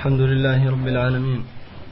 الحمد لله رب العالمين.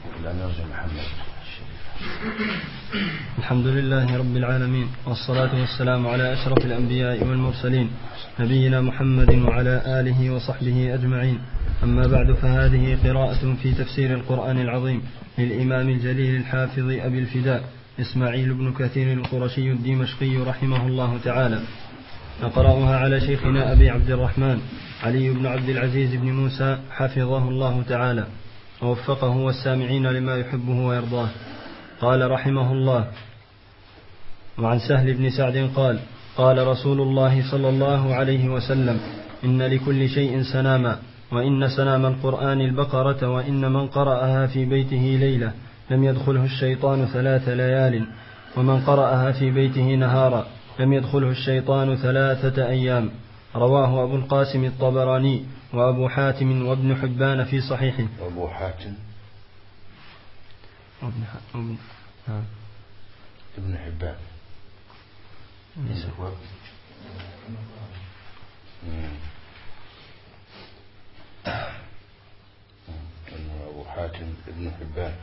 الحمد لله رب العالمين، والصلاة والسلام على أشرف الأنبياء والمرسلين نبينا محمد وعلى آله وصحبه أجمعين. أما بعد، فهذه قراءة في تفسير القرآن العظيم للإمام الجليل الحافظ أبي الفداء إسماعيل بن كثير القرشي الدمشقي رحمه الله تعالى. نقرأها على شيخنا أبي عبد الرحمن علي بن عبد العزيز بن موسى حفظه الله تعالى ووفقه والسامعين لما يحبه ويرضاه. قال رحمه الله: وعن سهل بن سعد قال: قال رسول الله صلى الله عليه وسلم: إن لكل شيء سناما، وإن سنام القرآن البقرة، وإن من قرأها في بيته ليلة لم يدخله الشيطان 3 ليال، ومن قرأها في بيته نهارا لم يدخله الشيطان 3 أيام. رواه أبو القاسم الطبراني وأبو حاتم وابن حبان في صحيحه. أبو حاتم ابن حبان أبو حاتم ابن حبان.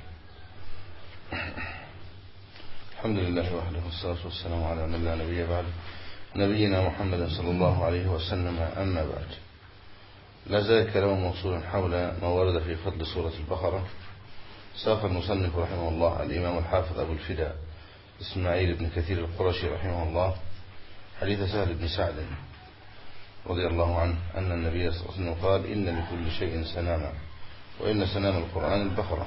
الحمد لله وحده، والصلاة والسلام على من لا نبي بعد، نبينا محمد صلى الله عليه وسلم. أما بعد، لا زال كلام موصولا حول ما ورد في فضل سورة البقرة. ساق المصنف رحمه الله الإمام الحافظ أبو الفداء إسماعيل بن كثير القرشي رحمه الله حديث سهل بن سعد رضي الله عنه أن النبي صلى الله عليه وسلم قال: إن لكل شيء سناما، وإن سنام القرآن البقرة،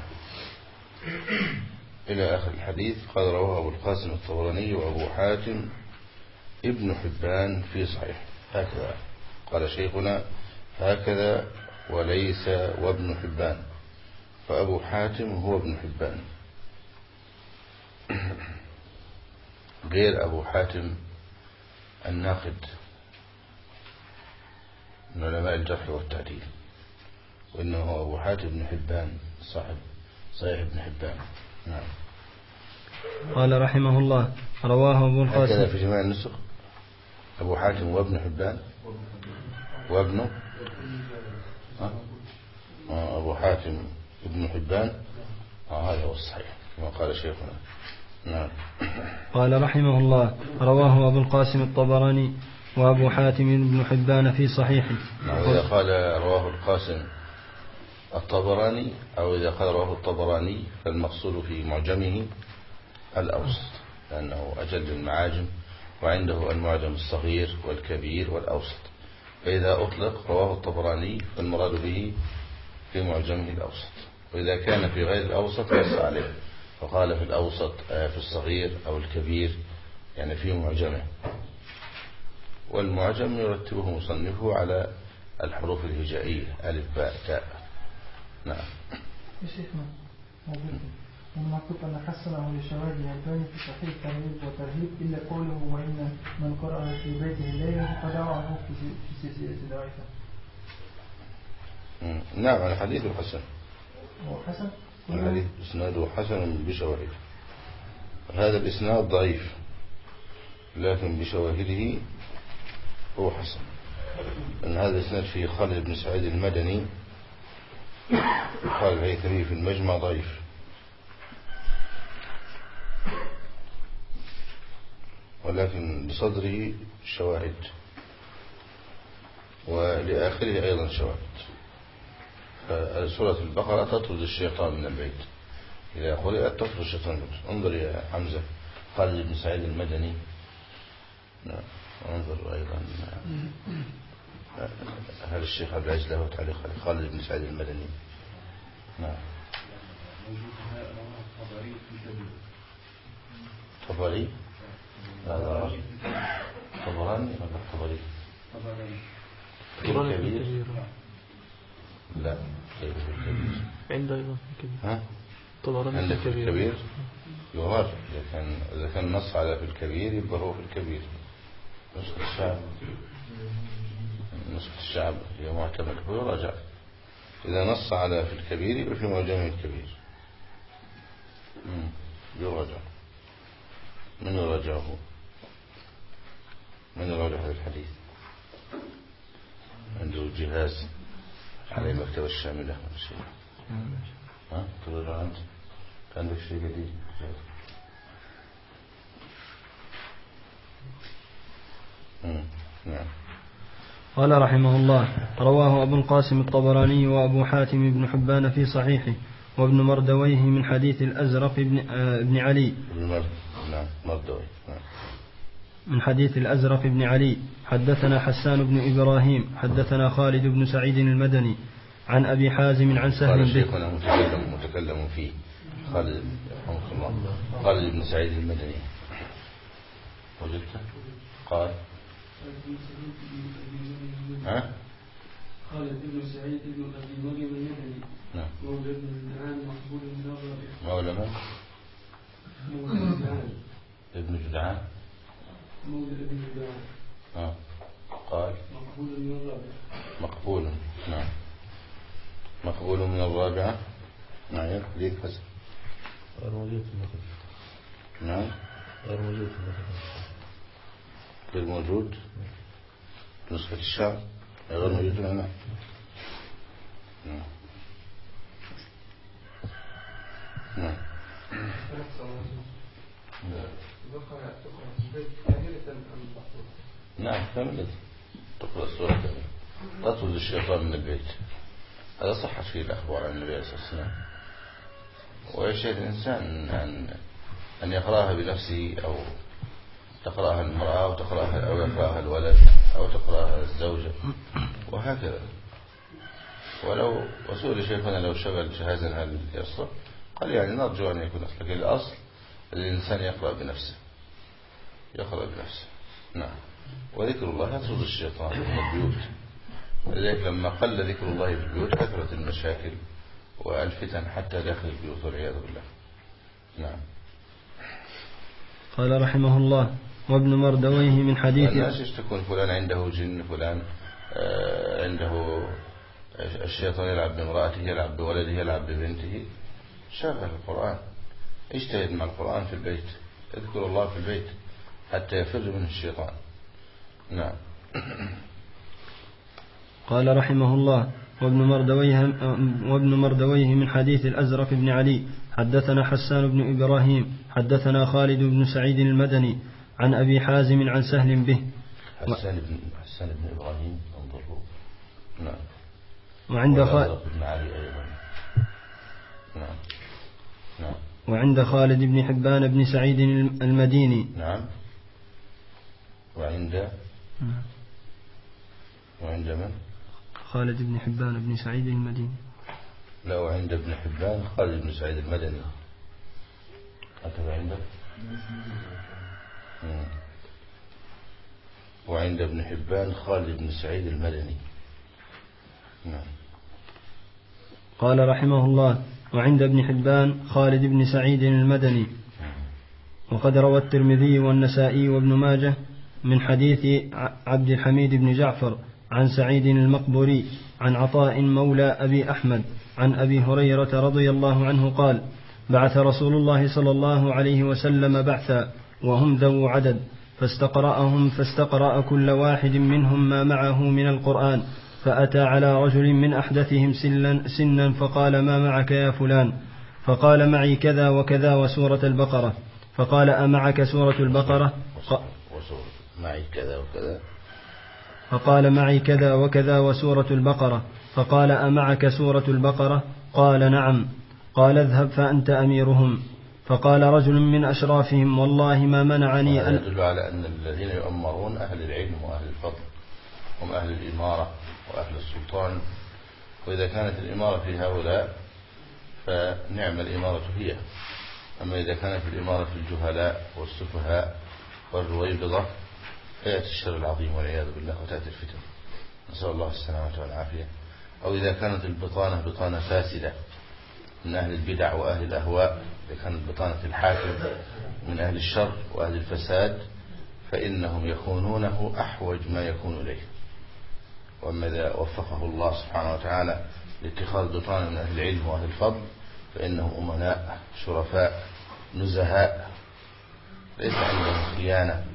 إلى آخر الحديث. قال: رواه أبو القاسم الطبراني وأبو حاتم ابن حبان في صحيح. هكذا قال شيخنا، هكذا وليس وابن حبان، فأبو حاتم هو ابن حبان، غير أبو حاتم الناقد من علماء الجرح والتعديل، وإنه هو أبو حاتم بن حبان صاحب صحيح ابن حبان. نعم. قال رحمه الله: رواه أبو القاسم. هكذا في جميع النسخ أبو حاتم وابن حبان وابنه أبو حاتم ابن حبان. هذا هو الصحيح كما قال شيخنا. نعم. قال رحمه الله: رواه أبو القاسم الطبراني وأبو حاتم ابن حبان في صحيحه. إذا قال رواه القاسم الطبراني أو إذا قال رواه الطبراني فالمقصود في معجمه الأوسط، لأنه أجل المعاجم، وعنده المعجم الصغير والكبير والأوسط. فإذا أطلق رواه الطبراني فالمراد به في معجمه الأوسط، وإذا كان في غير الأوسط نص عليه فقال في الأوسط في الصغير أو الكبير، يعني في معجمه. والمعجم يرتبه مصنفه على الحروف الهجائية: ألف باء تاء. نعم. شيخنا المعقوب أن حسنه لشواهد هاتان في صحيح الترغيب والترهيب، إلا قوله: وإن من قرأ في بيته الليلة فدعوا عنه في سلسلة ضعيفة. نعم. الحديث حسن، هو حسن، الحديث إسناده حسن بشواهد. هذا الإسناد ضعيف، لكن بشواهده هو حسن. أن هذا الإسناد فيه خالد بن سعيد المدني، قال الهيثمي في المجمع ضعيف، ولكن بصدره شواهد، ولآخره أيضا شواهد. فسورة البقرة تطرد الشيطان من البيت، إذا قرأت تطرد الشيطان. انظر يا حمزة، خالد بن سعيد المدني. انظر أيضا هل الشيخ عبد العزيز له تعليق على خالد بن سعيد المدني؟ نعم. طبري؟ لا، طبراني ولا طبري؟ الكبير؟ لا، الكبير عنده أيضا ها؟ طبراني عندك في الكبير يغار. إذا كان نص على في الكبير يبقى هو في الكبير. نسخة الشعب هي معتمد، هو يراجع. إذا نص على في الكبير يبقى في معجمه الكبير، يراجع. من يراجعه؟ من يراجع هذا الحديث؟ عنده جهاز على المكتبة الشاملة. ترجع أنت عندك شيء جديد. نعم. قال رحمه الله: رواه أبو القاسم الطبراني وأبو حاتم بن حبان في صحيحه، وابن مردويه من حديث الأزرق بن علي. نعم مردوي. من حديث الأزرق بن علي: حدثنا حسان بن إبراهيم حدثنا خالد بن سعيد المدني عن أبي حازم عن سهل قال شيخنا متكلم فيه خالد بن سعيد المدني. وجدته؟ قال خالد بن سعيد بن أبي مريم المدني. نعم. مولى ابن جدعان مقبول من الرابع. مولى من؟ مولى جدعان. ابن جدعان. مولى ابن جدعان. قال مقبول من الرابع. مقبول. نعم. مقبول من الرابعة. نعم. ليك حسن. غير موجود في المخرج. نعم. غير موجود في المخرج. غير موجود. نسخة الشعر غير موجود هنا. نعم. نعم. نعم كاملة. تقرأ السورة كاملة. تطرد الشيطان من البيت. هذا صحت فيه الأخبار عن النبي عليه الصلاة والسلام. ويشهد الإنسان أن يقرأها بنفسه أو تقرأها المرأة أو يقرأها الولد أو تقرأها الزوجة وهكذا. ولو وسئل شيخنا لو شغل جهازا هل يصلح؟ قال يعني نرجو أن يكون أصلح، لكن الأصل الإنسان يقرأ بنفسه. نعم. وذكر الله يطرد الشيطان من البيوت. لذلك لما قل ذكر الله في البيوت كثرت المشاكل والفتن حتى داخل البيوت والعياذ بالله. نعم. قال رحمه الله: وابن مردويه من حديث الناس يشتكون فلان عنده جن، فلان عنده الشيطان يلعب بامرأته، يلعب بولده، يلعب ببنته. شغل القرآن، اجتهد مع القرآن في البيت، اذكر الله في البيت حتى يفر منه الشيطان. نعم. قال رحمه الله: وابن مردويه من حديث الأزرق بن علي: حدثنا حسان بن إبراهيم حدثنا خالد بن سعيد المدني عن أبي حازم عن سهل به. حسان بن إبراهيم انظروا. نعم. وعند بن علي أيضا. نعم. نعم. وعند خالد بن حبان بن سعيد المديني. نعم. وعند من؟ خالد بن حبان بن سعيد المديني. لا، وعند ابن حبان خالد بن سعيد المدني. هكذا عندك. وعند ابن حبان خالد بن سعيد المدني. نعم. قال رحمه الله: وعند ابن حبان خالد بن سعيد المدني. وقد روى الترمذي والنسائي وابن ماجه من حديث عبد الحميد بن جعفر عن سعيد المقبري عن عطاء مولى أبي أحمد عن أبي هريرة رضي الله عنه قال: بعث رسول الله صلى الله عليه وسلم بعثا وهم ذو عدد، فاستقرأ كل واحد منهم ما معه من القرآن، فأتى على رجل من أحدثهم سنا فقال: ما معك يا فلان؟ فقال: معي كذا وكذا وسورة البقرة. فقال: أمعك سورة البقرة؟ معي كذا وكذا. فقال: معي كذا وكذا وسورة البقرة. فقال: أمعك سورة البقرة؟ قال: نعم. قال: اذهب فأنت أميرهم. فقال رجل من أشرافهم: والله ما منعني أن. يدل على أن الذين يؤمرون أهل العلم وأهل الفضل، هم أهل الإمارة وأهل السلطان. وإذا كانت الإمارة في هؤلاء فنعم الإمارة هي. أما إذا كانت الإمارة في الجهلاء والسفهاء والرويبضة فيأتي الشر العظيم والعياذ بالله وتأتي الفتن، نسأل الله السلامة والعافية. أو إذا كانت البطانة بطانة فاسدة من أهل البدع وأهل الأهواء، إذا كانت بطانة الحاكم من أهل الشر وأهل الفساد فإنهم يكونونه أحوج ما يكون إليه. وأما إذا وفقه الله سبحانه وتعالى لاتخاذ بطانة من أهل العلم وأهل الفضل فإنهم أمناء شرفاء نزهاء، ليس عندهم خيانة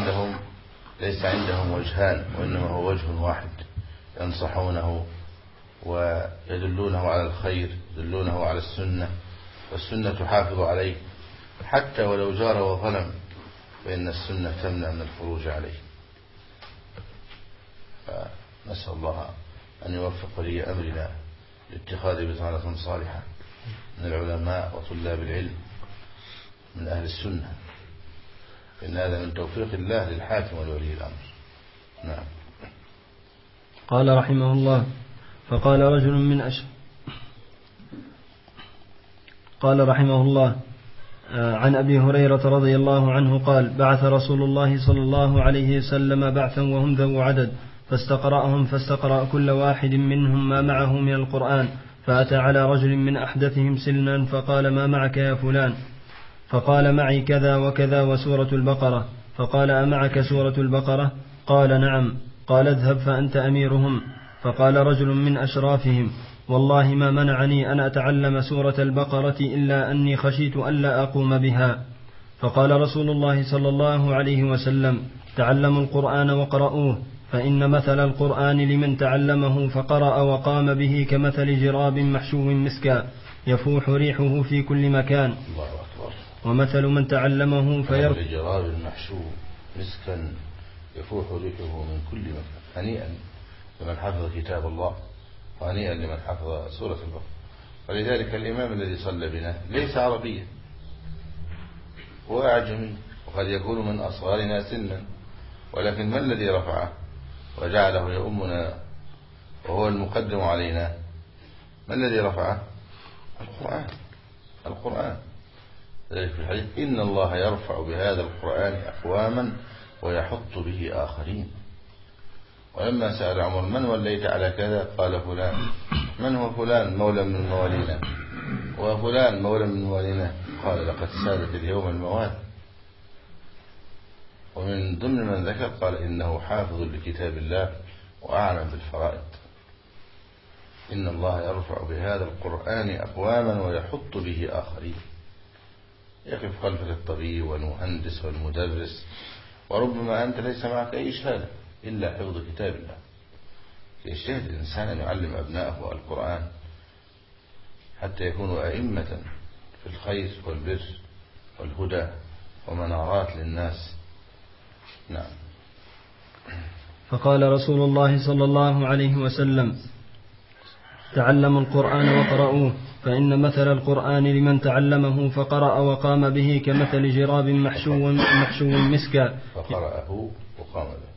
وليس عندهم وجهان، وإنما هو وجه واحد، ينصحونه ويدلونه على الخير، يدلونه على السنة، والسنة تحافظ عليه حتى ولو جار وظلم، فإن السنة تمنع من الخروج عليه. فنسأل الله أن يوفق ولي أمرنا لاتخاذ بطانة صالحة من العلماء وطلاب العلم من أهل السنة، إن هذا من توفيق الله للحاكم ولولي الأمر. نعم. قال رحمه الله: فقال رجل من قال رحمه الله: عن أبي هريرة رضي الله عنه قال: بعث رسول الله صلى الله عليه وسلم بعثا وهم ذو عدد، فاستقرأهم، فاستقرأ كل واحد منهم ما معه من القرآن، فأتى على رجل من أحدثهم سنا فقال: ما معك يا فلان؟ فقال: معي كذا وكذا وسورة البقرة. فقال: أمعك سورة البقرة؟ قال: نعم. قال: اذهب فأنت أميرهم. فقال رجل من أشرافهم: والله ما منعني أن أتعلم سورة البقرة إلا أني خشيت ألا أقوم بها. فقال رسول الله صلى الله عليه وسلم: تعلموا القرآن وقرؤوه، فإن مثل القرآن لمن تعلمه فقرأ وقام به كمثل جراب محشو مسكا يفوح ريحه في كل مكان. الله أكبر. ومثل من تعلمه فيرقى جراب محشو مسكا يفوح ريحه من كل مكان. هنيئا لمن حفظ كتاب الله، وهنيئا لمن حفظ سورة البقرة. ولذلك الإمام الذي صلى بنا ليس عربيا، هو أعجمي، وقد يكون من أصغرنا سنا، ولكن ما الذي رفعه وجعله يؤمنا وهو المقدم علينا؟ ما الذي رفعه؟ القرآن. ذلك في الحديث: إن الله يرفع بهذا القرآن أقواما ويحط به آخرين. ولما سأل عمر: من وليت على كذا؟ قال: فلان. من هو فلان؟ مولى من موالينا. وفلان مولى من موالينا. قال: لقد سادت اليوم الموال. ومن ضمن من ذكر قال: إنه حافظ لكتاب الله وأعلم بالفرائض. إن الله يرفع بهذا القرآن أقواما ويحط به آخرين. يقف خلفك الطبيب والمهندس والمدرس، وربما أنت ليس معك أي شهادة إلا حفظ كتاب الله. يجتهد الإنسان أن يعلم أبنائه القرآن حتى يكونوا أئمة في الخير والبر والهدى ومنارات للناس. نعم. فقال رسول الله صلى الله عليه وسلم: تعلموا القرآن وقرؤوه، فإن مثل القرآن لمن تعلمه فقرأ وقام به كمثل جراب محشو مسكا. فقرأه وقام به.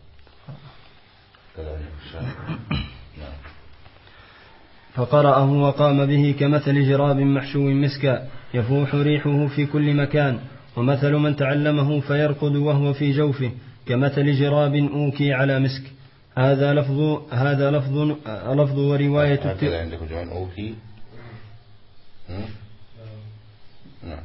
فقرأه وقام به كمثل جراب محشو مسكا يفوح ريحه في كل مكان. ومثل من تعلمه فيرقد وهو في جوفه كمثل جراب أوكي على مسك. هذا لفظ ورواية هكذا عندكم جوان أوكي. نعم.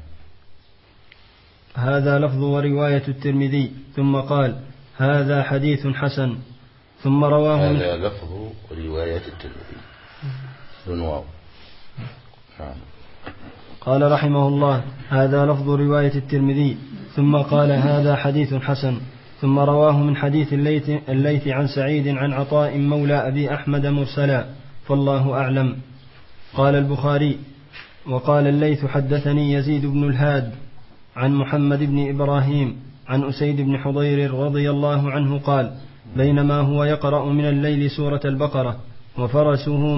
هذا لفظ ورواية الترمذي. ثم قال: هذا حديث حسن. ثم رواه هذا لفظ ورواية الترمذي دون واو. نعم. قال رحمه الله: هذا لفظ رواية الترمذي. ثم قال: هذا حديث حسن. ثم رواه من حديث الليث عن سعيد عن عطاء مولى أبي أحمد مرسلا، فالله أعلم. قال البخاري: وقال الليث: حدثني يزيد بن الهاد عن محمد بن إبراهيم عن أسيد بن حضير رضي الله عنه قال: بينما هو يقرأ من الليل سورة البقرة وفرسه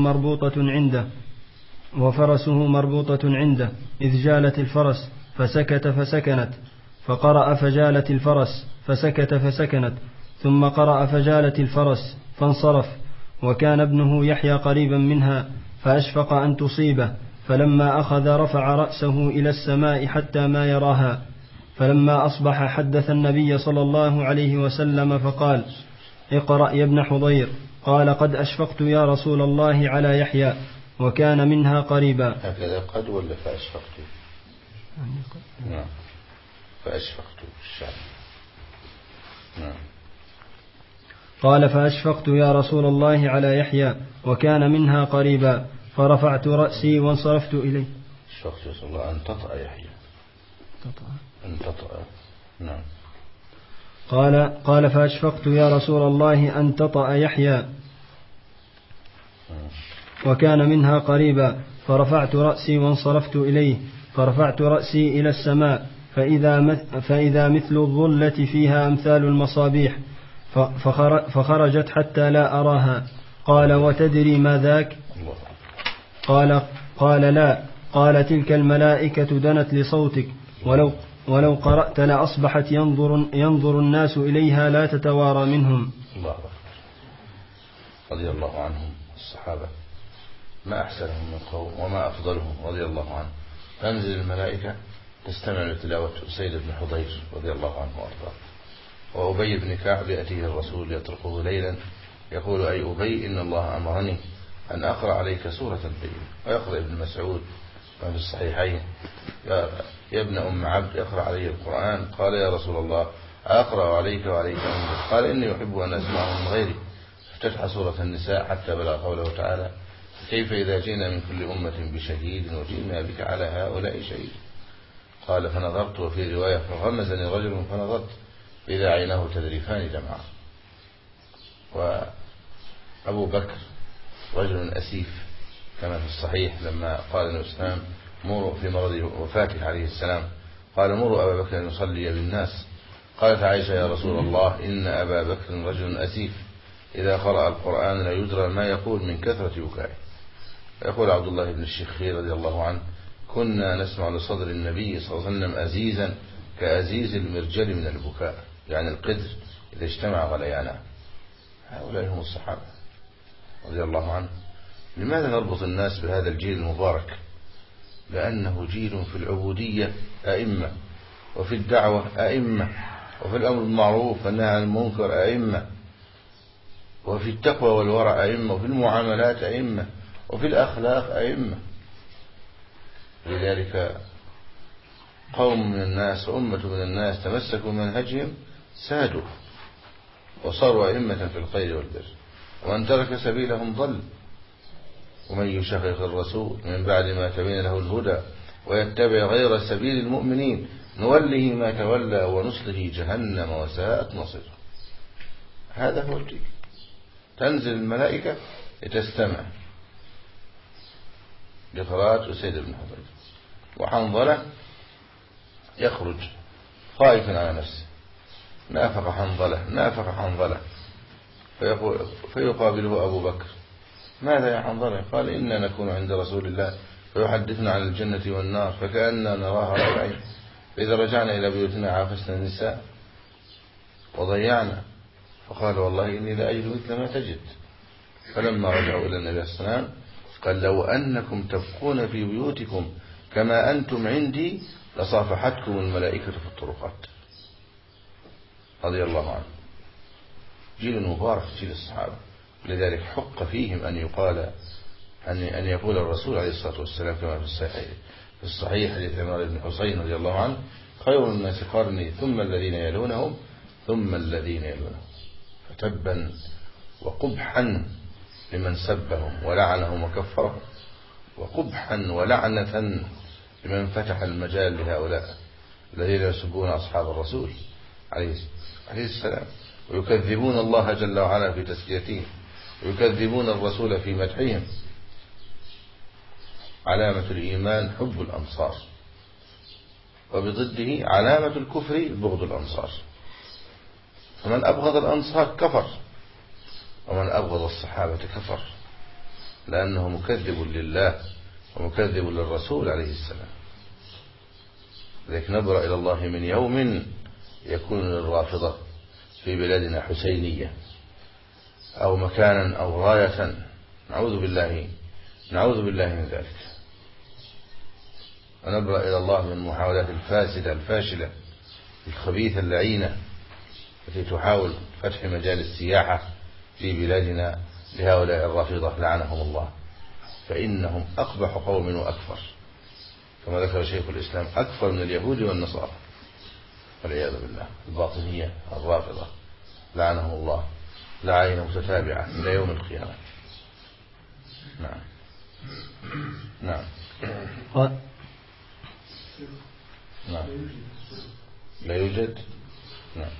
مربوطة عنده إذ جالت الفرس فسكت فسكنت، فقرأ فجالت الفرس فسكت فسكنت، ثم قرأ فجالت الفرس فانصرف، وكان ابنه يحيى قريبا منها فأشفق أن تصيبه، فلما أخذ رفع رأسه إلى السماء حتى ما يراها. فلما أصبح حدث النبي صلى الله عليه وسلم فقال: اقرأ يا ابن حضير. قال: قد أشفقت يا رسول الله على يحيى وكان منها قريبا. هكذا قد ولا فأشفقت؟ نعم. فأشفقت الشعب. نعم. قال: فأشفقت يا رسول الله على يحيى وكان منها قريبا، فرفعت رأسي وانصرفت إليه. أشفقت يا رسول الله أن تطأ يحيى. أن تطأ. نعم. قال: فأشفقت يا رسول الله أن تطأ يحيى وكان منها قريبا، فرفعت رأسي وانصرفت إليه، فرفعت رأسي إلى السماء فإذا مثل الظلة فيها أمثال المصابيح، فخرجت حتى لا أراها. قال: وتدري ما ذاك؟ قال: لا. قال: تلك الملائكة دنت لصوتك، ولو قرأت لأصبحت ينظر الناس إليها لا تتوارى منهم. الله أكبر. رضي الله عنهم الصحابة، ما أحسنهم من قوم وما أفضلهم رضي الله عنهم. تنزل الملائكة تستمع لتلاوة سيد بن حضير رضي الله عنه وأرضاه. وأبي بن كعب يأتيه الرسول يطرقه ليلا يقول: أي أبي، إن الله أمرني أن أقرأ عليك سورة البينة. ويقرأ ابن مسعود ما في الصحيحين: يا ابن أم عبد، اقرأ علي القرآن. قال: يا رسول الله، أقرأ عليك وعليك أنزل؟ قال: إني أحب أن أسمعه من غيري. افتتح سورة النساء حتى بلغ قوله تعالى: كيف إذا جئنا من كل أمة بشهيد وجئنا بك على هؤلاء شهيد. قال: فنظرت. وفي رواية: فغمزني رجل فنظرت إذا عيناه تذرفان دمعا. وأبو بكر رجل أسيف كما في الصحيح، لما قال النبي صلى الله عليه وسلم: مروا في مرض وفاته عليه السلام، قال: مروا أبا بكر أن يصلي بالناس. قالت عائشة: يا رسول الله، إن أبا بكر رجل أسيف، إذا قرأ القرآن لا يدرى ما يقول من كثرة بكائه. يقول عبد الله بن الشخير رضي الله عنه: كنا نسمع لصدر النبي صلى الله عليه وسلم أزيزا كأزيز المرجل من البكاء، يعني القدر إذا اجتمع غليانا. هؤلاء هم الصحابة رضي الله عنه. لماذا نربط الناس بهذا الجيل المبارك؟ لأنه جيل في العبودية أئمة، وفي الدعوة أئمة، وفي الأمر بالمعروف والنهي عن المنكر أئمة، وفي التقوى والورع أئمة، وفي المعاملات أئمة، وفي الأخلاق أئمة. لذلك قوم من الناس وأمة من الناس تمسكوا منهجهم سادوا وصاروا أئمة في الخير والبر، ومن ترك سبيلهم ضل. ومن يشقق الرسول من بعد ما تبين له الهدى ويتبع غير سبيل المؤمنين نوله ما تولى ونصله جهنم وساءت مصيره. هذا هو الجيل. تنزل الملائكة لتستمع لقراءة سيد بن حضير، وحنظلة يخرج خائفا على نفسه. نافق حنظلة فيقابله أبو بكر: ماذا يا حنظلة؟ قال: إنا نكون عند رسول الله فيحدثنا عن الجنة والنار فكأننا نراها رأي، فإذا رجعنا إلى بيوتنا عافسنا النساء وضيعنا. فقال: والله إني لا أجد مثل ما تجد. فلما رجعوا إلى النبي صلى الله عليه وسلم قال: لو أنكم تبقون في بيوتكم كما أنتم عندي لصافحتكم الملائكة في الطرقات. رضي الله عنه. جيل مبارك، جيل الصحابة. لذلك حق فيهم أن يقول الرسول عليه الصلاة والسلام كما في الصحيح حديث عمران بن حسين رضي الله عنه: خير الناس قرني ثم الذين يلونهم ثم الذين يلونهم. فتبا وقبحا لمن سبهم ولعنهم وكفرهم، وقبحا ولعنة لمن فتح المجال لهؤلاء الذين يسبون أصحاب الرسول عليه السلام، ويكذبون الله جل وعلا في تزكيتهم، ويكذبون الرسول في مدحهم. علامة الإيمان حب الأنصار، وبضده علامة الكفر بغض الأنصار. فمن أبغض الأنصار كفر، ومن أبغض الصحابة كفر، لأنه مكذب لله ومكذب للرسول عليه السلام. لذلك نبرأ إلى الله من يوم يكون للرافضة في بلادنا حسينية أو مكانا أو راية، نعوذ بالله من ذلك. ونبرأ إلى الله من المحاولات الفاسدة الفاشلة الخبيثة اللعينة التي تحاول فتح مجال السياحة في بلادنا لهؤلاء الرافضة لعنهم الله، فإنهم أقبح قوم وأكفر، كما ذكر شيخ الإسلام: أكفر من اليهود والنصارى والعياذ بالله. الباطنية الرافضة لعنهم الله لعين متتابعة إلى يوم القيامة. نعم. نعم. نعم. لا يوجد. نعم.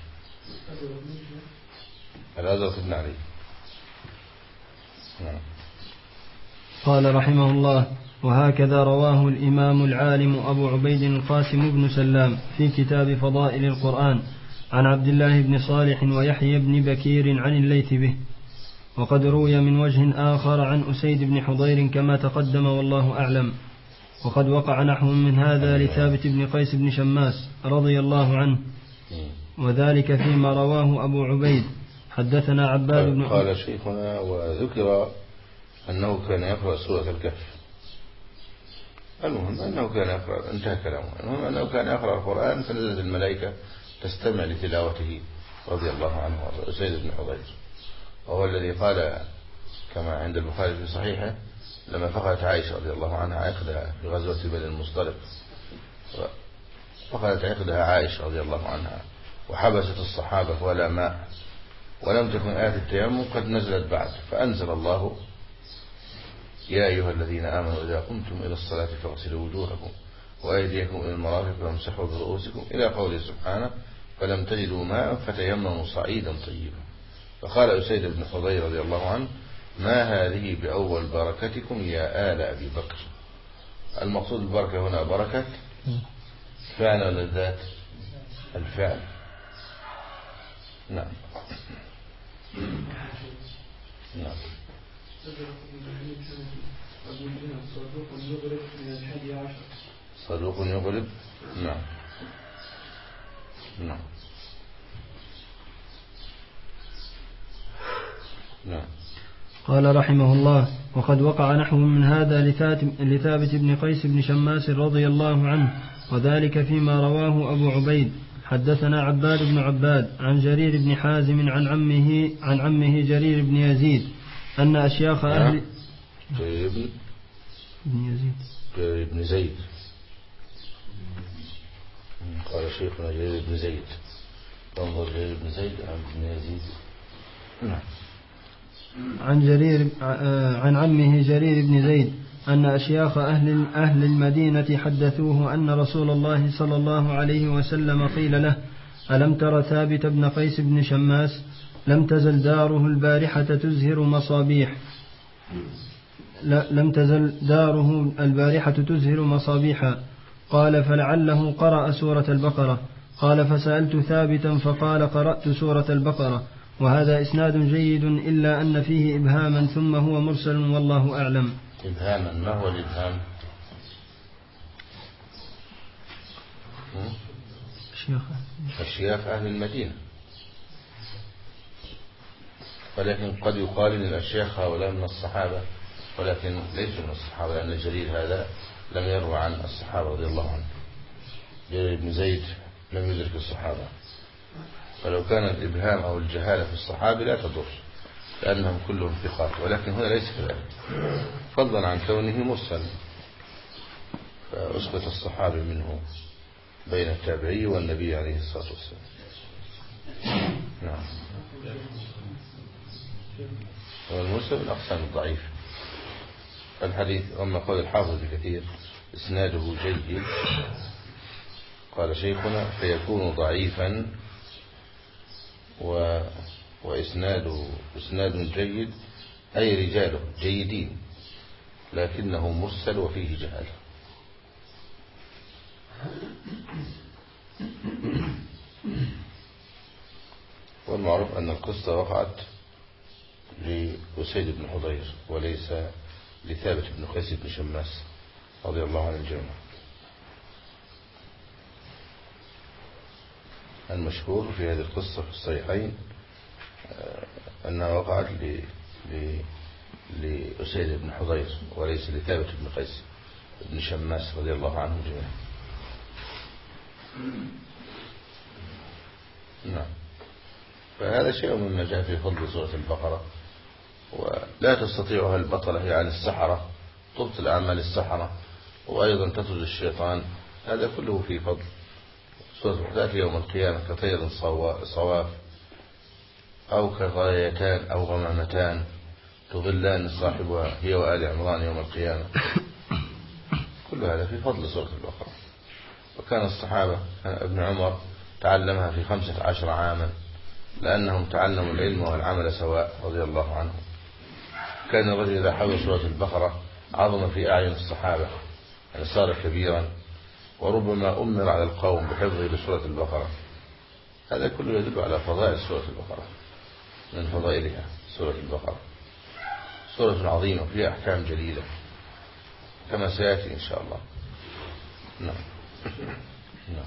الأزرق بن علي. نعم. قال رحمه الله: وهكذا رواه الإمام العالم أبو عبيد القاسم بن سلام في كتاب فضائل القرآن عن عبد الله بن صالح ويحيى بن بكير عن الليث به. وقد روي من وجه آخر عن أسيد بن حضير كما تقدم والله أعلم. وقد وقع نحو من هذا لثابت بن قيس بن شماس رضي الله عنه، وذلك فيما رواه أبو عبيد. حدثنا عباد بن قال شيخنا: وذكر أنه كان يقرأ سورة الكهف. المهم أنه كان يقرأ، انتهى كلامه. المهم أنه كان يقرأ القرآن فنزلت الملائكة تستمع لتلاوته رضي الله عنه أسيد بن حضير، وهو الذي قال كما عند البخاري في صحيحه: لما فقدت عائشة رضي الله عنها عقدها في غزوة بني المصطلق، فقدت عقدها عائشة رضي الله عنها وحبست الصحابة ولا ماء، ولم تكن آية التيمم قد نزلت بعد، فأنزل الله: يا أيها الذين آمنوا إذا قمتم إلى الصلاة فاغسلوا وجوهكم وأيديكم إلى المرافق وامسحوا برؤوسكم إلى قوله سبحانه: فلم تجدوا ماء فتيمموا صعيدا طيبا. فقال أسيد بن حضير رضي الله عنه: ما هذه بأول بركتكم يا آل أبي بكر. المقصود البركة هنا بركة فعل ولا الذات؟ الفعل. نعم. نعم. صدوق يغلب. نعم. نعم. نعم. قال رحمه الله: وقد وقع نحو من هذا لثابت بن قيس بن شماس رضي الله عنه، وذلك فيما رواه أبو عبيد. حدثنا عباد بن عباد عن جرير بن حازم عن عمه جرير بن يزيد أن أشياخ أهل جرير بن زيد. قال شيخنا جرير بن زيد، تنظر جرير بن زيد عن ابن يزيد. عن عمه جرير بن زيد أن أشياخ أهل المدينة حدثوه أن رسول الله صلى الله عليه وسلم قيل له: ألم تر ثابت بن قيس بن شماس؟ لم تزل داره البارحة تزهر مصابيحا. قال: فلعله قرأ سورة البقرة. قال: فسألت ثابتا فقال: قرأت سورة البقرة. وهذا إسناد جيد إلا أن فيه إبهاما ثم هو مرسل والله أعلم. إبهاما، ما هو الإبهام؟ أشياخ أهل المدينة، ولكن قد يقال إن الأشياخ هؤلاء من الصحابة، ولكن ليسوا من الصحابة، لأن جرير هذا لم يروى عن الصحابة رضي الله عنه. جرير بن زيد لم يدرك الصحابة، فلو كان الإبهام أو الجهالة في الصحابة لا تضر، لأنهم كلهم ثقات، ولكن هنا ليس كذلك، فضلا عن كونه مرسل، فأسقط الصحابي منه بين التابعي والنبي عليه الصلاة والسلام. نعم. والمرسل من أقسام الضعيف. الحديث أما قول الحافظ بكثير إسناده جيد، قال شيخنا: فيكون ضعيفا إسناد جيد، أي رجاله جيدين، لكنه مرسل وفيه جهالة. والمعروف أن القصة وقعت لأسيد بن حضير وليس لثابت بن قيس بن شماس رضي الله عن الجميع. المشهور في هذه القصة في الصحيحين أنها وقعت لأسيد بن حضير وليس لثابت بن قيس بن شماس رضي الله عنه جميعا. نعم. فهذا شيء مما جاء في فضل سورة البقرة، ولا تستطيعها البطلة يعني السحرة، تبطل أعمال السحرة، وأيضا تطرد الشيطان، هذا كله في فضل سورة تأتي يوم القيامة كطير صواف، أو كغايتان أو غمامتان تظلان صاحبها هي وآل عمران يوم القيامة. كل هذا في فضل سورة البقرة. وكان الصحابة ابن عمر تعلمها في 15 عاما، لأنهم تعلموا العلم والعمل سواء رضي الله عنهم. كان الرجل إذا حفظ سورة البقرة عظم في أعين الصحابة، يعني صار كبيرا، وربما أمر على القوم بحفظه لسورة البقرة. هذا كله يدل على فضائل سورة البقرة، من فضائلها سورة البقرة سورة عظيمة فيها أحكام جليلة كما سيأتي إن شاء الله. نعم. نعم.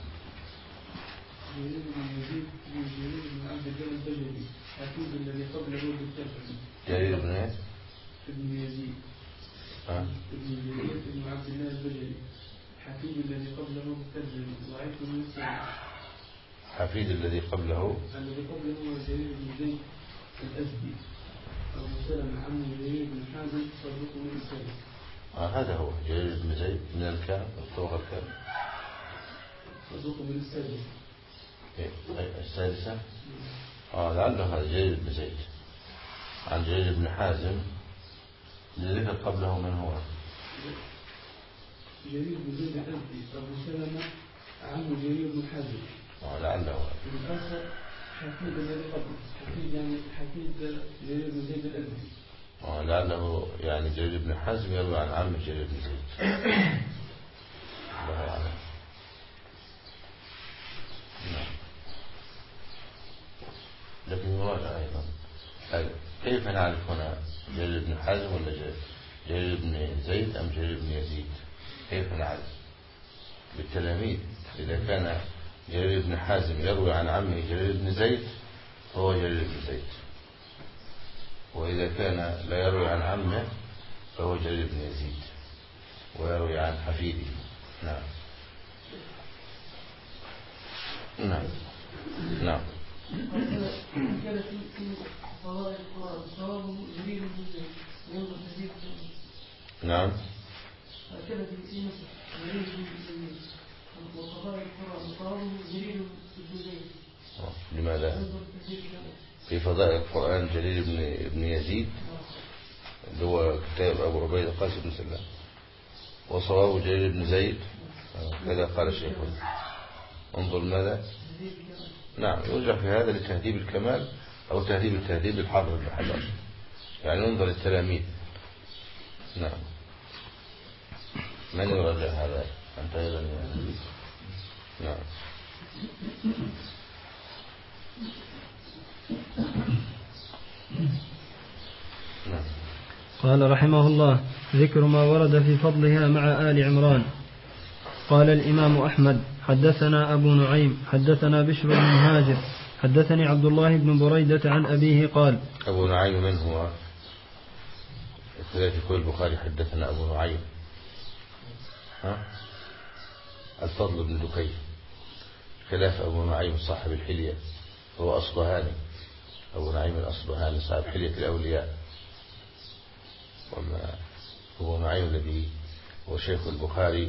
جرير بن ايه؟ ابن يزيد ابن جرير ابن عبد الله البجلي حفيد الذي قبله بالترجمة ضعيف من السنة. حفيد الذي قبله هو جرير بن زيد الأزدي أبو سلمة عم جرير بن حازم صدوق من السنة. هذا هو جرير بن زيد من الكام الطبقة الكام صدوق من السادسة. السادسة. لعله هذا جرير بن زيد عن جرير بن حازم الذي قبله من هو؟ جرير بن زيد الأزدي أبو سلمة عم جرير بن حازم. لعله الآخر حفيد الذي قبله حفيد يعني حفيد جرير بن زيد الأزدي. لعله يعني جرير بن حازم يروي عن عم جرير بن زيد. الله أعلم. نعم. لكن يراجع أيضا كيف نعرف هنا جرير بن حازم ولا جرير بن زيد أم جرير بن يزيد؟ كيف نعرف؟ بالتلاميذ. إذا كان جرير بن حازم يروي عن عمه جرير بن زيد فهو جرير بن زيد، وإذا كان لا يروي عن عمه فهو جرير بن يزيد ويروي عن حفيده. نعم. نعم. نعم. كان في فضائل القرآن صوابه جرير بن زيد ينظر جديد. نعم. هكذا في مصر جرير بن زيد وفضائل القرآن صوابه جرير بن زيد. لماذا؟ في فضائل القرآن جرير بن يزيد اللي هو كتاب أبو عبيدة قاسم بن سلام، وصوابه جرير بن زيد كذا قال الشيخ. انظر ماذا. نعم. يرجع في هذا لتهذيب الكمال أو تهذيب التهذيب للحافظ بن حجر، يعني انظر التلاميذ. نعم. من يراجع هذا؟ أنت أيضا يعني. نعم. نعم. قال رحمه الله: ذكر ما ورد في فضلها مع آل عمران. قال الإمام أحمد: حدثنا أبو نعيم حدثنا بشر بن مهاجر حدثني عبد الله بن بريدة عن أبيه قال. أبو نعيم من هو؟ الثلاثي يقول البخاري حدثنا أبو نعيم. الفضل بن دكين، خلاف أبو نعيم صاحب الحلية هو أصبهاني. أبو نعيم الأصبهاني صاحب حلية الأولياء. وما أبو نعيم الذي هو شيخ البخاري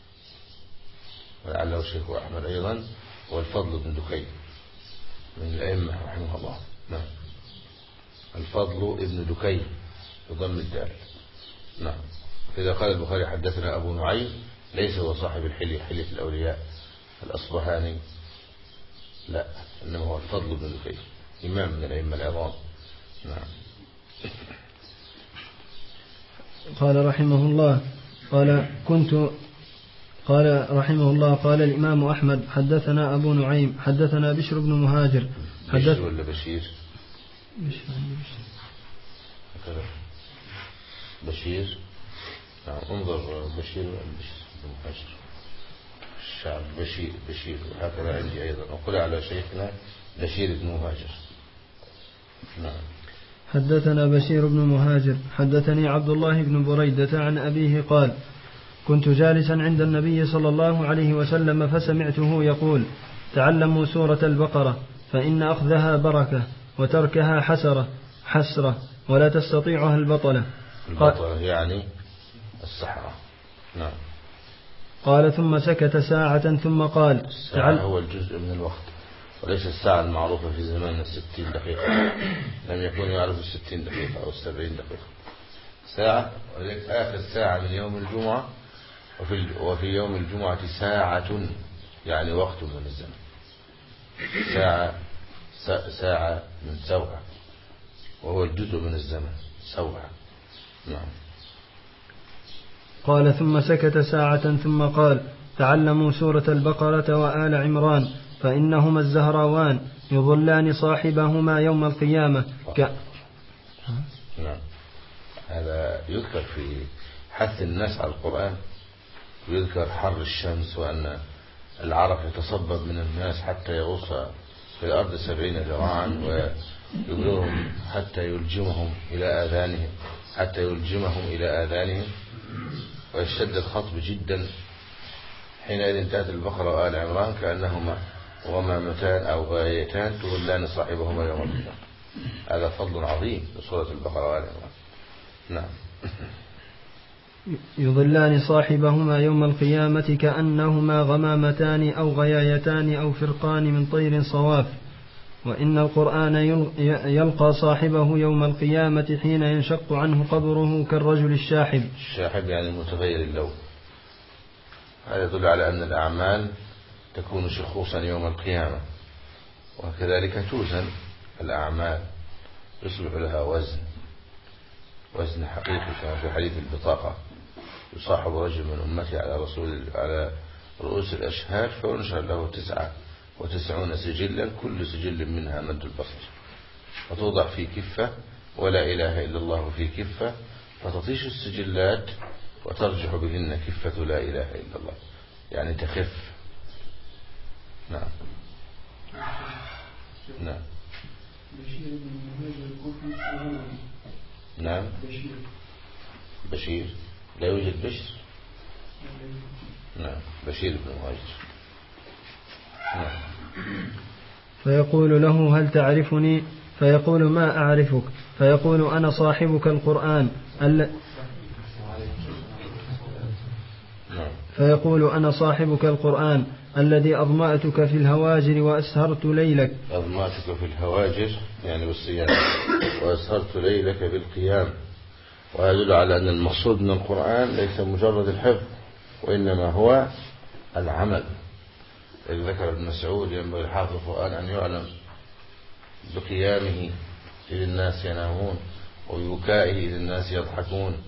ولعله شيخ أحمد أيضا، والفضل بن دكين من الأئمة رحمه الله. نعم. الفضل ابن دكين بضم الدال. نعم. إذا قال البخاري حدثنا أبو نعيم ليس هو صاحب الحلية حلية الأولياء الأصبهاني، لا، إنما هو الفضل بن دكين إمام من الأئمة العظام. نعم. قال رحمه الله قال رحمه الله: قال الإمام أحمد: حدثنا أبو نعيم حدثنا بشر بن مهاجر. بشر ولا بشير؟ بشير. نعم. انظر بشير بن مهاجر الشعب بشير هكذا عندي أيضا، وقل على شيخنا بشير بن مهاجر. نعم. حدثنا بشير بن مهاجر حدثني عبد الله بن بريدة عن أبيه قال: كنت جالسا عند النبي صلى الله عليه وسلم فسمعته يقول: تعلموا سورة البقرة فإن أخذها بركة وتركها حسرة ولا تستطيعها البطلة. يعني السحرة. نعم. قال: ثم سكت ساعة ثم قال: الساعة هو الجزء من الوقت، وليس الساعة المعروفة في زماننا 60 دقيقة. لم يكن يعرف 60 دقيقة أو 70 دقيقة. ساعة، ولذلك آخر ساعة من يوم الجمعة، وفي يوم الجمعة ساعة يعني وقت من الزمن. ساعة من سوعة، وهو الجزء من الزمن سوعة. نعم. قال ثم سكت ساعة ثم قال تعلموا سورة البقرة وآل عمران فإنهما الزهراوان يظلان صاحبهما يوم القيامة نعم. هذا يذكر في حث الناس على القرآن، ويذكر حر الشمس وأن العرق يتصبب من الناس حتى يغوص في الأرض 70 ذراعا ويبلغهم حتى يلجمهم إلى آذانهم ويشتد الخطب جدا. حينئذ انتهت البقرة وآل عمران كأنهما غمامتان أو غايتان تظلان صاحبهما يوم القيامة. هذا فضل عظيم لسورة البقرة وآل عمران. نعم. يظلان صاحبهما يوم القيامة كأنهما غمامتان أو غيايتان أو فرقان من طير صواف. وإن القرآن يلقى صاحبه يوم القيامة حين ينشق عنه قبره كالرجل الشاحب. الشاحب يعني متغير اللون. هذا يدل على أن الأعمال تكون شخوصا يوم القيامة، وكذلك توزن الأعمال يصبح لها وزن حقيقي كما في حديث البطاقة. يصاحب رجل من أمتي على رؤوس الأشهاد فينشر له 99 سجلا كل سجل منها مد البصر، فتوضع في كفة ولا إله إلا الله في كفة، فتطيش السجلات وترجح بهن كفة لا إله إلا الله، يعني تخف. نعم. نعم. نعم. بشير لا يوجد بشر. نعم. بشير بن مهاجر. نعم. فيقول له هل تعرفني؟ فيقول ما أعرفك. فيقول أنا صاحبك القرآن فيقول أنا صاحبك القرآن الذي أظمأتك في الهواجر وأسهرت ليلك. أظمأتك في الهواجر يعني بالصيام، وأسهرت ليلك بالقيام. ويدل على أن المقصود من القرآن ليس مجرد الحفظ، وإنما هو العمل. إذ ذكر ابن مسعود ينبغي الحافظ القرآن أن يعلم بقيامه إذ الناس ينامون وببكائه إذ الناس يضحكون.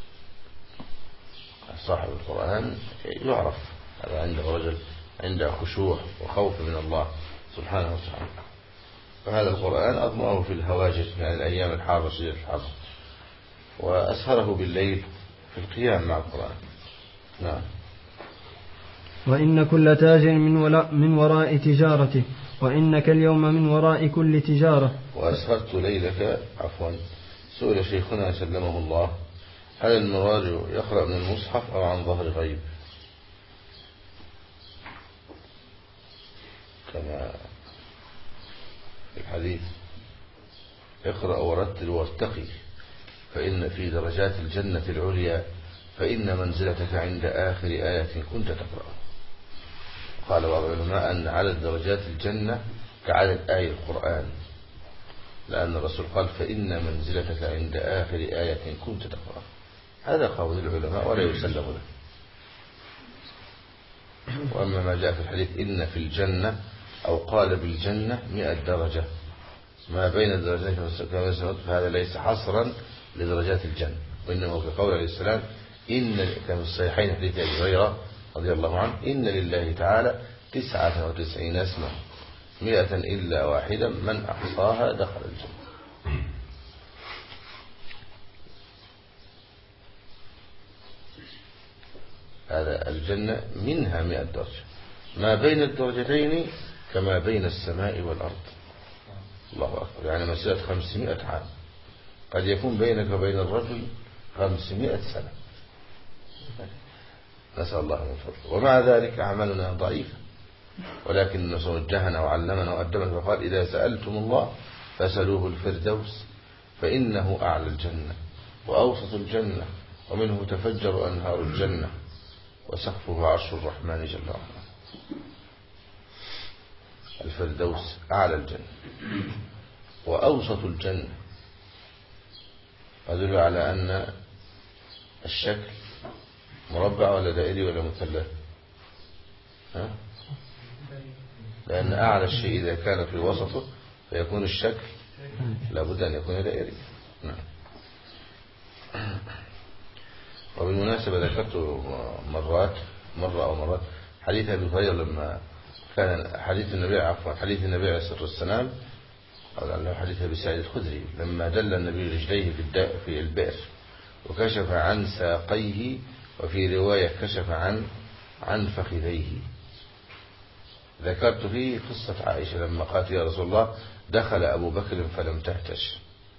صاحب القرآن يعرف هذا عنده رجل عنده خشوع وخوف من الله سبحانه وتعالى. فهذا القرآن أضمأه في الهواجر يعني الأيام الحارة شديدة الحر، وأسهره بالليل في القيام مع القرآن. نعم. وإن كل تاجر من وراء تجارته، وإنك اليوم من وراء كل تجارة. وأسهرت ليلك سئل شيخنا سلمه الله هل المراجع يقرأ من المصحف أو عن ظهر غيب؟ كما في الحديث اقرأ ورتل وارتقي فإن في درجات الجنة العليا فإن منزلتك عند آخر آية كنت تقرأ. قال بعض العلماء أن عدد درجات الجنة كعدد آية القرآن، لأن الرسول قال فإن منزلتك عند آخر آية كنت تقرأ. هذا قول العلماء ولا يسلم له. وأما ما جاء في الحديث إن في الجنة أو قال بالجنة 100 درجة ما بين الدرجات فهذا ليس حصرا لدرجات الجنة، وإنما في قول عليه السلام إن كان في الصحيحين حديث أبي هريرة رضي الله عنه إن لله تعالى 99 اسما 100 إلا واحدا من أحصاها دخل الجنة. هذا الجنة منها 100 درجة ما بين الدرجتين كما بين السماء والأرض. الله أكبر، يعني مسيرة 500 عام. قد يكون بينك وبين الرجل 500 سنة، نسأل الله من فضله. ومع ذلك أعمالنا ضعيفة، ولكن وجهنا وعلمنا وأدبنا فقال إذا سألتم الله فسألوه الفردوس فإنه أعلى الجنة وأوسط الجنة ومنه تفجر أنهار الجنة وسقفه عرش الرحمن جل وعلا. الفردوس أعلى الجنة وأوسط الجنة، يدل على أن الشكل مربع ولا دائري ولا مثلث؟ لأن أعلى الشيء إذا كان في وسطه فيكون الشكل لابد أن يكون دائري. نعم. وبالمناسبة بالمناسبة ذكرت مرة أو مرات حديث أبي هريرة لما كان حديث النبي عليه الصلاة والسلام، أو لعله حديث أبي سعيد الخدري لما دل النبي رجليه في البئر وكشف عن ساقيه، وفي رواية كشف عن فخذيه. ذكرت فيه قصة عائشة لما قالت يا رسول الله دخل أبو بكر فلم تهتش.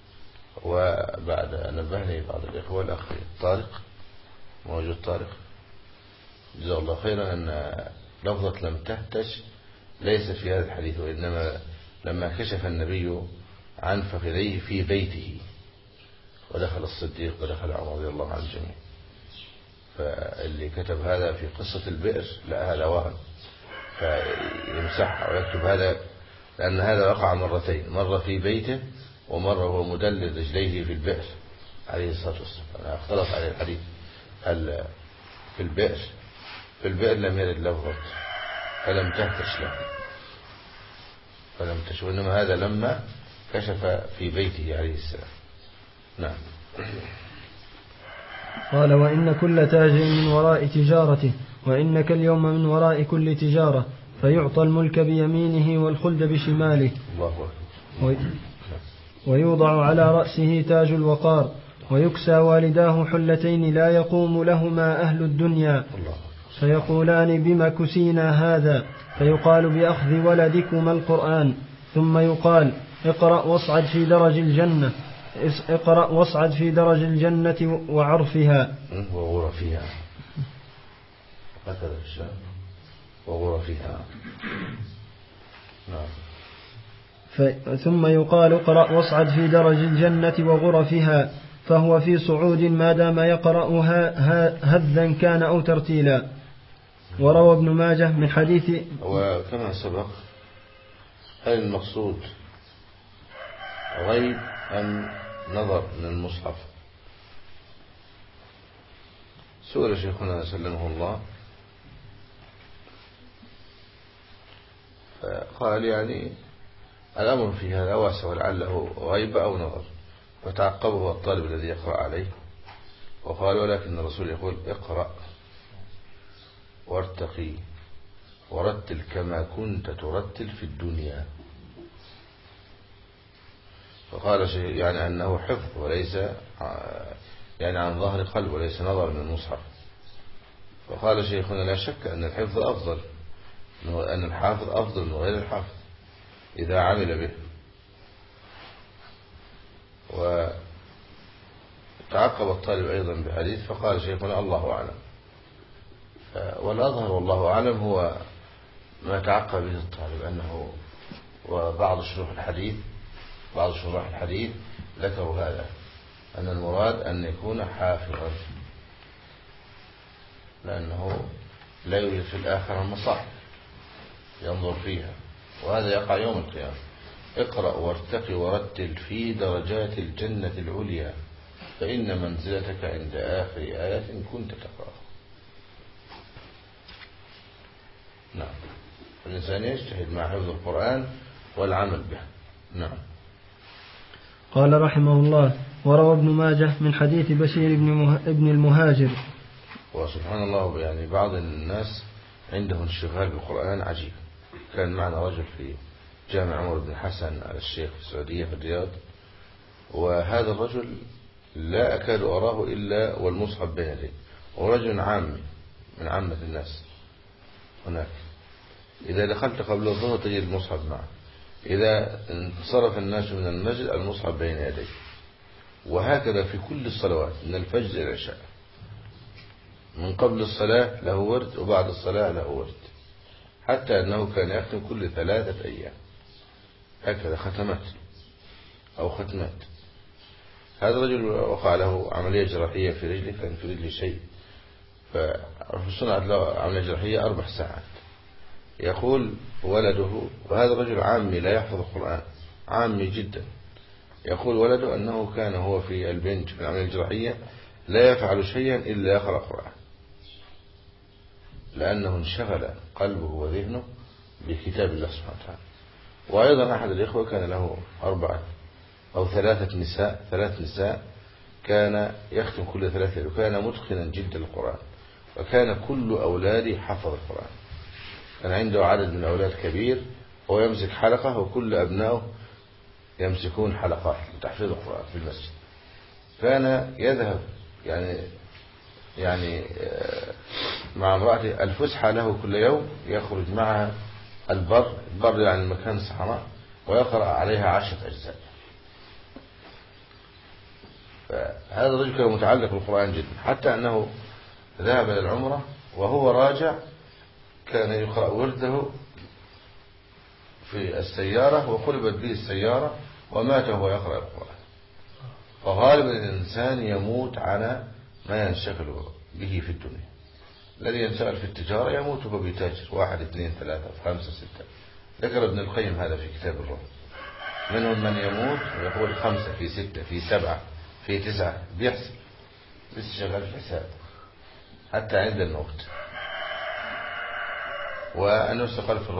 وبعد نبهني بعض الإخوة الأخ طارق، موجود طارق جزاه الله خيرا، أن لفظة لم تهتش ليست في هذا الحديث، وإنما لما كشف النبي عن فخذيه في بيته ودخل الصديق ودخل عمر رضي الله عن الجميع. فاللي كتب هذا في قصة البئر لا، هذا وهم، فيمسحها ويكتب هذا، لأن هذا وقع مرتين، مرة في بيته ومرة هو مدلل رجليه في البئر عليه الصلاة والسلام. أنا اختلط عليه الحديث هل في البئر لم يرد لفظة فلم تهتش له، فلم تشوف، إنما هذا لما كشف في بيته عليه السلام. نعم. قال وإن كل تاجر من وراء تجارته، وإنك اليوم من وراء كل تجارة، فيعطى الملك بيمينه والخلد بشماله، الله أكبر. ويوضع على رأسه تاج الوقار، ويكسى والداه حلتين لا يقوم لهما أهل الدنيا، فيقولان بما كسينا هذا، فيقال بأخذ ولدكما القرآن، ثم يقال اقرأ واصعد في درج الجنة، اقرأ واصعد في درج الجنة وعرفها وغرفها، هكذا الشام وغرفها. نعم. ثم يقال اقرأ واصعد في درج الجنة وغرفها، فهو في صعود ما دام يقرأها هذا كان أو ترتيلا. وروى ابن ماجه من حديث، وكما سبق هل المقصود غيب أم نظر من المصحف؟ سئل شيخنا سلمه الله فقال يعني الأمر في هذا واسع ولعله غيب أو نظر، فتعقبه الطالب الذي يقرأ عليه وقال ولكن الرسول يقول اقرأ وارتقي ورتل كما كنت ترتل في الدنيا. فقال شيء يعني أنه حفظ وليس يعني عن ظهر قلب وليس نظر من المصحف. فقال شيخنا لا شك أن الحفظ أفضل، أن الحافظ أفضل من غير الحافظ إذا عمل به. وتعقب الطالب أيضا بحديث فقال شيخنا الله أعلم. والأظهر والله أعلم هو ما تعقب به الطالب، أنه وبعض شروح الحديث ذكروا هذا، أن المراد أن يكون حافظا، لأنه لا يوجد في الآخرة مصاحف ينظر فيها، وهذا يقع يوم القيامة. اقرأ وارتقي ورتل في درجات الجنة العليا، فإن منزلتك عند آخر آية كنت تقرأ. نعم. الإنسان يجتهد مع حفظ القرآن والعمل به. نعم. قال رحمه الله وروى ابن ماجه من حديث بشير ابن المهاجر. وسبحان الله يعني بعض الناس عندهم انشغال بالقرآن عجيب. كان معنا رجل في جامع عمر بن حسن على الشيخ في السعودية في الرياض، وهذا الرجل لا أكاد أراه إلا والمصحف بين يديه، ورجل عامي من عامة الناس هناك، إذا دخلت قبل الظهر تجد المصحف معه، إذا انصرف الناس من المسجد المصحف بين يديه، وهكذا في كل الصلوات من الفجر إلى العشاء، من قبل الصلاة له ورد وبعد الصلاة له ورد، حتى أنه كان يختم كل 3 أيام هكذا ختمات أو ختمات. هذا الرجل وقع له عملية جراحية في رجله، كان في رجله شيء، فصنعت له عملية جراحية 4 ساعات. يقول ولده، وهذا الرجل عامي لا يحفظ القرآن، عامي جدا، يقول ولده أنه كان هو في البنج في العملية الجراحية لا يفعل شيئا إلا يقرأ القرآن، لأنه انشغل قلبه وذهنه بكتاب الله سبحانه وتعالى. وأيضا أحد الإخوة كان له 4 أو 3 نساء كان يختم كل 3 ليالي، وكان متقنا جدا للقرآن، وكان كل أولاده حفظ القرآن. كان عنده عدد من الأولاد كبير، هو يمسك حلقة وكل أبنائه يمسكون حلقات لتحفيظ القرآن في المسجد. كان يذهب يعني مع امرأته الفسحة له كل يوم، يخرج معها البر يعني المكان الصحراء، ويقرأ عليها 10 أجزاء. فهذا الرجل كان متعلق بالقرآن جدا، حتى أنه ذهب إلى العمرة وهو راجع كان يقرأ ورده في السيارة، وقلبت به السيارة ومات وهو يقرأ القرآن. فغالبا الإنسان يموت على ما ينشغل به في الدنيا. الذي ينشغل في التجارة يموت وهو بيتاجر، 1 2 3 5 6. ذكر ابن القيم هذا في كتاب الروح. منهم من يموت ويقول 5 في 6 في 7 في 9، بيحسب لسه شغال في حساب حتى عند الموت. وأنه استقال في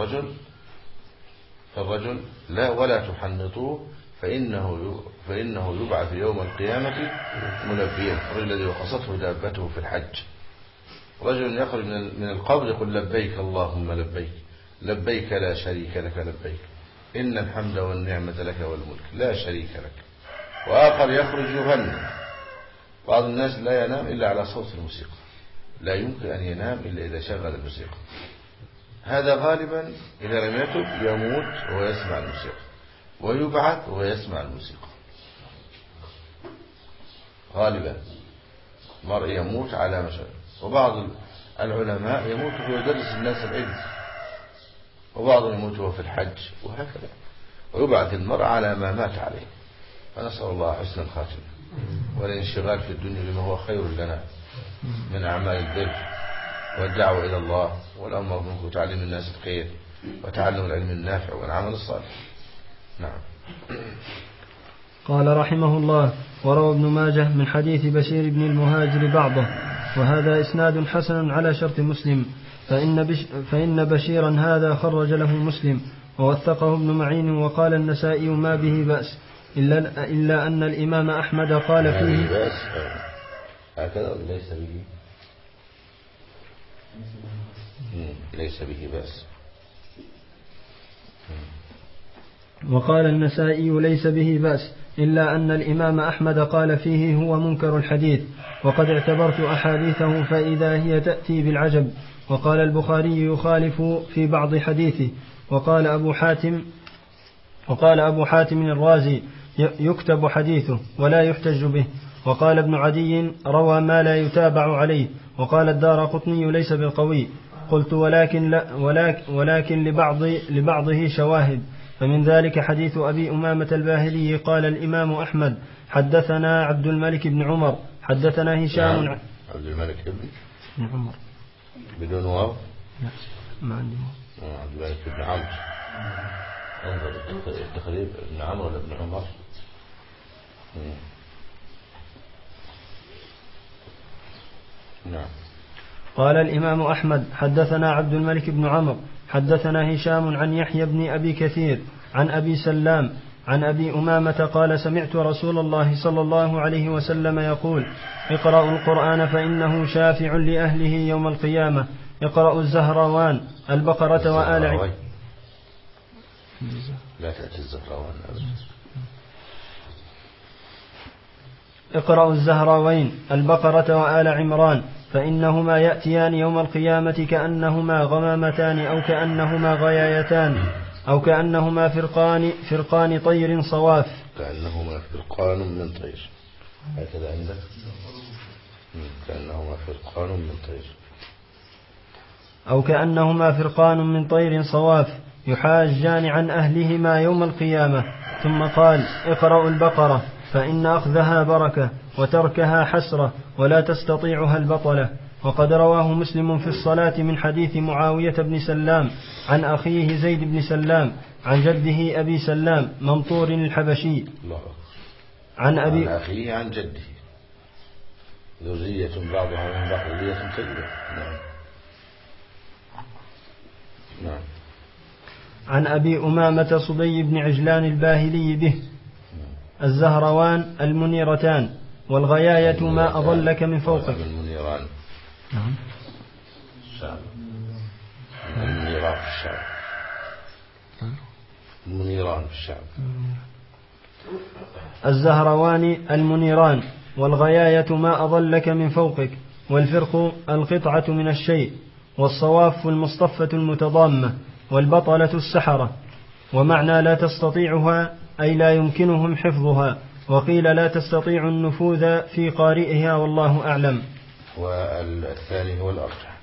الرجل لا ولا تحنطوه فإنه يبعث يوم القيامة ملبيا. الرجل الذي وقصته دابته في الحج، رجل يخرج من القبر يقول لبيك اللهم لبيك، لبيك لا شريك لك لبيك، إن الحمد والنعمة لك والملك لا شريك لك. وآخر يخرج يغني. بعض الناس لا ينام إلا على صوت الموسيقى، لا يمكن أن ينام إلا إذا شغل الموسيقى. هذا غالبا إذا لم يتب يموت وهو يسمع الموسيقى، ويبعث وهو يسمع الموسيقى. غالبا مرء يموت على مشاهد. وبعض العلماء يموت وهو يدرس الناس العلم، وبعضهم يموت وهو في الحج، وهكذا. ويبعث المرء على ما مات عليه. فنسأل الله حسن الخاتمة والانشغال في الدنيا بما هو خير لنا من أعمال البر والدعوة إلى الله والأمر بالمعروف وتعليم الناس الخير وتعلم العلم النافع والعمل الصالح. نعم. قال رحمه الله: وروى ابن ماجه من حديث بشير بن المهاجر بعضه، وهذا إسناد حسن على شرط مسلم، فإن بشيرا هذا خرج له مسلم ووثقه ابن معين. وقال النسائي ما به بأس، إلا أن الإمام أحمد قال فيه هكذا ليس به بأس. وقال النسائي ليس به بأس، إلا أن الإمام أحمد قال فيه هو منكر الحديث، وقد اعتبرت أحاديثه فإذا هي تأتي بالعجب. وقال البخاري يخالف في بعض حديثه. وقال أبو حاتم الرازي يكتب حديثه ولا يحتج به. وقال ابن عدي روى ما لا يتابع عليه. وقال الدارقطني ليس بالقوي. قلت ولكن لبعضه شواهد، فمن ذلك حديث أبي أمامة الباهلي. قال الإمام أحمد: حدثنا عبد الملك بن عمر حدثنا هشام. عبد الملك بن عمر بدون واو؟ لا، ما عندي واو. عبد الملك بن عمرو. انظر التقريب، ابن عمرو ولا ابن عمر؟ نعم. قال الإمام أحمد: حدثنا عبد الملك بن عمرو حدثنا هشام عن يحيى بن أبي كثير عن أبي سلام عن أبي أمامة قال: سمعت رسول الله صلى الله عليه وسلم يقول: اقرأوا القرآن فإنه شافع لأهله يوم القيامة. اقرأوا الزهروان البقرة وآل عمران. لا تأتي الزهروان أبدا. اقرأوا الزهراوين البقرة وآل عمران، فإنهما يأتيان يوم القيامة كأنهما غمامتان أو كأنهما غيايتان أو كأنهما فرقان طير صواف. كأنهما فرقان من طير. هكذا عندك؟ كأنهما فرقان من طير. أو كأنهما فرقان من طير صواف يحاجان عن أهلهما يوم القيامة. ثم قال: اقرأوا البقرة فإن أخذها بركة وتركها حسرة ولا تستطيعها البطلة. وقد رواه مسلم في الصلاة من حديث معاوية بن سلام عن أخيه زيد بن سلام عن جده أبي سلام ممطور الحبشي عن أخيه عن جده، ذرية بعضها من بعض، ذرية طيبة. نعم. عن أبي أمامة صدي بن عجلان الباهلي به: الزهروان المنيرتان والغياية ما أظلك من فوقك. المنيران. نعم. الشعب. المنيران في الشعب. المنيران في الشعب. الزهروان المنيران، والغياية ما أظلك من فوقك، والفرق القطعة من الشيء، والصواف المصطفة المتضامة، والبطلة السحرة. ومعنى لا تستطيعها أي لا يمكنهم حفظها، وقيل لا تستطيع النفوذ في قارئها، والله أعلم. والثاني هو الأرجح.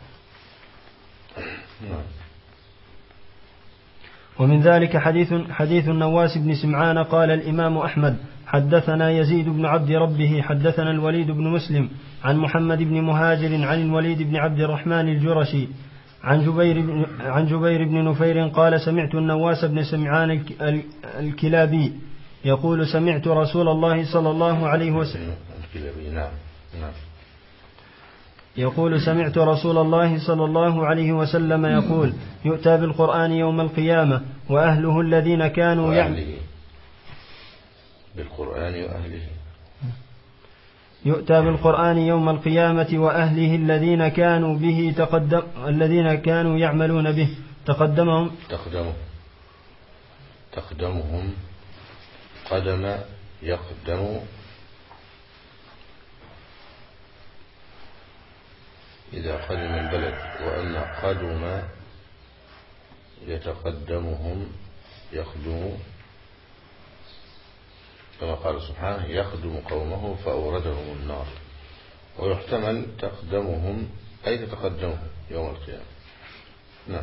ومن ذلك حديث النواس بن سمعان قال الإمام أحمد حدثنا يزيد بن عبد ربه حدثنا الوليد بن مسلم عن محمد بن مهاجر عن الوليد بن عبد الرحمن الجرشي عن جبير بن نفير قال سمعت النواس بن سمعان الكلابي يقول سمعت رسول الله صلى الله عليه وسلم يقول سمعت رسول الله صلى الله عليه وسلم يقول يؤتى بالقرآن يوم القيامة وأهله الذين كانوا يؤتى بالقرآن يوم القيامة وأهله الذين كانوا به الذين كانوا يعملون به تقدمهم قدم يقدم إذا قدم البلد، وأن قدم يتقدمهم يخدم، كما قال سبحانه يخدم قومه فأوردهم النار. ويحتمل تقدمهم أي تتقدمهم يوم القيامة. نعم.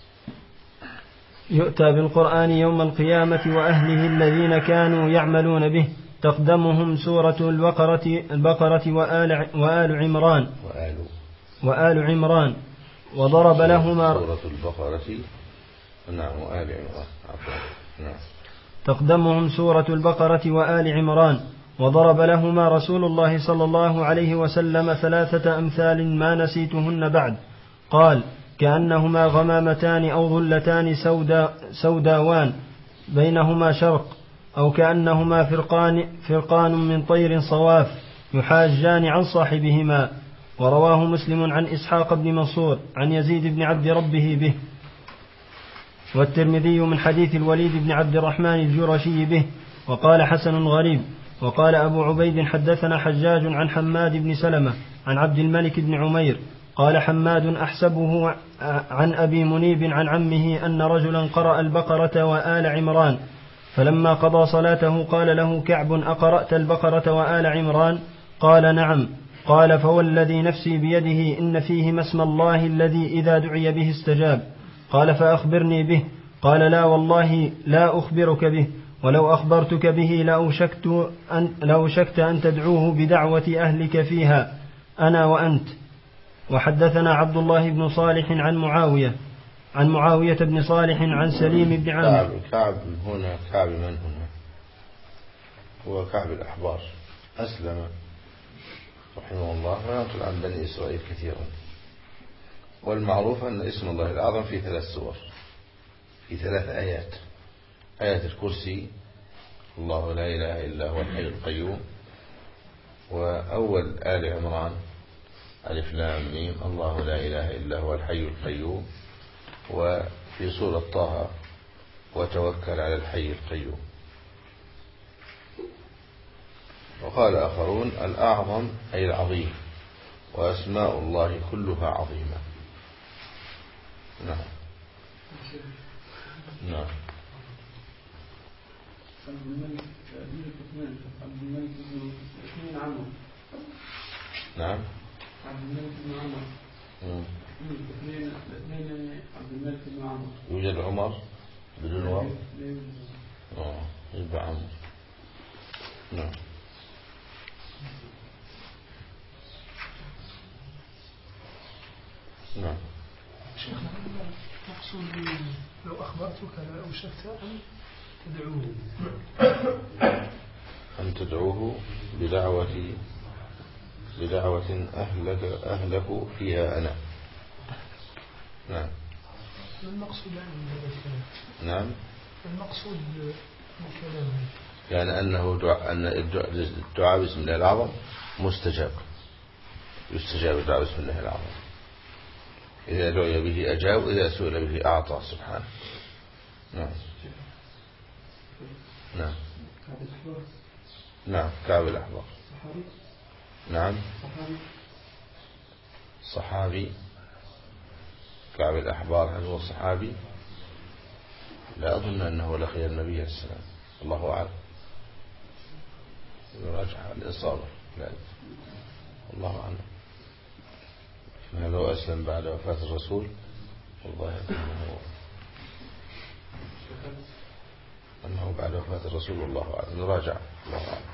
يؤتى بالقرآن يوم القيامة وأهله الذين كانوا يعملون به تقدمهم سورة البقرة وآل عمران وضرب لهما سورة البقرة نعم وآل عمران نعم. تقدمهم سورة البقرة وآل عمران وضرب لهما رسول الله صلى الله عليه وسلم 3 أمثال ما نسيتهن بعد. قال كأنهما غمامتان أو ظلتان سوداوان بينهما شرق، أو كأنهما فرقان من طير صواف يحاجان عن صاحبهما. ورواه مسلم عن إسحاق بن منصور عن يزيد بن عبد ربه به، والترمذي من حديث الوليد بن عبد الرحمن الجرشي به، وقال حسن غريب. وقال أبو عبيد حدثنا حجاج عن حماد بن سلمة عن عبد الملك بن عمير قال حماد أحسبه عن أبي منيب عن عمه أن رجلا قرأ البقرة وآل عمران، فلما قضى صلاته قال له كعب أقرأت البقرة وآل عمران؟ قال نعم. قال فوالذي نفسي بيده إن فيهما اسم الله الذي إذا دعي به استجاب. قال فأخبرني به. قال لا والله لا أخبرك به، ولو أخبرتك به لأوشكت أن تدعوه بدعوة أهلك فيها أنا وأنت. وحدثنا عبد الله بن صالح عن معاوية بن صالح عن سليم بن عامر. كعب هنا كعب من هنا؟ هو كعب الأحبار، أسلم رحمه الله وينقل عن بني إسرائيل كثيرا. والمعروف أن اسم الله الأعظم في 3 سور، في 3 آيات: آية الكرسي الله لا إله إلا هو الحي القيوم، وأول آل عمران ألف لام ميم الله لا إله إلا هو الحي القيوم، وفي سورة طه وتوكل على الحي القيوم. وقال آخرون الأعظم أي العظيم، وأسماء الله كلها عظيمة. نعم نعم. عبد الملك بن عمرو. نعم. عبد الملك بن عمرو. الاثنين عبد الملك بن عمرو. يوجد عمر بدون واو؟ يبقى عمرو. نعم. نعم. شيخنا مقصود لو أخبرتك لأوشكت أن تدعوه بدعوة أهلك فيها أنا. نعم. المقصود يعني من هذا الكلام. نعم. المقصود من كلامه يعني أن الدعاء بسم الله الأعظم مستجاب، يستجاب الدعاء بسم الله الأعظم، إذا دعي به أجاب وإذا سئل به أعطى سبحانه. نعم نعم نعم. كعب الأحبار. نعم صحابي. كعب الأحبار هل هو صحابي؟ لا أظن أنه لقي النبي عليه السلام، الله أعلم. راجع الإصابة، لا الله أعلم. هل هو أسلم بعد وفاة الرسول؟ والله أنه بعد وفاة الرسول، والله أعلم. نراجع، الله أعلم.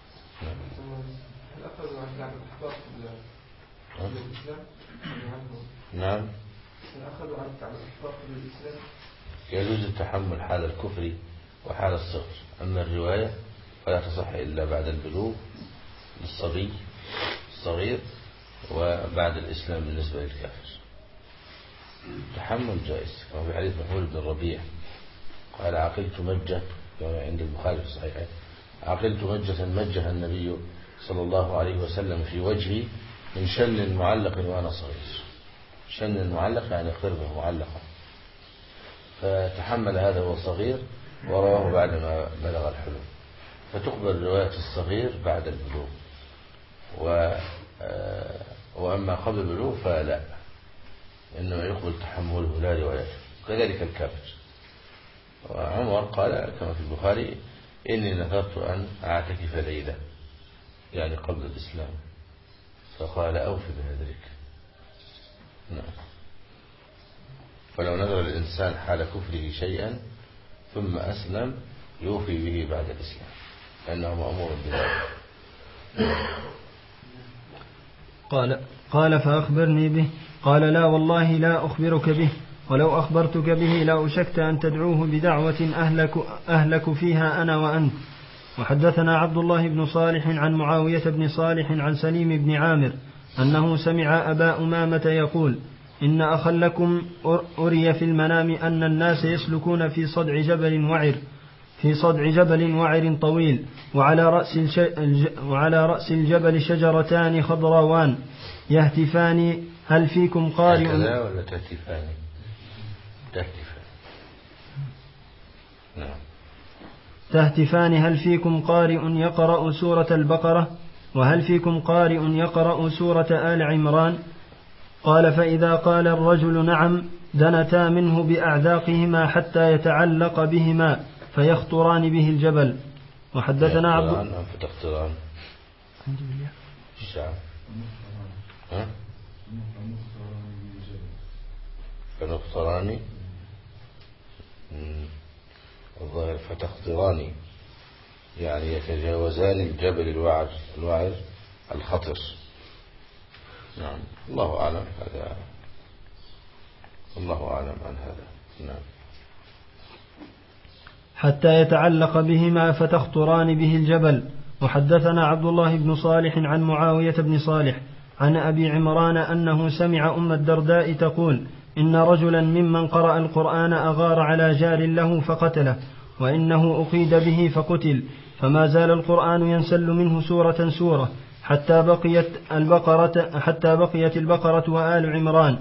هل أخذوا عن كعب الأحبار قبل الإسلام؟ نعم. هل أخذوا عن كعب الأحبار قبل الإسلام؟ يجوز التحمل حال الكفر وحال الصغر، أما الرواية فلا تصح إلا بعد البلوغ للصبي الصغير وبعد الإسلام بالنسبة للكافر. تحمل جائز، كما في حديث محمود بن الربيع قال عقلت مجة، عند البخاري في الصحيحين، عقلت مجة مجها النبي صلى الله عليه وسلم في وجهي من شن معلق وأنا صغير. شن معلق يعني قربه معلقة، فتحمل هذا وهو صغير ورواه بعدما بلغ الحلم، فتقبل رواية الصغير بعد البلوغ، وأما قبل البلوغ فلا، إنما يقبل تحمله لا روايته، كذلك الكافر. وعمر قال كما في البخاري إني نذرت أن أعتكف ليلة، يعني قبل الإسلام، فقال أوفي بنذرك. نعم. فلو نذر الإنسان حال كفره شيئا ثم أسلم يوفي به بعد الإسلام، لأنه مأمور بذلك. قال فأخبرني به. قال لا والله لا أخبرك به، ولو أخبرتك به لأوشكت أن تدعوه بدعوة أهلك فيها أنا وأنت. وحدثنا عبد الله بن صالح عن معاوية بن صالح عن سليم بن عامر أنه سمع أبا أمامة يقول إن أخا لكم أري في المنام أن الناس يسلكون في صدع جبل وعر طويل، وعلى رأس الجبل شجرتان خضراوان يهتفان هل فيكم قارئ. هكذا ولا تهتفان؟ نعم. تهتفان هل فيكم قارئ يقرأ سورة البقرة وهل فيكم قارئ يقرأ سورة آل عمران. قال فإذا قال الرجل نعم دنتا منه بأعذاقهما حتى يتعلق بهما فيخطران به الجبل. وحدثنا عبد فتخطران الشعب فنخطران الظاهر فتخطران، يعني يتجاوزان الجبل الوعر الخطر. نعم. الله أعلم هذا، الله أعلم عن هذا. نعم. حتى يتعلق بهما فتخطران به الجبل. وحدثنا عبد الله بن صالح عن معاوية بن صالح عن أبي عمران أنه سمع أم الدرداء تقول إن رجلا ممن قرأ القرآن أغار على جار له فقتله، وإنه أقيد به فقتل، فما زال القرآن ينسل منه سورة سورة حتى بقيت البقرة وآل عمران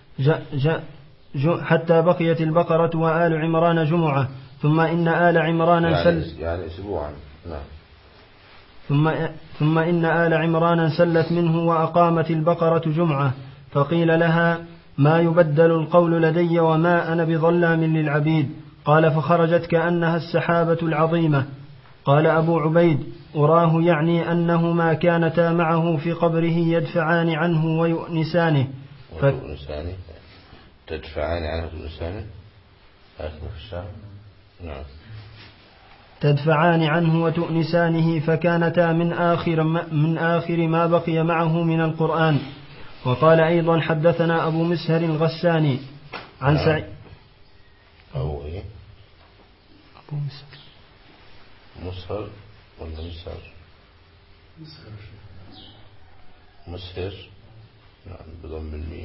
حتى بقيت البقرة وآل عمران جمعة، ثم إن آل عمران يعني أسبوعا. نعم. ثم إن آل عمران انسلت منه وأقامت البقرة جمعة، فقيل لها ما يبدل القول لدي وما أنا بظلام للعبيد. قال فخرجت كأنها السحابة العظيمة. قال أبو عبيد أراه يعني أنهما كانتا معه في قبره يدفعان عنه ويؤنسانه. تدفعان عنه ويؤنسانه هكذا في الشعر. نعم. تدفعان عنه وتؤنسانه، فكانتا من آخر ما بقي معه من القرآن. وقال أيضا حدثنا أبو مسهر الغساني عن سعيد. أبو إيه؟ أبو مسهر. مسهر ولا مسهر؟ مسهر. نعم بضم الميم.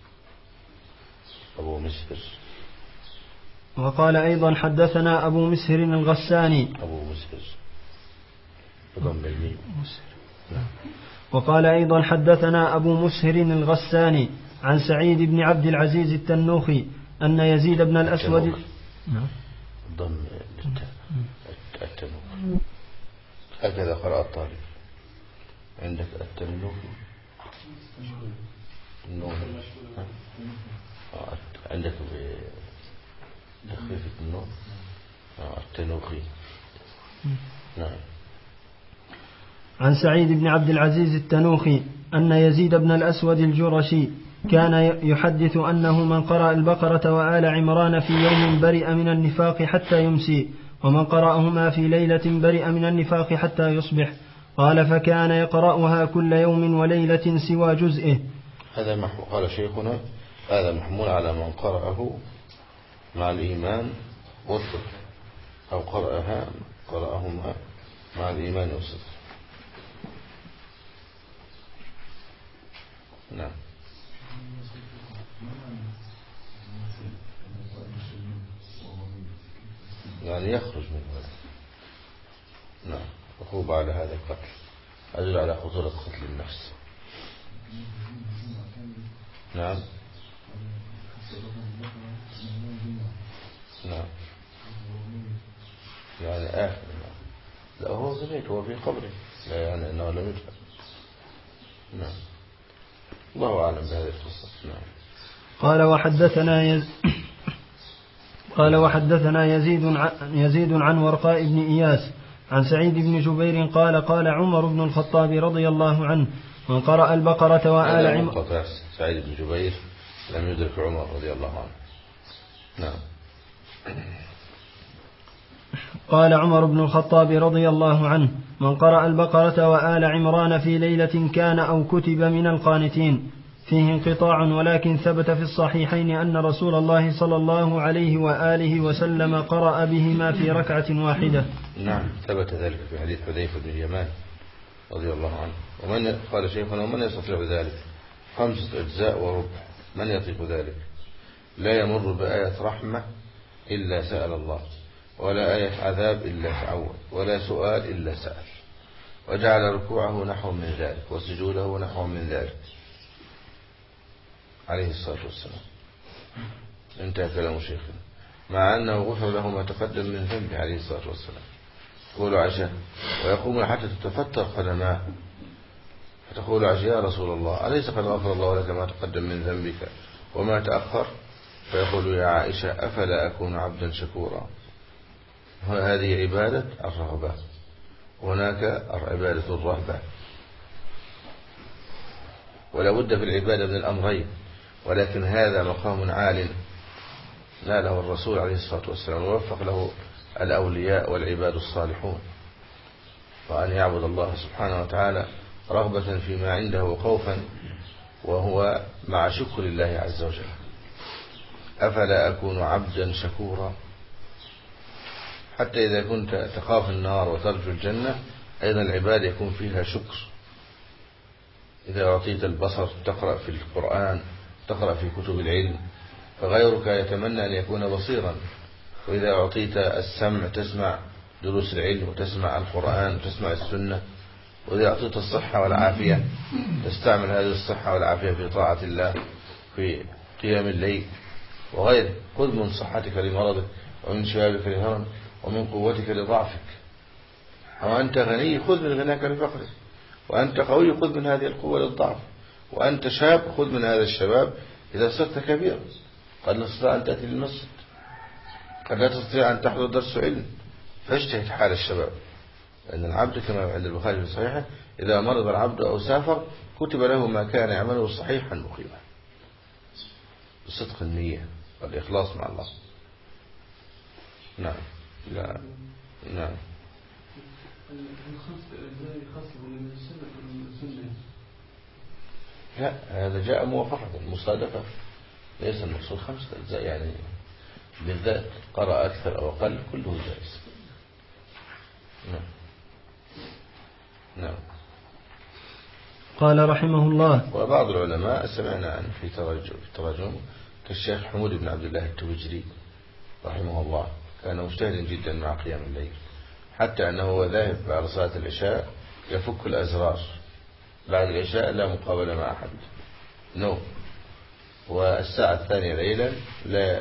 أبو مسهر. وقال أيضا حدثنا أبو مسهر الغساني. أبو مسهر. بضم الميم. وقال أيضا حدثنا أبو مسهر الغساني عن سعيد بن عبد العزيز التنوخي أن يزيد بن الأسود ضم التنوخي هكذا قرأ الطالب. عندك التنوخي النون عندك بتخفيف النون التنوخي. نعم. عن سعيد بن عبد العزيز التنوخي أن يزيد بن الأسود الجرشي كان يحدث أنه من قرأ البقرة وآل عمران في يوم برئ من النفاق حتى يمسي، ومن قرأهما في ليلة برئ من النفاق حتى يصبح. قال فكان يقرأها كل يوم وليلة سوى جزئه. هذا قال شيخنا هذا محمول على من قرأه مع الإيمان والصدق، أو قرأهما مع الإيمان والصدق. نعم. يعني يخرج من هذا. نعم. عقوبة على هذا القتل، أدل على خطورة قتل النفس. نعم. نعم. يعني آخر. لا هو زميت هو في قبره، لا يعني أنه لم يدفن. نعم. الله أعلم بهذه القصة. نعم. قال وحدثنا يزيد عن ورقاء بن إياس عن سعيد بن جبير قال قال عمر بن الخطاب رضي الله عنه من قرأ البقرة وآل عمران. سعيد بن جبير لم يدرك عمر رضي الله عنه. نعم. قال عمر بن الخطاب رضي الله عنه من قرأ البقرة وآل عمران في ليلة كان أو كتب من القانتين. فيه انقطاع ولكن ثبت في الصحيحين أن رسول الله صلى الله عليه وآله وسلم قرأ بهما في ركعة واحدة. نعم ثبت ذلك في حديث حذيفة بن اليمان رضي الله عنه. ومن قال شيخنا ومن يستطيع ذلك 5 أجزاء وربع، من يطيق ذلك؟ لا يمر بآية رحمة إلا سأل الله، ولا آية عذاب إلا تعود، ولا سؤال إلا سأل، وجعل ركوعه نحو من ذلك وسجوده نحو من ذلك عليه الصلاة والسلام. انتهى كلام شيخنا، مع أنه غفر له ما تقدم من ذنبه عليه الصلاة والسلام. يقول عشاء ويقوم حتى تتفتر قدماه، فتقول عشاء يا رسول الله أليس قد غفر الله لك ما تقدم من ذنبك وما تأخر؟ فيقول يا عائشة أفلا أكون عبدا شكورا. هذه عبادة الرغبة، هناك عبادة الرهبة، ولا بد في العبادة من الأمرين، ولكن هذا مقام عال ناله الرسول عليه الصلاة والسلام ووفق له الأولياء والعباد الصالحون، وأن يعبد الله سبحانه وتعالى رغبة فيما عنده وخوفا، وهو مع شكر الله عز وجل. أفلا أكون عبدا شكورا. حتى إذا كنت تخاف النار وترجو الجنة أيضا العبادة يكون فيها شكر. إذا أعطيت البصر تقرأ في القرآن، تقرأ في كتب العلم، فغيرك يتمنى أن يكون بصيرا. وإذا أعطيت السمع تسمع دروس العلم وتسمع القرآن وتسمع السنة. وإذا أعطيت الصحة والعافية تستعمل هذه الصحة والعافية في طاعة الله، في قيام الليل وغيره. خذ من صحتك لمرضك، ومن شبابك لهرم، ومن قوتك لضعفك. وأنت غني خذ من غناك لفقرك، وأنت قوي خذ من هذه القوة للضعف، وأنت شاب خذ من هذا الشباب إذا صرت كبيرا. قد لا تستطيع أن تأتي للمسجد، قد لا تستطيع أن تحضر درس علم، فاجتهد حال الشباب. لأن العبد كما عند البخاري في صحيحه إذا مرض العبد أو سافر كتب له ما كان يعمله صحيحا مقيما، بصدق النية والإخلاص مع الله. نعم. لا. نعم. لا هذا جاء موافقة مصادفة، ليس المقصود 5 أجزاء يعني بالذات قرأ أكثر أو أقل كله جائز. نعم. نعم. قال رحمه الله. وبعض العلماء سمعنا عنه في تراجم كالشيخ حمود بن عبد الله التوجري رحمه الله، كان مجتهدا جدا مع قيام الليل حتى أنه هو ذاهب بعد صلاة العشاء يفك الأزرار بعد العشاء، لا مقابلة مع أحد، نوم. والساعة الثانية ليلا لا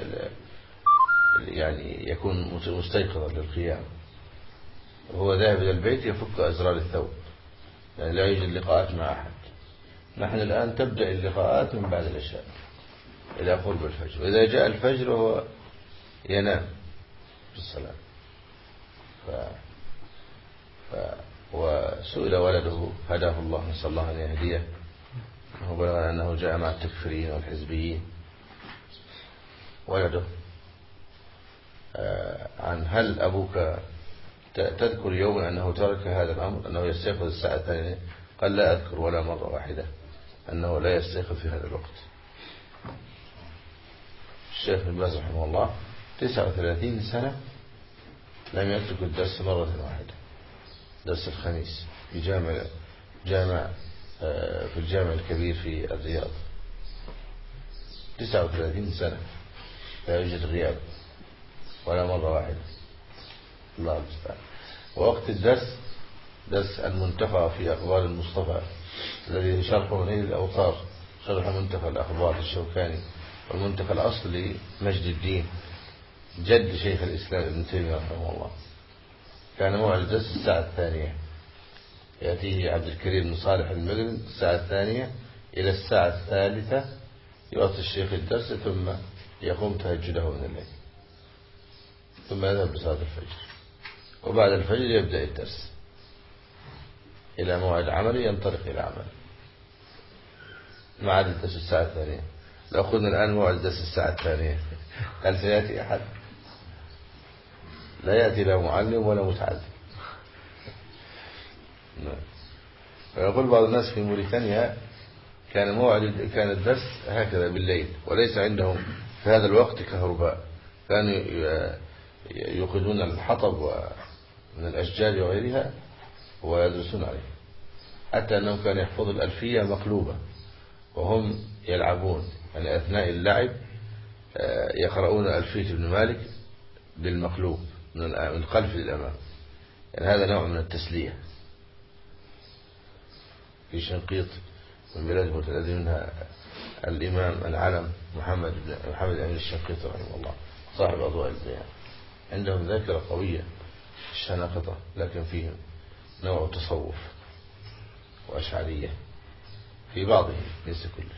يعني يكون مستيقظا للقيام، وهو ذاهب إلى البيت يفك أزرار الثوب، يعني لا يوجد لقاءات مع أحد. نحن الآن تبدأ اللقاءات من بعد العشاء إلى قرب الفجر، وإذا جاء الفجر وهو ينام في الصلاة. وسئل ولده هداه الله، نسأل الله أن يهديه، أنه بلغ أنه جاء مع التكفيريين والحزبيين ولده عن هل أبوك تذكر يوما أنه ترك هذا الأمر، أنه يستيقظ الساعة الثانية؟ قال لا أذكر ولا مرة واحدة أنه لا يستيقظ في هذا الوقت. الشيخ ابن باز رحمه الله 39 سنة لم يترك الدرس مرة واحدة، درس الخميس في في الجامع الكبير في الرياض. 39 سنة لا يوجد غياب ولا مرة واحدة، الله المستعان. ووقت الدرس درس المنتقى في أخبار المصطفى الذي شرحه نيل الأوطار، شرح منتقى الأخبار الشوكاني، والمنتقى الأصلي مجد الدين جد شيخ الإسلام ابن تيمية رحمه الله. كان موعد الدرس الساعة الثانية، يأتيه عبد الكريم بن صالح المغرب الساعة الثانية إلى الساعة الثالثة، يؤتي الشيخ الدرس ثم يقوم تهجده من الليل، ثم يذهب لصلاة الفجر، وبعد الفجر يبدأ الدرس إلى موعد عمله، ينطلق إلى عمله. موعد الدرس الساعة الثانية، لو أخذنا الآن موعد الدرس الساعة الثانية هل سيأتي أحد؟ لا يأتي لا معلم ولا متعلم. ويقول بعض الناس في موريتانيا كان الدرس هكذا بالليل، وليس عندهم في هذا الوقت كهرباء، كانوا يأخذون الحطب من الأشجار وغيرها ويدرسون عليه، حتى أنهم كانوا يحفظوا الألفية مقلوبة وهم يلعبون، يعني أثناء اللعب يقرؤون ألفية ابن مالك بالمقلوب من الخلف للأمام، يعني هذا نوع من التسلية. في شنقيط من بلاد الذي منها الإمام العلم محمد أمين الشنقيطي رحمه الله صاحب أضواء البيان، عندهم ذاكرة قوية الشنقطة، لكن فيهم نوع تصوف وأشعرية في بعضهم ليس كله.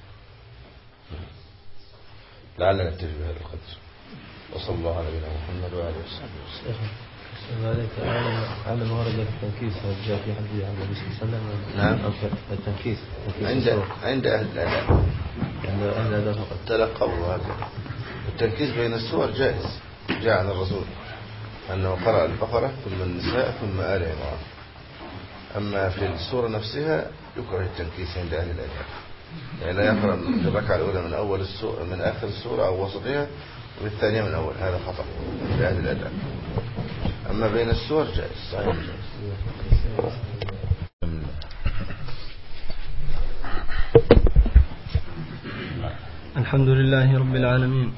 لعلنا نكتفي بهذا القدر، وصلى الله على نبينا محمد وآله وصحبه وسلم. عالم ورد التنكيس جاء في حديث عن النبي صلى الله عليه وسلم. نعم، التنكيس عند أهل الأداء، عند أهل الأداء فقط تلقوا هكذا. التنكيس بين السور جائز، جاء عن الرسول أنه قرأ البقرة ثم النساء ثم آل عمران. أما في السورة نفسها يكره التنكيس عند أهل الأداء، يعني لا يقرأ في الركعة الأولى من أول السورة من آخر السورة أو وسطها، وفي الثانية من أول، هذا خطأ عند أهل الأداء. أما بين السور جائز، صحيح جائز. الحمد لله رب العالمين.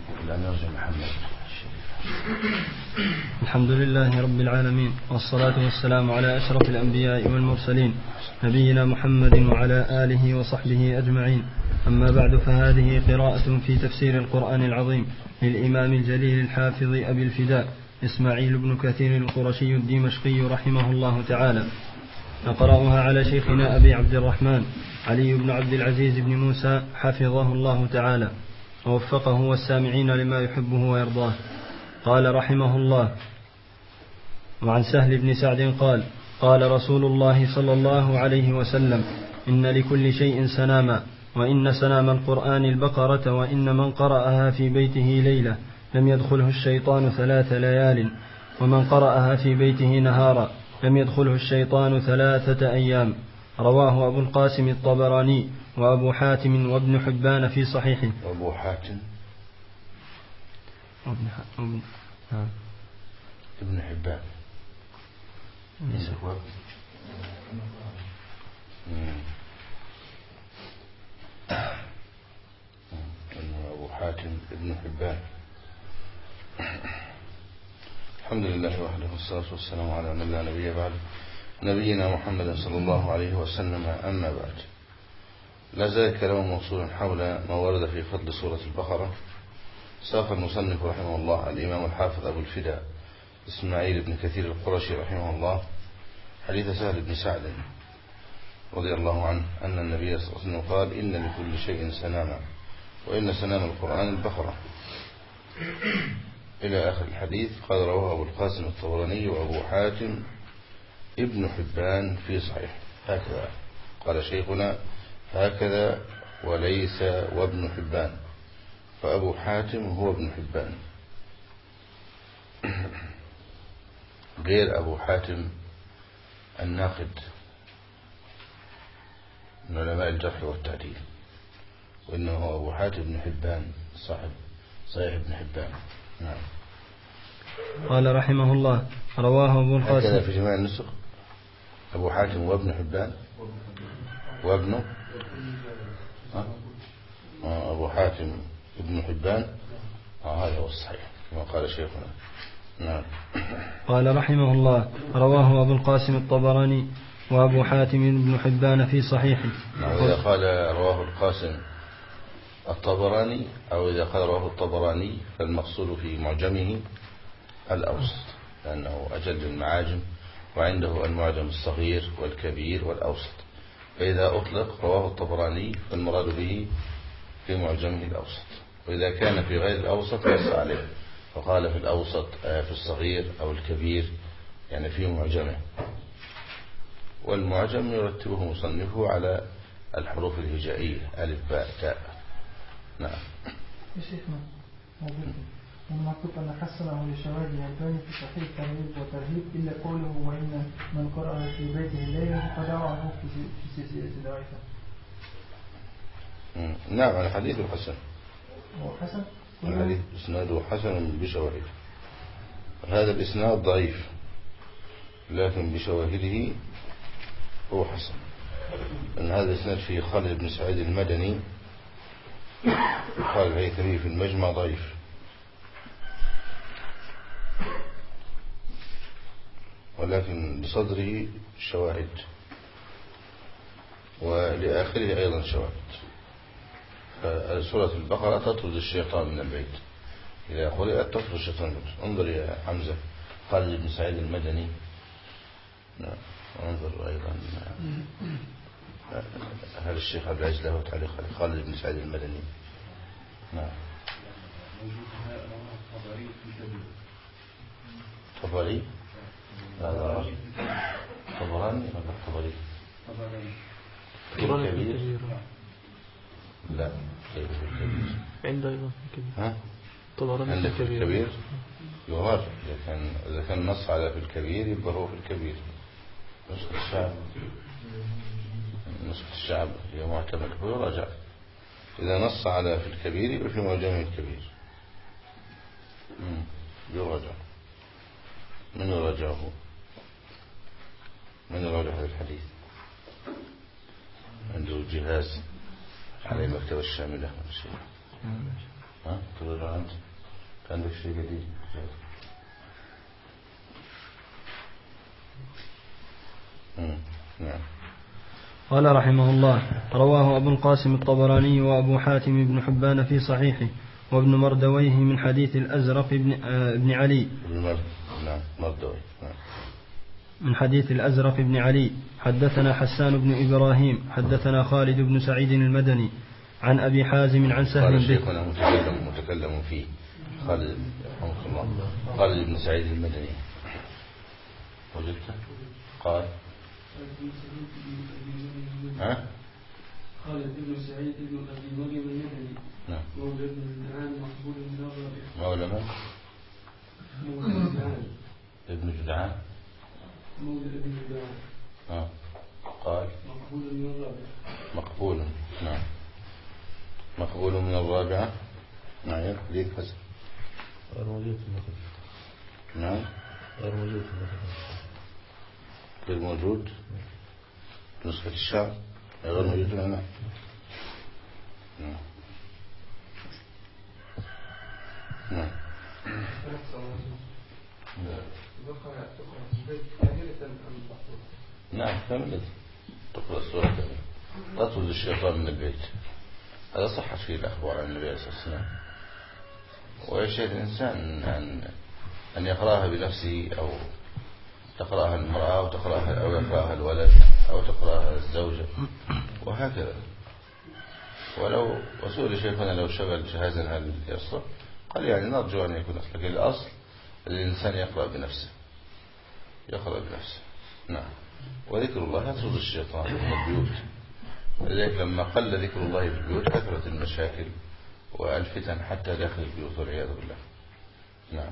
الحمد لله رب العالمين، والصلاة والسلام على أشرف الأنبياء والمرسلين، نبينا محمد وعلى آله وصحبه أجمعين. أما بعد، فهذه قراءة في تفسير القرآن العظيم للإمام الجليل الحافظ أبي الفداء إسماعيل بن كثير القرشي الدمشقي رحمه الله تعالى. نقرأها على شيخنا أبي عبد الرحمن علي بن عبد العزيز بن موسى حفظه الله تعالى ووفقه والسامعين لما يحبه ويرضاه. قال رحمه الله: وعن سهل بن سعد قال: قال رسول الله صلى الله عليه وسلم: إن لكل شيء سناما، وإن سنام القرآن البقرة، وإن من قرأها في بيته ليلة لم يدخله الشيطان 3 ليال، ومن قرأها في بيته نهارا لم يدخله الشيطان 3 أيام. رواه أبو القاسم الطبراني وأبو حاتم وابن حبان في صحيحه. أبو حاتم ابن حبان أبو حاتم ابن حبان. الحمد لله وحده والصلاة والسلام على من لا نبي بعده نبينا محمد صلى الله عليه وسلم. أما بعد، لا زال كلام موصول حول ما ورد في فضل سورة البقرة. ساق المصنف رحمه الله الإمام الحافظ أبو الفداء إسماعيل بن كثير القرشي رحمه الله حديث سهل بن سعد رضي الله عنه أن النبي صلى الله عليه وسلم قال: إن لكل شيء سناما، وإن سنام القرآن البقرة، إلى آخر الحديث. قال: رواه أبو القاسم الطبراني وأبو حاتم ابن حبان في صحيح. هكذا قال شيخنا، هكذا وليس وابن حبان، فأبو حاتم هو ابن حبان، غير أبو حاتم الناقد من علماء الجرح والتعديل، وإنه هو أبو حاتم بن حبان صاحب صحيح ابن حبان. نعم. قال رحمه الله: رواه أبو القاسم. هكذا في جميع النسخ أبو حاتم وابن حبان وابنه أبو حاتم ابن حبان. هذا هو الصحيح كما قال شيخنا. نعم. قال رحمه الله: رواه أبو القاسم الطبراني وأبو حاتم ابن حبان في صحيحه. إذا قال رواه القاسم الطبراني أو إذا قال رواه الطبراني فالمقصود في معجمه الأوسط، لأنه أجل المعاجم، وعنده المعجم الصغير والكبير والأوسط. فإذا أطلق رواه الطبراني فالمراد به في معجمه الأوسط، وإذا كان في غير الأوسط نص عليه فقال في الأوسط في الصغير أو الكبير، يعني في معجمه. والمعجم يرتبه مصنفه على الحروف الهجائية: ألف باء تاء. نعم. يا شيخنا المكتوب أن حسنه لشواهد الباني في صحيح الترغيب والترهيب إلا قوله: وإن من قرأ في بيته الليلة فدعوا عنه في سلسلة ضعيفة. نعم، الحديث حسن. هو حسن؟ الحديث إسناده حسن بشواهد. هذا الإسناد ضعيف، لكن بشواهده هو حسن. أن هذا الإسناد في خالد بن سعيد المدني، قال الهيثمي في المجمع ضعيف، ولكن بصدره شواهد، ولآخره أيضا شواهد. فسورة البقرة تطرد الشيطان من البيت، إذا قرأت تطرد الشيطان من البيت. انظر يا حمزة خالد بن سعيد المدني. انظر أيضا هل الشيخ عبد العزيز له تعليق على خالد بن سعيد المدني؟ نعم. طبري؟ هذا طبراني ولا طبري؟ طبراني في الكبير. لا، كيف في الكبير؟ عنده أيضا في الكبير. ها؟ طبراني في الكبير يغار. إذا كان نص على في الكبير يبقى هو في الكبير. نسخة الشعب هي معتمد، هو يراجع. إذا نص على في الكبير يبقى في معجمه الكبير، يراجع. من يراجعه؟ من يراجع هذا الحديث؟ عنده جهاز على المكتبة الشاملة شيء. ها؟ تراجع أنت؟ عندك شيء جديد؟ نعم. قال رحمه الله: رواه أبو القاسم الطبراني وأبو حاتم بن حبان في صحيحه، وابن مردويه من حديث الأزرق بن علي. نعم، مردوي. من حديث الأزرق بن علي: حدثنا حسان بن إبراهيم حدثنا خالد بن سعيد المدني عن أبي حازم عن سهل قال شيخنا متكلم فيه خالد رحمه الله، خالد بن سعيد المدني. وجدته؟ قال ها؟ خالد بن سعيد بن أبي مريم المدني. نعم. مولى ابن جدعان مقبول من الرابع. مولى من؟ مولى جدعان. ابن جدعان. مولى ابن جدعان. قال مقبول من الرابع. مقبول. نعم، مقبول من الرابعة. نعم، ليك حسن. غير موجود في المكتب. نعم، غير موجود في المكتب. غير موجود. نسخة الشعب غير موجود هنا. نعم. تقرأ في البيت كاملة أم مقطوعة؟ نعم كاملة، تقرأ السورة كاملة، تطرد الشيطان من البيت. هذا صحت فيه الأخبار عن النبي صلى الله عليه وسلم. ويشهد الإنسان أن يقرأها بنفسه، أو تقرأها المرأة، أو يقرأها الولد، أو تقرأها الزوجة، وهكذا. ولو وسئل شيخنا لو شغل جهازا هل يصلح؟ قال يعني نرجو أن يكون أصلح، لكن الأصل الإنسان يقرأ بنفسه. نعم. وذكر الله يطرد الشيطان من البيوت، ولذلك لما قل ذكر الله في البيوت كثرت المشاكل والفتن حتى داخل البيوت والعياذ بالله. نعم.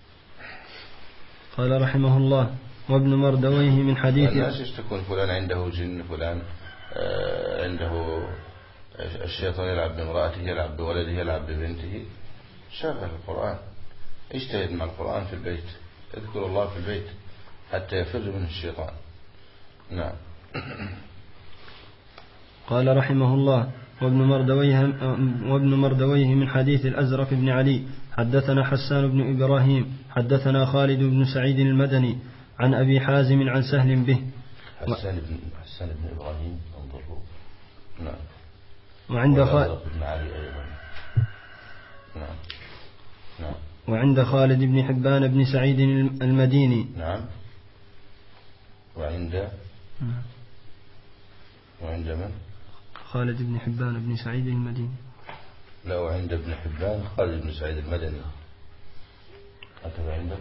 قال رحمه الله: وابن مردويه من حديث الناس يشتكون فلان عنده جن، فلان عنده الشيطان يلعب بامرأته، يلعب بولده، يلعب ببنته. شغل القرآن، اجتهد مع القرآن في البيت، اذكر الله في البيت حتى يفر منه الشيطان. نعم. قال رحمه الله: وابن مردويه من حديث الأزرق بن علي حدثنا حسان بن إبراهيم حدثنا خالد بن سعيد المدني عن أبي حازم عن سهل به. حسان بن إبراهيم انظروا. نعم. وعند خالد بن علي أيضا. نعم. نعم. وعند خالد بن حبان بن سعيد المديني. نعم. وعند من؟ خالد بن حبان بن سعيد المديني. لا، وعند ابن حبان خالد بن سعيد المدني. هكذا عندك؟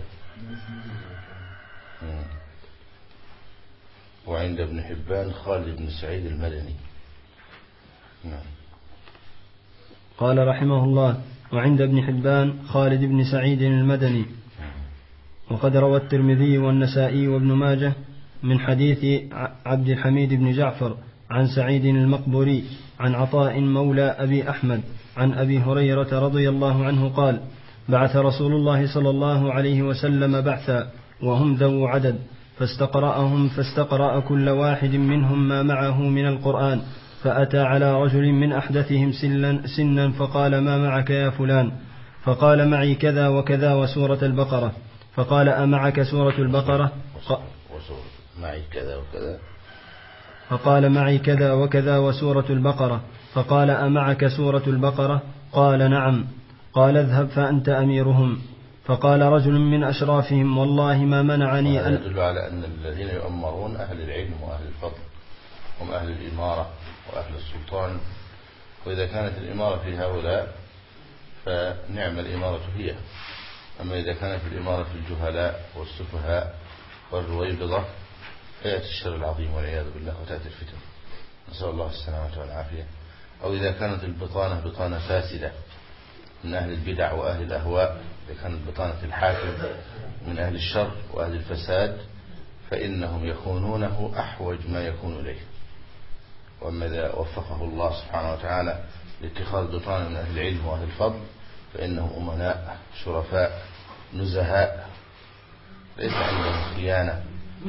وعند ابن حبان خالد بن سعيد المدني. نعم. قال رحمه الله: وعند ابن حبان خالد بن سعيد المدني. وقد روى الترمذي والنسائي وابن ماجه من حديث عبد الحميد بن جعفر عن سعيد المقبري عن عطاء مولى أبي أحمد عن أبي هريرة رضي الله عنه قال: بعث رسول الله صلى الله عليه وسلم بعثا وهم ذو عدد، فاستقرأ كل واحد منهم ما معه من القرآن، فأتى على رجل من أحدثهم سنا فقال: ما معك يا فلان؟ فقال: معي كذا وكذا وسورة البقرة. فقال: أمعك سورة البقرة؟ معي كذا وكذا. فقال: معي كذا وكذا وسورة البقرة. فقال: أمعك سورة البقرة؟ قال: نعم. قال: اذهب فأنت أميرهم. فقال رجل من أشرافهم: والله ما منعني أن. يدل على أن الذين يؤمرون أهل العلم وأهل الفضل، هم أهل الإمارة وأهل السلطان. وإذا كانت الإمارة في هؤلاء فنعم الإمارة هي. أما إذا كانت الإمارة في الجهلاء والسفهاء والرويبضة فيأتي الشر العظيم والعياذ بالله وتأتي الفتن، نسأل الله السلامة والعافية. أو إذا كانت البطانة بطانة فاسدة من أهل البدع وأهل الأهواء، إذا كانت بطانة الحاكم من أهل الشر وأهل الفساد فإنهم يكونونه أحوج ما يكون إليه. وأما إذا وفقه الله سبحانه وتعالى لاتخاذ بطانة من أهل العلم وأهل الفضل فإنهم أمناء شرفاء نزهاء، ليس عندهم خيانة،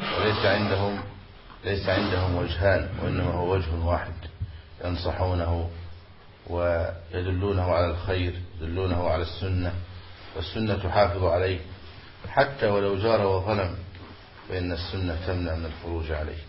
وليس عندهم وجهان، وإنما هو وجه واحد، ينصحونه ويدلونه على الخير، يدلونه على السنة، والسنة تحافظ عليه حتى ولو جار وظلم، فإن السنة تمنع من الخروج عليه.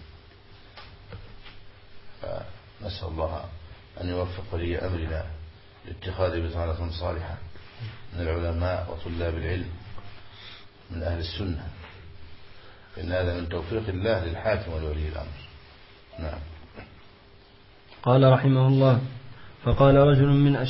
فنسأل الله أن يوفق ولي أمرنا لاتخاذ بطانة صالحة من العلماء وطلاب العلم من أهل السنة، إن هذا من توفيق الله للحاكم ولولي الأمر. نعم. قال رحمه الله: فقال رجل من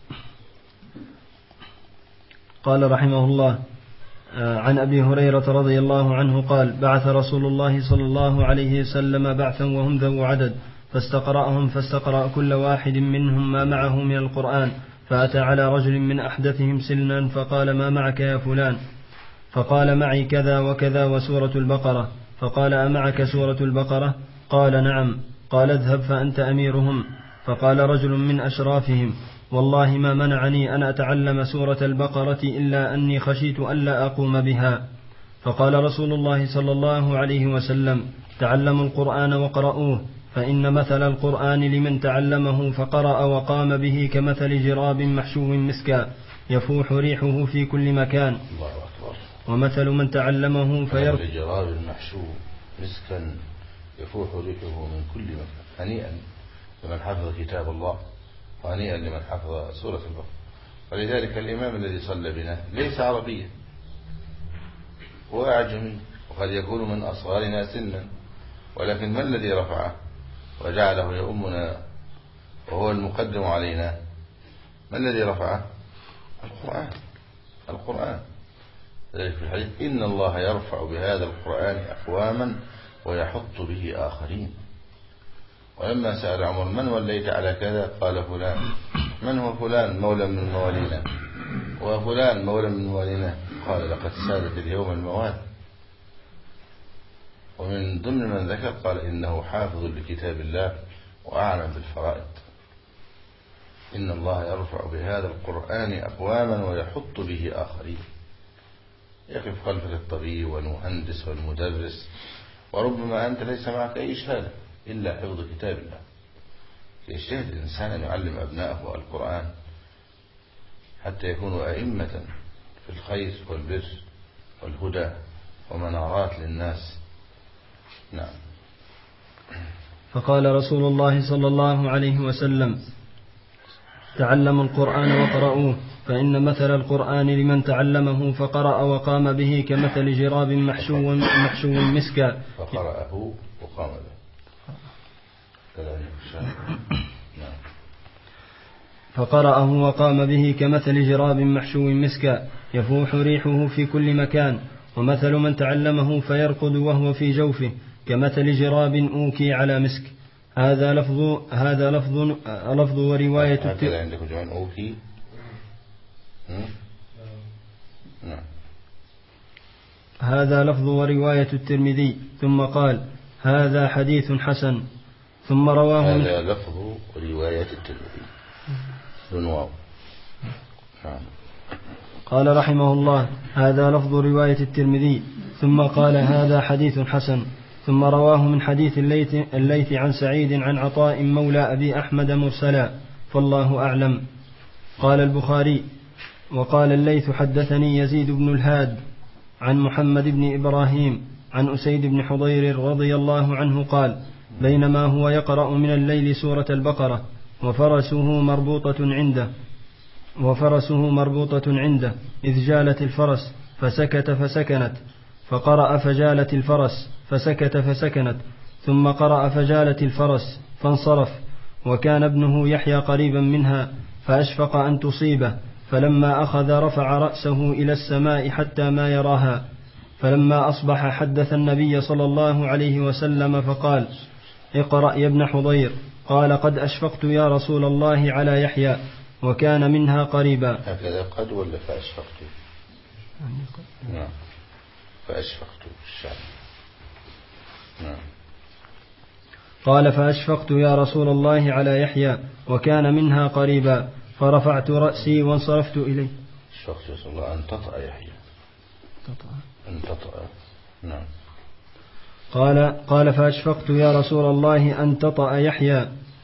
قال رحمه الله عن أبي هريرة رضي الله عنه قال: بعث رسول الله صلى الله عليه وسلم بعثا وهم ذو عدد، فاستقرأ كل واحد منهم ما معه من القرآن، فأتى على رجل من أحدثهم سنا فقال: ما معك يا فلان؟ فقال: معي كذا وكذا وسورة البقرة. فقال: أمعك سورة البقرة؟ قال: نعم. قال: اذهب فأنت أميرهم. فقال رجل من أشرافهم: والله ما منعني أن أتعلم سورة البقرة إلا أني خشيت ألا أقوم بها. فقال رسول الله صلى الله عليه وسلم: تعلموا القرآن وقرؤوه، فإن مثل القرآن لمن تعلمه فقرأ وقام به كمثل جراب محشو مسكا يفوح ريحه في كل مكان. ومثل من تعلمه فيرقى. لجراب المحشو مسكا يفوح ريحه من كل مكان. هنيئا لمن حفظ كتاب الله، وهنيئا لمن حفظ سورة البقرة. ولذلك الإمام الذي صلى بنا ليس عربيا، هو أعجمي، وقد يكون من أصغرنا سنا، ولكن ما الذي رفعه وجعله يؤمنا وهو المقدم علينا؟ ما الذي رفعه؟ القرآن. ذلك في الحديث: إن الله يرفع بهذا القرآن أقواما ويحط به آخرين. ولما سأل عمر: من وليت على كذا؟ قال: فلان. من هو فلان؟ مولى من موالينا. وفلان مولى من موالينا. قال: لقد سادت اليوم الموال. ومن ضمن من ذكر قال: إنه حافظ لكتاب الله وأعلم بالفرائض. إن الله يرفع بهذا القرآن أقواما ويحط به آخرين. يقف خلفك الطبيب والمهندس والمدرس، وربما أنت ليس معك أي شهادة إلا حفظ كتاب الله. يجتهد الإنسان أن يعلم أبنائه القرآن حتى يكونوا أئمة في الخير والبر والهدى ومنارات للناس. نعم. فقال رسول الله صلى الله عليه وسلم: تعلموا القرآن وقرأوه، فإن مثل القرآن لمن تعلمه فقرأ وقام به كمثل جراب محشو مسكا. فقرأه وقام به. فقرأه وقام به كمثل جراب محشو مسكا يفوح ريحه في كل مكان. ومثل من تعلمه فيرقد وهو في جوفه كمثل جراب أوكي على مسك. هذا لفظ ورواية هكذا عندكم جمعين أوكي. نعم. هذا لفظ ورواية الترمذي. ثم قال: هذا حديث حسن. ثم رواه. هذا لفظ ورواية الترمذي. نعم. قال رحمه الله: هذا لفظ رواية الترمذي. ثم قال: هذا حديث حسن. ثم رواه من حديث الليث عن سعيد عن عطاء مولى أبي أحمد مرسلا، فالله أعلم. قال البخاري: وقال الليث: حدثني يزيد بن الهاد عن محمد بن إبراهيم عن أسيد بن حضير رضي الله عنه قال: بينما هو يقرأ من الليل سورة البقرة وفرسه مربوطة عنده إذ جالت الفرس فسكت فسكنت، فقرأ فجالت الفرس فسكت فسكنت، ثم قرأ فجالت الفرس فانصرف. وكان ابنه يحيى قريبا منها فأشفق أن تصيبه، فلما أخذ رفع رأسه إلى السماء حتى ما يراها. فلما أصبح حدث النبي صلى الله عليه وسلم فقال: اقرأ يا ابن حضير. قال: قد أشفقت يا رسول الله على يحيى وكان منها قريبا. هكذا قد ولا فأشفقت؟ نعم، فأشفقت الشعب. نعم. قال: فأشفقت يا رسول الله على يحيى وكان منها قريبا، فرفعت رأسي وانصرفت إليه. أشفقت يا رسول الله أن تطأ يحيى. أن تطأ. نعم. قال: فأشفقت يا رسول الله أن تطأ يحيى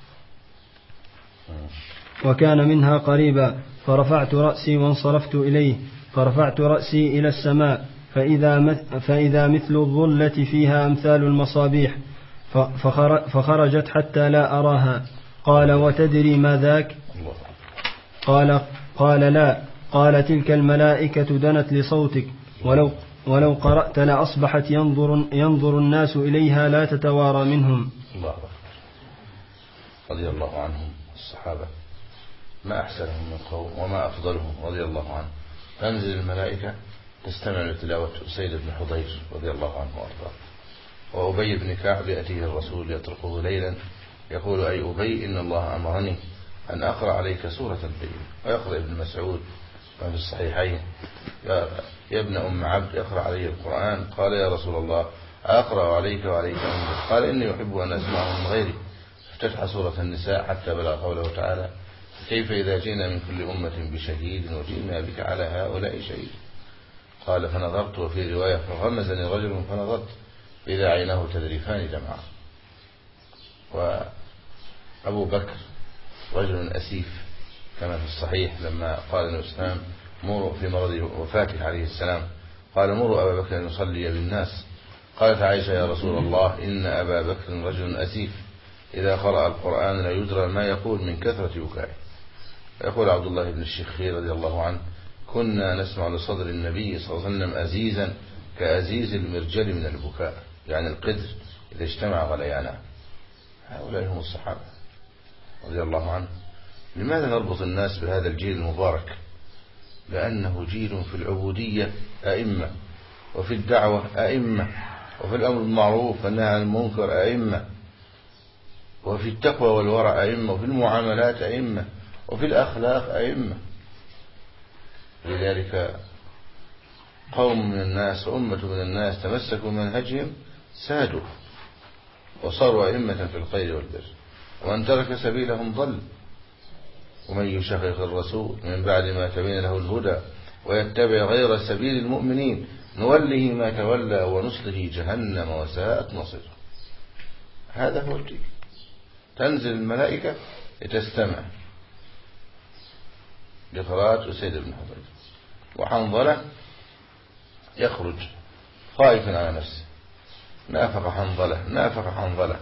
وكان منها قريبا، فرفعت رأسي وانصرفت إليه. فرفعت رأسي إلى السماء فإذا مثل الظلة فيها أمثال المصابيح، فخرجت حتى لا أراها. قال: وتدري ما ذاك؟ قال: لا. قال: تلك الملائكة دنت لصوتك، ولو قرأت لأصبحت ينظر الناس إليها لا تتوارى منهم. الله أكبر. رضي الله عنهم الصحابة، ما أحسنهم من قوم وما أفضلهم رضي الله عنه. تنزل الملائكة تستمع لتلاوة سيد بن حضير رضي الله عنه وأرضاه. وأبي بن كعب يأتيه الرسول يطرقه ليلا يقول: أي أبي، إن الله أمرني أن أقرأ عليك سورة البينة. ويقرأ ابن مسعود ما في الصحيحين: يا ابن أم عبد، اقرأ علي القرآن. قال: يا رسول الله، أقرأ عليك وعليك أنزل؟ قال: إني أحب أن أسمعه من غيري. افتتح سورة النساء حتى بلغ قوله تعالى: كيف إذا جئنا من كل أمة بشهيد وجئنا بك على هؤلاء شهيد. قال: فنظرت. وفي رواية: فغمزني رجل فنظرت فإذا عيناه تذرفان دمعا. وأبو بكر رجل أسيف كما في الصحيح، لما قال الإسلام: مروا في مرض وفاته عليه السلام قال مروا أبا بكر أن يصلي بالناس. قالت عائشة يا رسول الله إن أبا بكر رجل أسيف إذا قرأ القرآن لا يدرى ما يقول من كثرة بكائه. يقول عبد الله بن الشخير رضي الله عنه كنا نسمع لصدر النبي صلى الله عليه وسلم أزيزا كأزيز المرجل من البكاء، يعني القدر إذا اجتمع غليانا. هؤلاء هم الصحابة رضي الله عنه. لماذا نربط الناس بهذا الجيل المبارك؟ لأنه جيل في العبودية أئمة، وفي الدعوة أئمة، وفي الأمر بالمعروف والنهي عن المنكر أئمة، وفي التقوى والورع أئمة، وفي المعاملات أئمة، وفي الأخلاق أئمة. لذلك قوم من الناس وأمة من الناس تمسكوا منهجهم سادوا وصاروا أئمة في الخير والبر، ومن ترك سبيلهم ضل. ومن يشقق الرسول من بعد ما تبين له الهدى ويتبع غير سبيل المؤمنين نوله ما تولى ونصله جهنم وساءت مصيره. هذا هو الجيل. تنزل الملائكة لتستمع لقراءة أسيد بن حضير، وحنظلة يخرج خائفا على نفسه، نافق حنظلة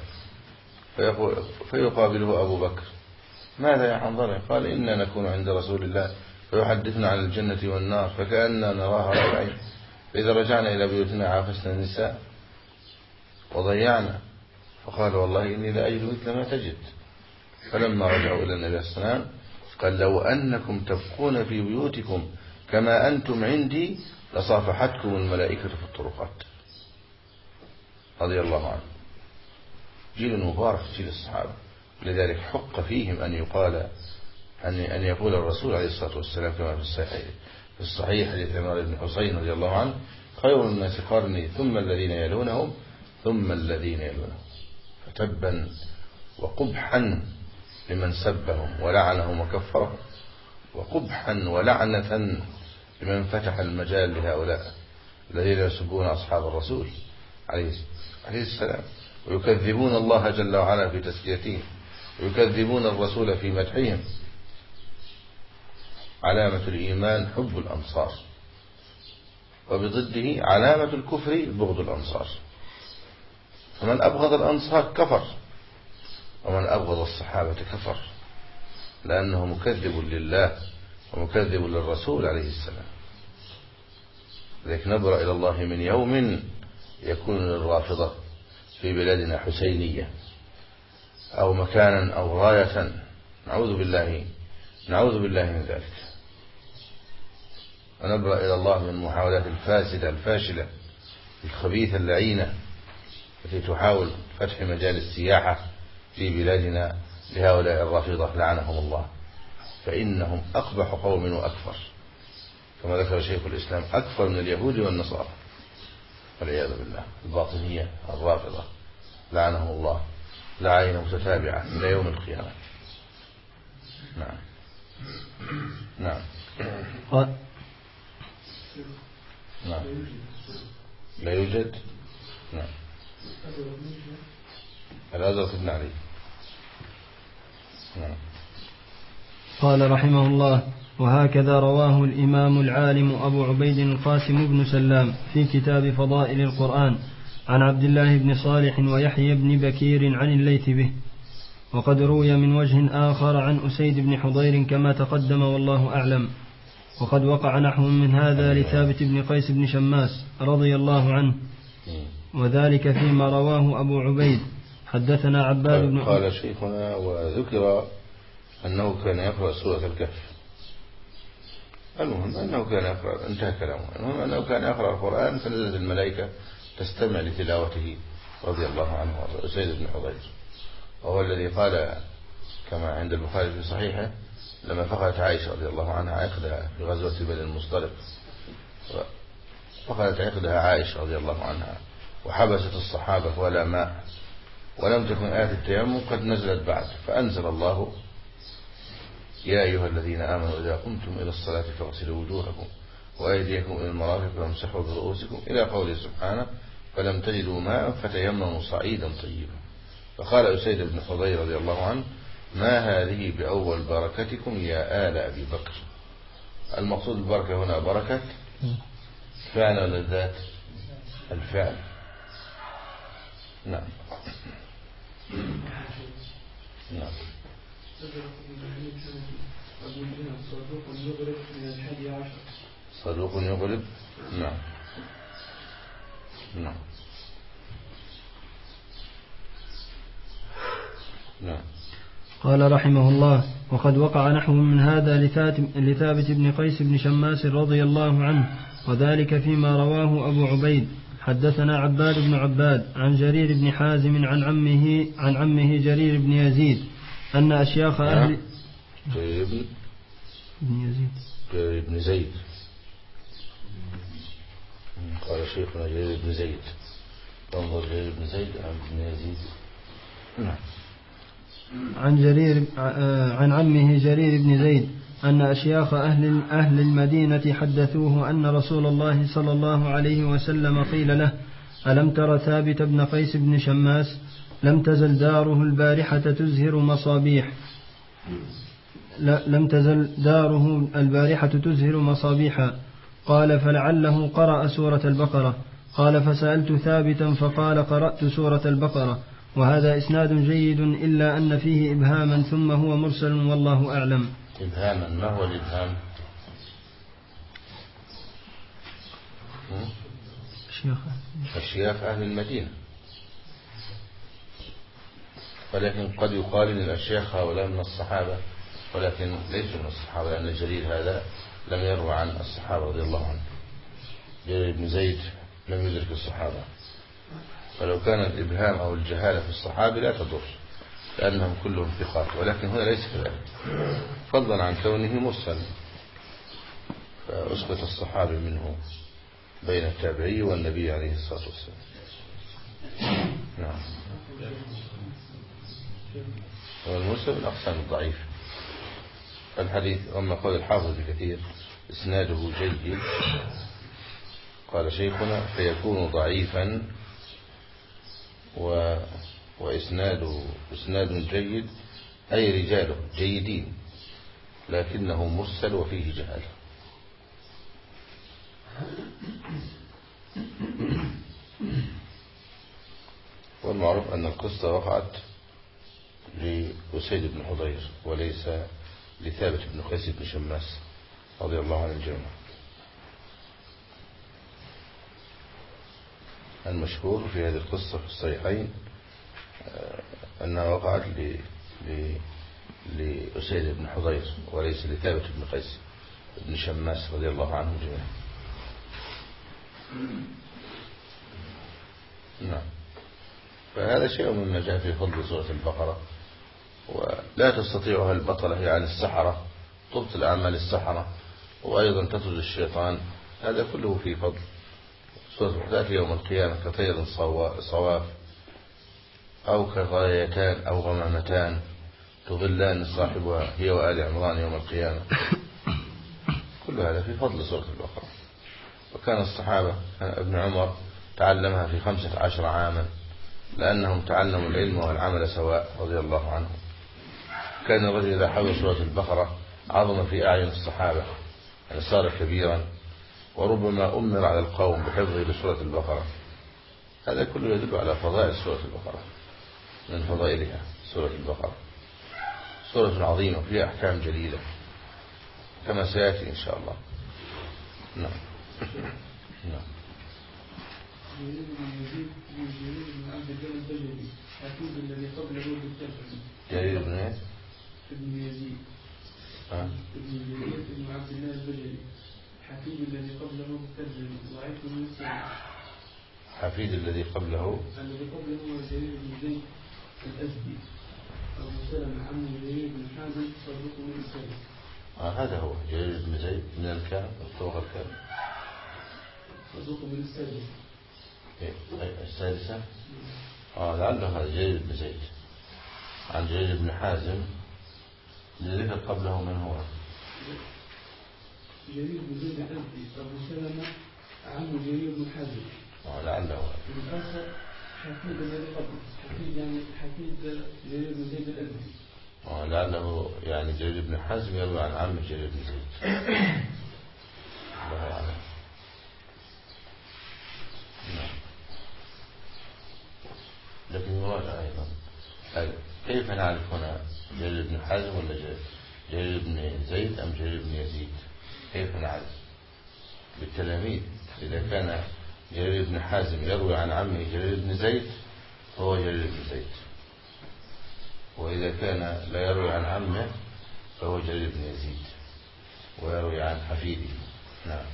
فيقابله أبو بكر ماذا يا حنظلة؟ قال إنا نكون عند رسول الله فيحدثنا عن الجنة والنار فكأننا نراها رأي، فإذا رجعنا إلى بيوتنا عافسنا النساء وضيعنا. فقال والله إني لا أجد مثل ما تجد. فلما رجعوا إلى النبي صلى الله عليه وسلم قال لو أنكم تبقون في بيوتكم كما أنتم عندي لصافحتكم الملائكة في الطرقات. رضي الله عنه. جيل مبارك جيل الصحابة، لذلك حق فيهم أن يقول الرسول عليه الصلاة والسلام كما في الصحيح حديث عمران بن حسين رضي الله عنه خير الناس قرني ثم الذين يلونهم ثم الذين يلونهم. فتبا وقبحا لمن سبهم ولعنهم وكفرهم، وقبحا ولعنة لمن فتح المجال لهؤلاء الذين يسبون أصحاب الرسول عليه السلام ويكذبون الله جل وعلا في تزكيتهم ويكذبون الرسول في مدحهم. علامة الإيمان حب الأنصار، وبضده علامة الكفر بغض الأنصار. فمن أبغض الأنصار كفر، ومن أبغض الصحابة كفر، لأنه مكذب لله ومكذب للرسول عليه السلام. لذلك نبرأ إلى الله من يوم يكون للرافضة في بلادنا حسينية أو مكانا أو راية، نعوذ بالله من ذلك. ونبرأ إلى الله من المحاولات الفاسدة الفاشلة الخبيثة اللعينة التي تحاول فتح مجال السياحة في بلادنا لهؤلاء الرافضة لعنهم الله، فإنهم أقبح قوم وأكفر، كما ذكر شيخ الإسلام أكفر من اليهود والنصارى والعياذ بالله. الباطنية الرافضة لعنهم الله لعين متتابعة إلى يوم القيامة. نعم. لا يوجد. نعم. الأزرق بن علي. نعم. قال رحمه الله: وهكذا رواه الإمام العالم أبو عبيد القاسم بن سلام في كتاب فضائل القرآن عن عبد الله بن صالح ويحيى بن بكير عن الليث به. وقد روي من وجه آخر عن أسيد بن حضير كما تقدم والله أعلم. وقد وقع نحو من هذا لثابت بن قيس بن شماس رضي الله عنه، وذلك فيما رواه أبو عبيد. حدثنا عباد بن قال شيخنا وذكر أنه كان يقرأ سورة الكهف. المهم أنه كان يقرأ، انتهى كلامه. المهم أنه كان يقرأ القرآن فنزلت الملائكة تستمع لتلاوته رضي الله عنه أسيد بن حضير، وهو الذي قال كما عند البخاري في صحيحه لما فقدت عائشة رضي الله عنها عقدها في غزوة بني المصطلق، فقدت عقدها عائشة رضي الله عنها وحبست الصحابة ولا ماء ولم تكن آية التيمم قد نزلت بعد، فأنزل الله: يا أيها الذين آمنوا إذا قمتم إلى الصلاة فاغسلوا وجوهكم وأيديكم إلى المرافق وامسحوا برؤوسكم إلى قوله سبحانه: فلم تجدوا ماء فتيمموا صعيدا طيبا. فقال أسيد بن حضير رضي الله عنه: ما هذه بأول بركتكم يا آل أبي بكر. المقصود البركة هنا بركة فعل ولا الذات؟ الفعل. نعم. نعم. صدوق يغلب. نعم. نعم. نعم. قال رحمه الله: وقد وقع نحو من هذا لثابت بن قيس بن شماس رضي الله عنه، وذلك فيما رواه أبو عبيد حدثنا عباد بن عباد عن جرير بن حازم عن عمه جرير بن يزيد أن أشياخ أهل جرير بن زيد. قال شيخنا جرير بن زيد، انظر جرير بن زيد عن بن يزيد. نعم. عن عمه جرير بن زيد أن أشياخ أهل المدينة حدثوه أن رسول الله صلى الله عليه وسلم قيل له: ألم تر ثابت بن قيس بن شماس لم تزل داره البارحة تزهر مصابيحا. قال: فلعله قرأ سورة البقرة. قال: فسألت ثابتا فقال: قرأت سورة البقرة. وهذا إسناد جيد إلا أن فيه إبهاما ثم هو مرسل والله أعلم. إبهاما، ما هو الإبهام؟ أشياخ أهل المدينة، ولكن قد يقال إن الأشياخ هؤلاء من الصحابة، ولكن ليسوا من الصحابة، لأن جرير هذا لم يروى عن الصحابة رضي الله عنه. جرير بن زيد لم يدرك الصحابة، فلو كان الإبهام أو الجهالة في الصحابة لا تضر، لأنهم كلهم ثقات، ولكن هنا ليس كذلك، فضلا عن كونه مرسل، فأسقط الصحابي منه بين التابعي والنبي عليه الصلاة والسلام. نعم. والمرسل من أقسام الضعيف. الحديث أما قول الحافظ بكثير إسناده جيد، قال شيخنا: فيكون ضعيفا وإسناد جيد، أي رجاله جيدين لكنه مرسل وفيه جهالة. والمعروف أن القصة وقعت لأسيد بن حضير وليس لثابت بن قيس بن شماس رضي الله عن الجميع. المشهور في هذه القصة في الصحيحين أنها وقعت لأسيد بن حضير وليس لثابت بن قيس بن شماس رضي الله عنه جميعا. نعم. فهذا شيء مما جاء في فضل سورة البقرة، ولا تستطيعها البطلة، يعني السحرة تبطل أعمال السحرة، وأيضا تطرد الشيطان، هذا كله في فضل سورة تأتي يوم القيامة كطير صواف أو كغايتان أو غمامتان تظلان صاحبها هي وآل عمران يوم القيامة. كل هذا في فضل سورة البقرة. وكان الصحابة ابن عمر تعلمها في 15 عاما، لأنهم تعلموا العلم والعمل سواء رضي الله عنهم. كان الرجل إذا حفظ سورة البقرة عظم في أعين الصحابة، يعني صار كبيرا، وربما أمر على القوم بحفظه لسورة البقرة. هذا كله يدل على فضائل سورة البقرة. من فضائلها سورة البقرة سورة عظيمة فيها أحكام جليلة كما سيأتي إن شاء الله. نعم. نعم. جرير بن يزيد ابن جرير بن عبد الله البجلي، حفيد الذي قبله بالترجمة، ضعيف من السنة. حفيد الذي قبله جرير بن زيد الأزدي، أبو سلمة عمه جرير بن حازم صدوق من السادس. هذا هو جرير بن زيد من الكام الطبقة الكام صدوق من السادس. السادسة. لعله هذا جرير بن زيد عن جرير بن حازم. الذي قبله من هو؟ جرير بن زيد الأزدي، أبو سلمة عمه جرير بن حازم. لعله حفيد الذي قبله، حفيد جرير بن زيد الأزدي. لعله يعني جرير بن حازم يروي عن عم جرير بن زيد. الله أعلم. لكن يراجع أيضا. كيف نعرف هنا جرير بن حازم ولا جرير بن زيد أم جرير بن يزيد؟ كيف نعرف؟ بالتلاميذ. إذا كان جرير بن حازم يروي عن عمه جرير بن زيد فهو جرير بن زيد، وإذا كان لا يروي عن عمه فهو جرير بن يزيد ويروي عن حفيده. نعم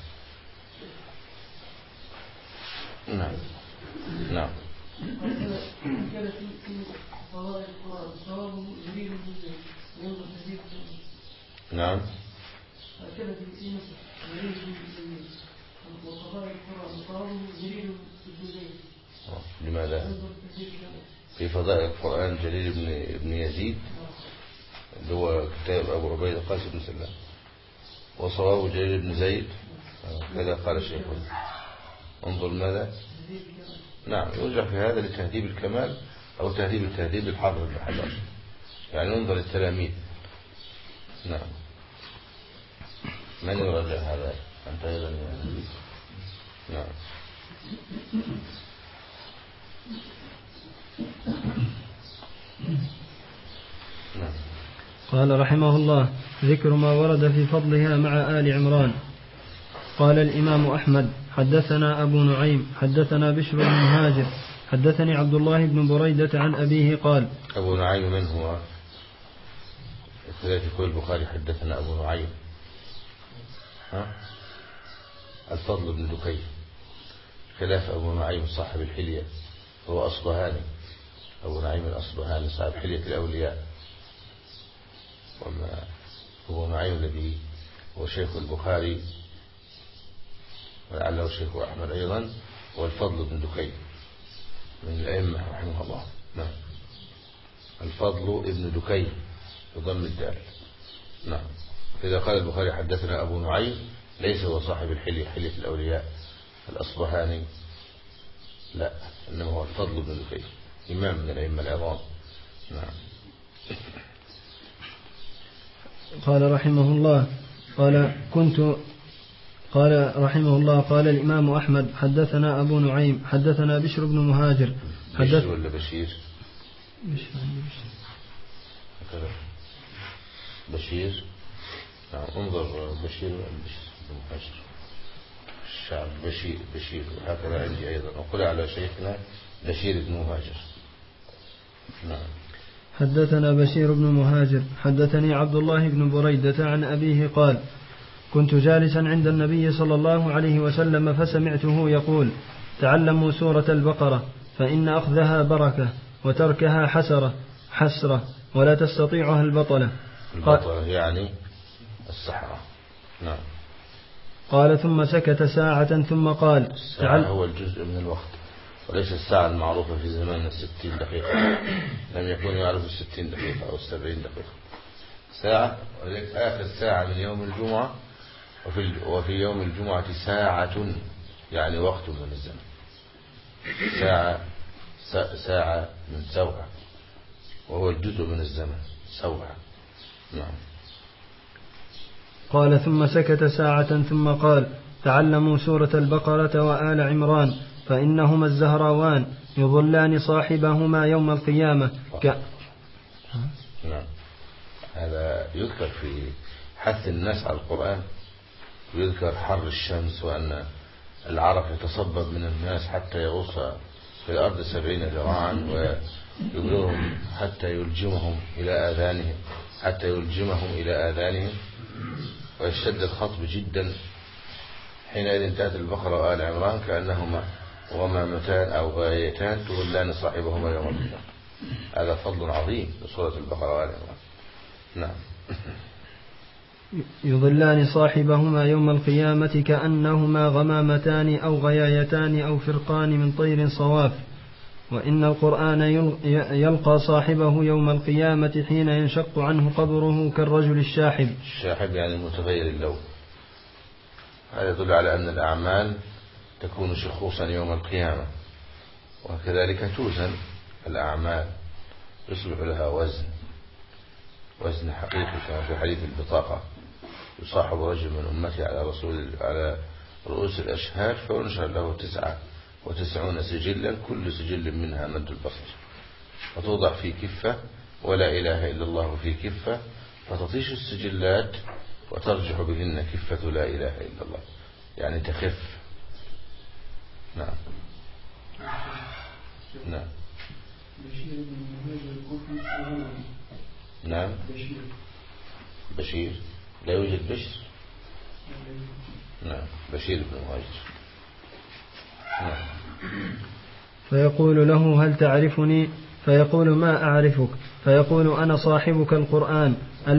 نعم نعم. كان في فضائل القرآن صوابه جرير بن زيد وينظر تزيد. نعم. كان في مصر جرير بن زيد وفضائل القرآن صوابه جرير بن زيد. لماذا؟ في فضائل القرآن جرير بن يزيد اللي هو كتاب أبو عبيد القاسم بن سلام، وصوابه جرير بن زيد كذا قال الشيخ. انظر ماذا. نعم يرجع في هذا لتهذيب الكمال أو تهذيب الحافظ بن حجر، يعني انظر التلاميذ. نعم. من يرجع هذا؟ أنت أيضا. نعم. نعم. قال رحمه الله: ذكر ما ورد في فضلها مع آل عمران. قال الإمام أحمد: حدثنا أبو نعيم حدثنا بشر بن مهاجر حدثني عبد الله بن بريدة عن أبيه قال. أبو نعيم من هو؟ كذلك يقول البخاري حدثنا أبو نعيم. الفضل بن دكين، خلاف أبو نعيم صاحب الحلية هو أصبهاني. أبو نعيم الأصبهاني صاحب حلية الأولياء. وما أبو نعيم الذي هو شيخ البخاري ولعله شيخ أحمد أيضا، هو الفضل بن دكين من الأئمة رحمه الله. نعم. الفضل ابن دكين بضم الدال. نعم. إذا قال البخاري حدثنا أبو نعيم ليس هو صاحب الحلية حلية الأولياء الأصبهاني، لا، إنما هو الفضل بن دكين إمام من الأئمة العظام. نعم. قال رحمه الله: قال رحمه الله: قال الإمام أحمد: حدثنا أبو نعيم حدثنا بشر بن مهاجر. بشر ولا بشير؟ بشير. نعم. انظر بشير بن مهاجر الشعب بشير وهكذا عندي أيضا. وقل على شيخنا بشير بن مهاجر. نعم. حدثنا بشير بن مهاجر حدثني عبد الله بن بريدة عن أبيه قال: كنت جالسا عند النبي صلى الله عليه وسلم فسمعته يقول: تعلموا سورة البقرة فإن أخذها بركة وتركها حسرة ولا تستطيعها البطلة. البطلة يعني السحرة. نعم. قال ثم سكت ساعة ثم قال: الساعة هو الجزء من الوقت وليس الساعة المعروفة في زماننا 60 دقيقة. لم يكن يعرف 60 دقيقة أو 70 دقيقة. ساعة، ولذلك آخر ساعة من يوم الجمعة، وفي يوم الجمعة ساعة يعني وقت من الزمن. ساعة من سوعة، وهو الجزء من الزمن سوعة. نعم. قال ثم سكت ساعة ثم قال: تعلموا سورة البقرة وآل عمران فإنهما الزهراوان يظلان صاحبهما يوم القيامة. نعم. هذا يذكر في حث الناس على القرآن، ويذكر حر الشمس وأن العرق يتصبب من الناس حتى يغوص في الأرض 70 ذراعا ويبلغهم حتى يلجمهم إلى آذانهم ويشتد الخطب جدا. حينئذ انتهت البقرة وآل عمران كأنهما غمامتان أو غايتان تظلان صاحبهما يوم القيامة. هذا فضل عظيم لسورة البقرة وآل عمران. نعم. يظلان صاحبهما يوم القيامة كأنهما غمامتان أو غيايتان أو فرقان من طير صواف. وإن القرآن يلقى صاحبه يوم القيامة حين ينشق عنه قبره كالرجل الشاحب. الشاحب يعني متغير اللون. هذا يدل على أن الأعمال تكون شخوصا يوم القيامة، وكذلك توزن الأعمال يصبح لها وزن حقيقي كما في حديث البطاقة: يصاحب رجل من أمتي على رؤوس الأشهاد فينشر له 99 سجلا كل سجل منها مد البصر. فتوضع في كفة، ولا إله إلا الله في كفة، فتطيش السجلات وترجح بهن كفة لا إله إلا الله، يعني تخف. نعم. نعم. نعم. بشير لا يوجد بشر. نعم. بشير بن مهاجر. نعم. فيقول له هل تعرفني؟ فيقول ما أعرفك. فيقول أنا صاحبك القرآن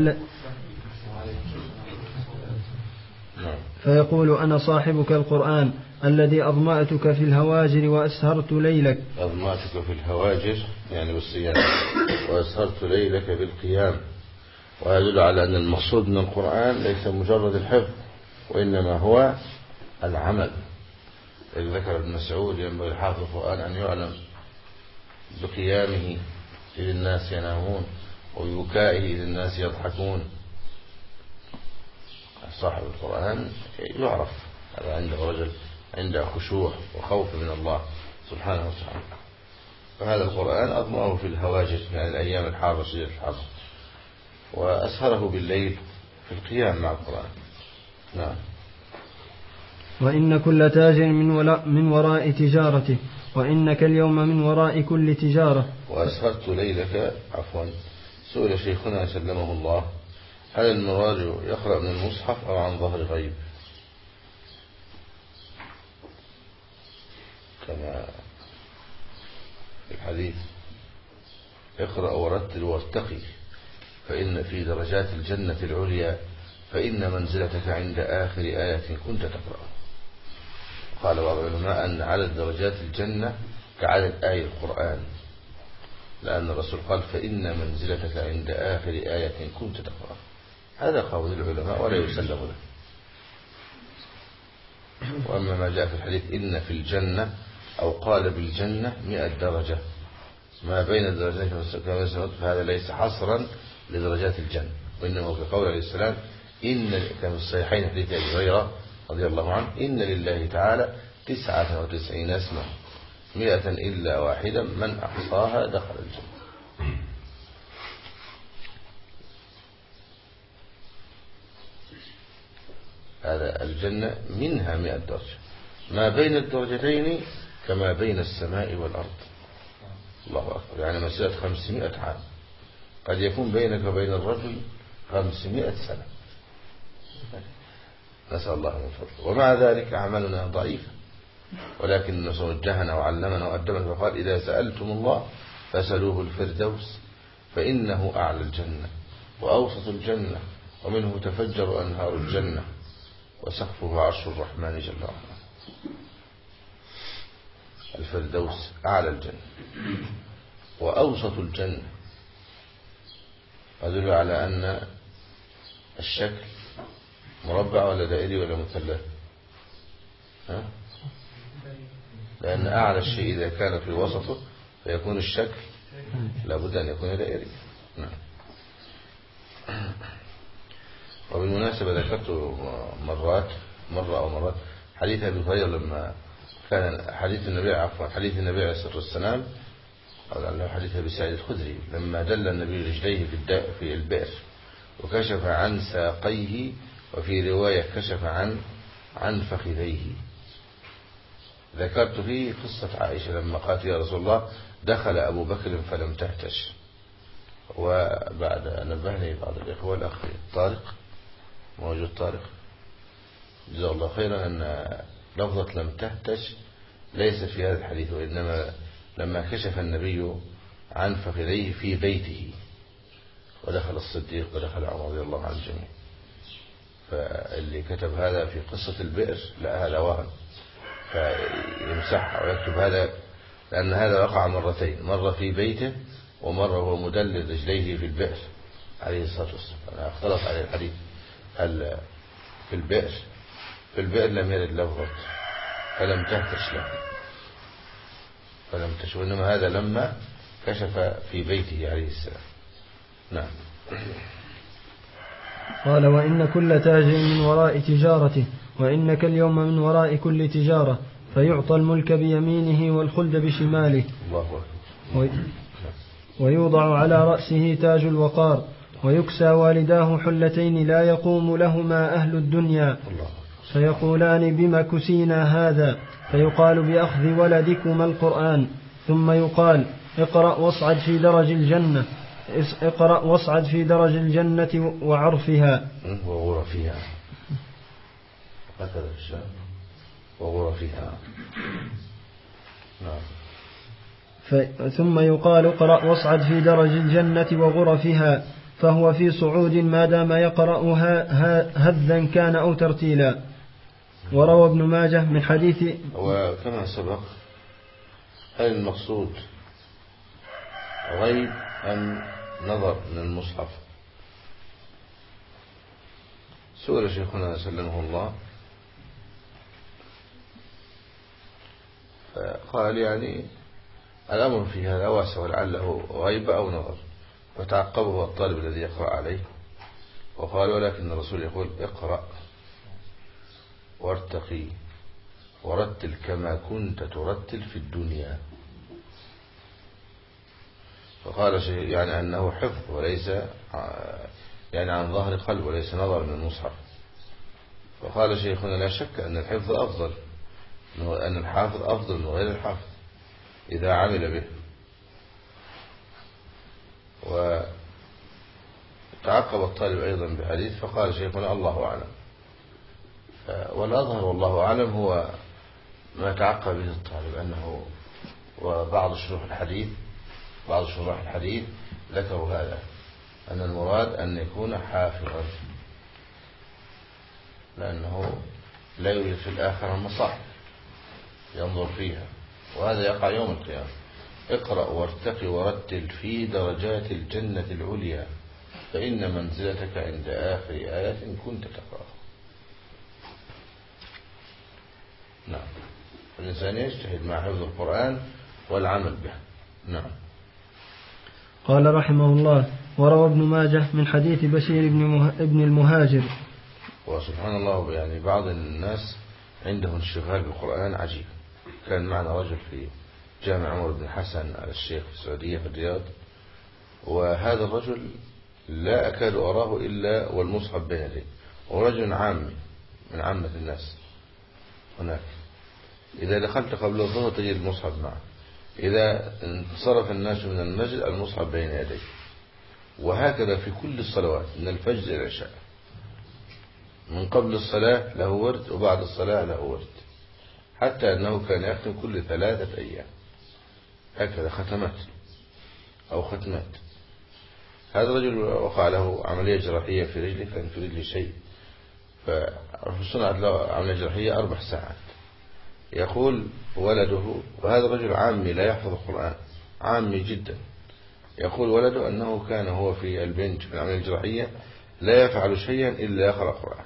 فيقول أنا صاحبك القرآن الذي أظمأتك في الهواجر وأسهرت ليلك. أظمأتك في الهواجر يعني بالصيام، وأسهرت ليلك بالقيام. ويدل على أن المقصود من القرآن ليس مجرد الحفظ، وإنما هو العمل. إذ ذكر ابن مسعود ينبغي حافظ القرآن أن يعلم بقيامه إذ الناس ينامون، وببكائه إذ الناس يضحكون. صاحب القرآن يعرف هذا عنده رجل عنده خشوع وخوف من الله سبحانه وتعالى. فهذا القرآن أضمأه في الهواجر يعني الأيام الحارة شديدة الحر، وأسهره بالليل في القيام مع القرآن. نعم. وإن كل تاجر من وراء تجارته، وإنك اليوم من وراء كل تجارة. وأسهرت ليلك سئل شيخنا سلمه الله هل المراجع يقرأ من المصحف أو عن ظهر غيب؟ كما في الحديث اقرأ ورتل وارتقي فإن في درجات الجنة العليا فإن منزلتك عند آخر آية كنت تقرأ. قال بعض العلماء أن عدد درجات الجنة كعدد آية القرآن، لأن الرسول قال فإن منزلتك عند آخر آية كنت تقرأ. هذا قول العلماء ولا يسلم له. وأما ما جاء في الحديث إن في الجنة أو قال بالجنة 100 درجة ما بين الدرجتين كما سمعت، فهذا ليس حصرا لدرجات الجنة، وإنما كقول عليه السلام إن كما في الصحيحين حديث أبي هريرة رضي الله عنه إن لله تعالى 99 اسما 100 إلا واحدا من أحصاها دخل الجنة. هذا الجنة منها 100 درجة، ما بين الدرجتين كما بين السماء والأرض. الله أكبر، يعني مسيرة 500 عام. قد يكون بينك وبين الرجل 500 سنة، نسأل الله من فضله. ومع ذلك أعمالنا ضعيفة، ولكن وجهنا وعلمنا وأدبنا فقال إذا سألتم الله فسألوه الفردوس فإنه أعلى الجنة وأوسط الجنة ومنه تفجر أنهار الجنة وسقفه عرش الرحمن جل وعلا. الفردوس أعلى الجنة وأوسط الجنة، يدل على أن الشكل مربع ولا دائري ولا مثلث؟ لأن أعلى الشيء إذا كان في وسطه فيكون الشكل لابد أن يكون دائري. نعم. وبالمناسبة ذكرت مرة حديث أبي هريرة لما كان حديث النبي عليه الصلاة والسلام، أو حديث أبي سعيد الخدري لما دل النبي رجليه في البئر وكشف عن ساقيه، وفي رواية كشف عن فخذيه. ذكرت فيه قصة عائشة لما قالت يا رسول الله دخل أبو بكر فلم تهتش. وبعد نبهني بعض الإخوة الأخ طارق موجود طارق جزاه الله خيرا أن لفظة لم تهتش ليس في هذا الحديث، وإنما لما كشف النبي عن فخذيه في بيته ودخل الصديق ودخل عمر رضي الله عن الجميع. فاللي كتب هذا في قصة البئر لا هذا وهم، فيمسحها ويكتب هذا، لأن هذا وقع مرتين، مرة في بيته ومرة هو مدلل رجليه في البئر عليه الصلاة والسلام. أنا اختلط عليه الحديث هل في البئر لم يرد لفظة فلم تهتش له فلم تهتش، وإنما هذا لما كشف في بيته عليه السلام. نعم. قال وإن كل تاجر من وراء تجارته، وإنك اليوم من وراء كل تجارة، فيعطى الملك بيمينه والخلد بشماله. الله أكبر. ويوضع على رأسه تاج الوقار، ويكسى والداه حلتين لا يقوم لهما أهل الدنيا، فيقولان بما كسينا هذا؟ فيقال بأخذ ولدكما القرآن. ثم يقال اقرأ واصعد في درج الجنة، اقرأ واصعد في درج الجنة وعرفها وغرفها، هكذا الشام وغرفها. نعم. ثم يقال اقرأ واصعد في درج الجنة وغرفها، فهو في صعود ما دام يقرأها هذا كان أو ترتيلا. وروى ابن ماجه من حديث. وكما سبق، هل المقصود غيب أم نظر من المصحف؟ سئل شيخنا سلمه الله فقال يعني الأمر في هذا واسع، ولعله غيب أو نظر، فتعقبه الطالب الذي يقرأ عليه وقال ولكن الرسول يقول اقرأ وارتقي ورتل كما كنت ترتل في الدنيا. فقال شيء يعني أنه حفظ وليس يعني عن ظهر قلب وليس نظر من المصحف. فقال شيخنا لا شك أن الحفظ أفضل، أن الحافظ أفضل من غير الحافظ إذا عمل به. وتعقب الطالب أيضا بحديث فقال شيخنا الله أعلم. والأظهر والله أعلم هو ما تعقب به الطالب، أنه وبعض شروح الحديث ذكروا هذا، أن المراد أن يكون حافظا، لأنه لا يوجد في الآخرة المصاحف ينظر فيها، وهذا يقع يوم القيامة. اقرأ وارتقي ورتل في درجات الجنة العليا، فإن منزلتك عند آخر آية كنت تقرأ. نعم. الإنسان يجتهد مع حفظ القرآن والعمل به. نعم. قال رحمه الله وروى ابن ماجه من حديث بشير ابن المهاجر. وسبحان الله، يعني بعض الناس عنده انشغال بالقرآن عجيب. كان معنا رجل في جامع عمر بن حسن على الشيخ في السعودية في الرياض، وهذا الرجل لا أكاد أراه إلا والمصحف بين يديه، ورجل عامي من عامة الناس هناك. إذا دخلت قبل الظهر تجد المصحف معه، إذا انصرف الناس من المسجد المصحف بين يديه، وهكذا في كل الصلوات من الفجر إلى العشاء، من قبل الصلاة له ورد وبعد الصلاة له ورد، حتى أنه كان يختم كل 3 أيام هكذا ختمات أو ختمات. هذا الرجل وقع له عملية جراحية في رجله، كان في رجله شيء، فصنعت له عملية جراحية 4 ساعات. يقول ولده، وهذا الرجل عامي لا يحفظ القرآن، عامي جدا، يقول ولده أنه كان هو في البنج في العملية الجراحية لا يفعل شيئا إلا يقرأ القرآن،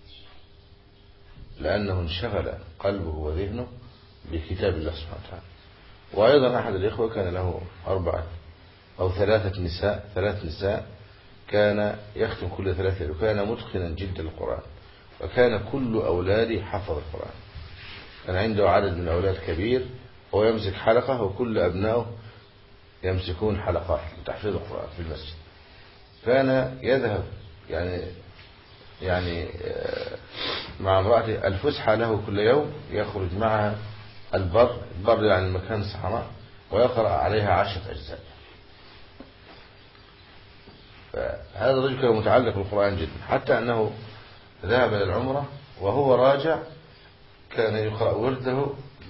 لأنه انشغل قلبه وذهنه بكتاب الله سبحانه وتعالى. وأيضا أحد الإخوة كان له 4 أو 3 نساء، كان يختم كل 3، وكان متقنا جدا للقرآن، وكان كل أولاده حفظ القرآن. كان عنده عدد من الأولاد كبير، هو يمسك حلقة وكل أبنائه يمسكون حلقات لتحفيظ القرآن في المسجد. كان يذهب يعني مع امرأته الفسحة له كل يوم، يخرج معها البر يعني المكان الصحراء، ويقرأ عليها 10 أجزاء. فهذا الرجل كان متعلق بالقرآن جدا، حتى أنه ذهب إلى العمرة وهو راجع كان يقرأ ورده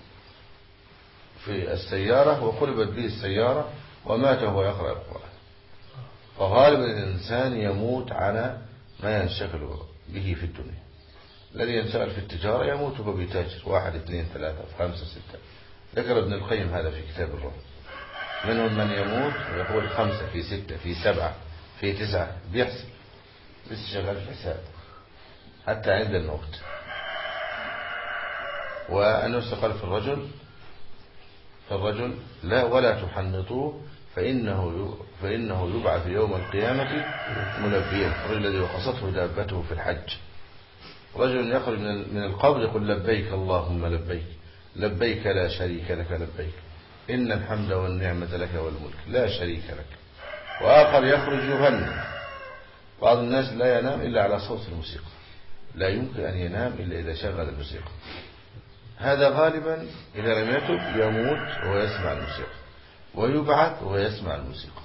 في السيارة، وقلبت به السيارة ومات وهو يقرأ القرآن. فغالبا الإنسان يموت على ما ينشغل به في الدنيا. الذي ينشغل في التجارة يموت وهو بيتاجر، 1 2 3 5 6. ذكر ابن القيم هذا في كتاب الروح. منهم من يموت ويقول 5 في 6 في 7 في 9، بيحسب لسه شغال في الحساب حتى عند الموت. وأنه استقال في الرجل لا ولا تحنطوه فإنه يبعث يوم القيامة ملبيا. الرجل الذي وقصته دابته في الحج، رجل يخرج من القبر يقول لبيك اللهم لبيك، لبيك لا شريك لك لبيك، إن الحمد والنعمة لك والملك لا شريك لك. وآخر يخرج يغني. بعض الناس لا ينام إلا على صوت الموسيقى، لا يمكن أن ينام إلا إذا شغل الموسيقى. هذا غالبا إذا لم يتب يموت وهو يسمع الموسيقى، ويبعث وهو يسمع الموسيقى.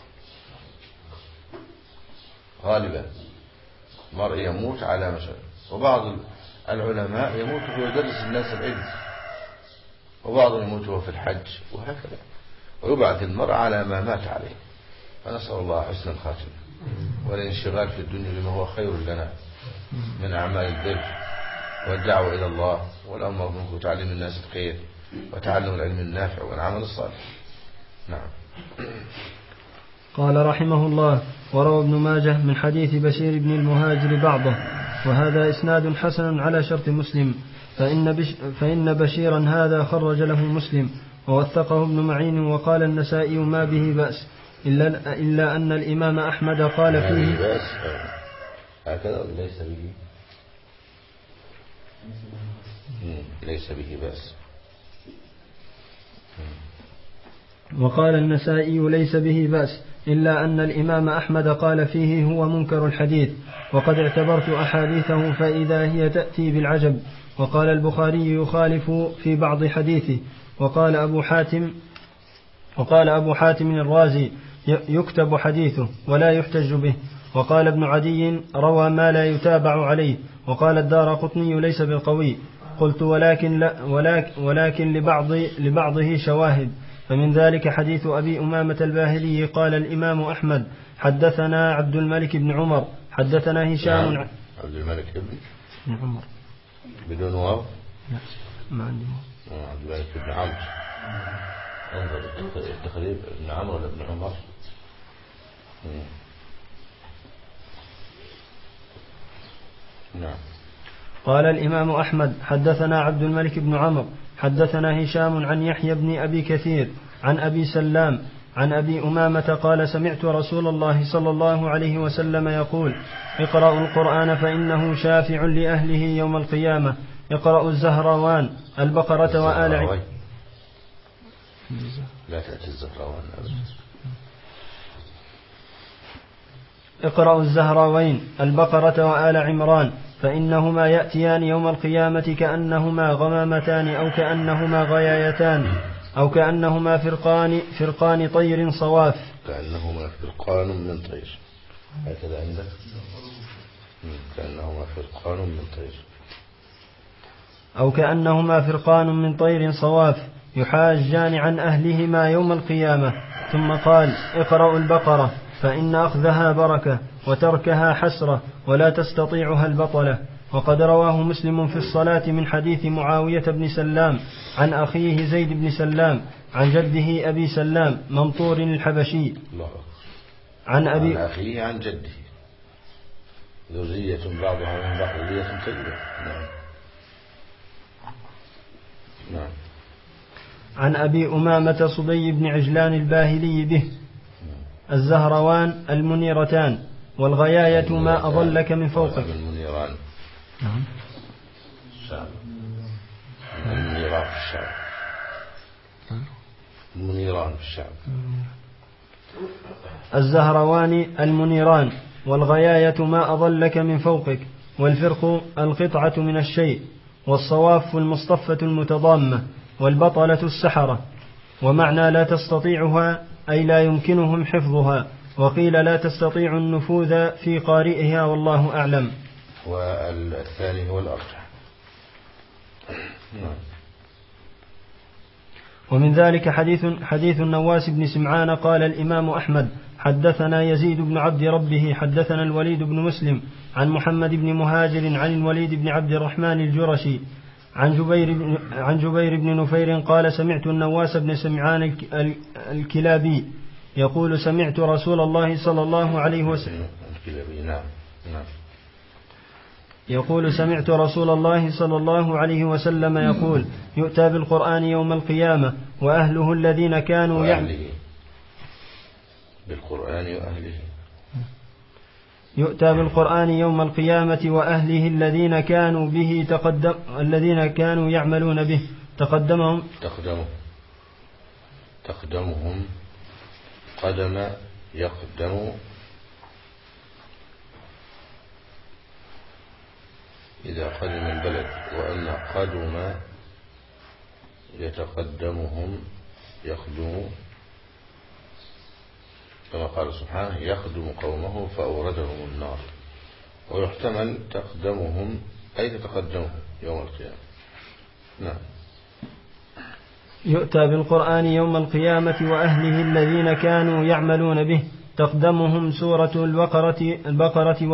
غالبا المرء يموت على مشاهد. وبعض العلماء يموت وهو يدرس الناس العلم، وبعضهم يموت وهو في الحج، وهكذا. ويبعث المرء على ما مات عليه. فنسأل الله حسن الخاتمة والانشغال في الدنيا بما هو خير لنا من أعمال البر والدعوة إلى الله والأمر منه وتعليم الناس الخير وتعلم العلم النافع والعمل الصالح. نعم. قال رحمه الله: وروى ابن ماجه من حديث بشير بن المهاجر بعضه، وهذا إسناد حسن على شرط مسلم، فإن بشيرا هذا خرج له مسلم ووثقه ابن معين. وقال النسائي ما به بأس إلا أن الإمام أحمد قال فيه بأس هكذا ليس به، ليس به بأس. وقال النسائي ليس به بأس إلا أن الإمام أحمد قال فيه هو منكر الحديث، وقد اعتبرت أحاديثه فإذا هي تأتي بالعجب. وقال البخاري يخالف في بعض حديثه. وقال أبو حاتم الرازي يكتب حديثه ولا يحتج به. وقال ابن عدي روى ما لا يتابع عليه. وقال الدارقطني ليس بالقوي. قلت ولكن لبعضه شواهد، فمن ذلك حديث أبي أمامة الباهلي قال الإمام أحمد حدثنا عبد الملك بن عمر حدثنا هشام عبد الملك بن عمر بدون واو؟ لا ما عندي واو. عبد الملك بن عمرو. انظر التخريب ابن عمرو ولا ابن عمر؟ نعم. قال الإمام أحمد حدثنا عبد الملك بن عمرو حدثنا هشام عن يحيى بن أبي كثير عن أبي سلام عن أبي أمامة قال سمعت رسول الله صلى الله عليه وسلم يقول: اقرأوا القرآن فإنه شافع لأهله يوم القيامة. اقرأوا الزهراوان البقرة وآل عمران. لا تأتي الزهراوان أبدا. اقرأوا الزهراوين البقرة وآل عمران فإنهما يأتيان يوم القيامة كأنهما غمامتان أو كأنهما غيايتان أو كأنهما فرقان طير صواف. كأنهما فرقان من طير، هكذا عندك؟ كأنهما فرقان من طير أو كأنهما فرقان من طير صواف يحاجان عن أهلهما يوم القيامة. ثم قال: اقرأوا البقرة فإن أخذها بركة وتركها حسرة ولا تستطيعها البطلة. وقد رواه مسلم في الصلاة من حديث معاوية بن سلام عن أخيه زيد بن سلام عن جده أبي سلام ممطور الحبشي عن أخيه عن جده، ذرية بعضها من بعض، ذرية طيبة. نعم. عن أبي أمامة صدي بن عجلان الباهلي به: الزهروان المنيرتان والغياية ما أضلك من فوقك. المنيران. نعم. المنيران في الشعب. المنيران في الشعب. الزهروان المنيران والغياية ما أضلك من فوقك، والفرق القطعة من الشيء، والصواف المصطفة المتضامة، والبطلة السحرة. ومعنى لا تستطيعها أي لا يمكنهم حفظها، وقيل لا تستطيع النفوذ في قارئها والله أعلم. والثاني هو الأرجح. ومن ذلك حديث النواس بن سمعان قال الإمام أحمد حدثنا يزيد بن عبد ربه حدثنا الوليد بن مسلم عن محمد بن مهاجر عن الوليد بن عبد الرحمن الجرشي عن جبير بن نفير قال سمعت النواس بن سمعان الكلابي يقول سمعت رسول الله صلى الله عليه وسلم يقول سمعت رسول الله صلى الله عليه وسلم يقول: يؤتى بالقرآن يوم القيامة وأهله الذين كانوا يؤتى بالقرآن يوم القيامة وأهله الذين كانوا يعملون به تقدمهم قدم يقدم إذا قدم البلد، وأن قدم يتقدمهم يقدم كما قال سبحانه يقدم قومه فأوردهم النار. ويحتمل تقدمهم أي تتقدمهم يوم القيامة. نعم. يؤتى بالقرآن يوم القيامة وأهله الذين كانوا يعملون به تقدمهم سورة البقرة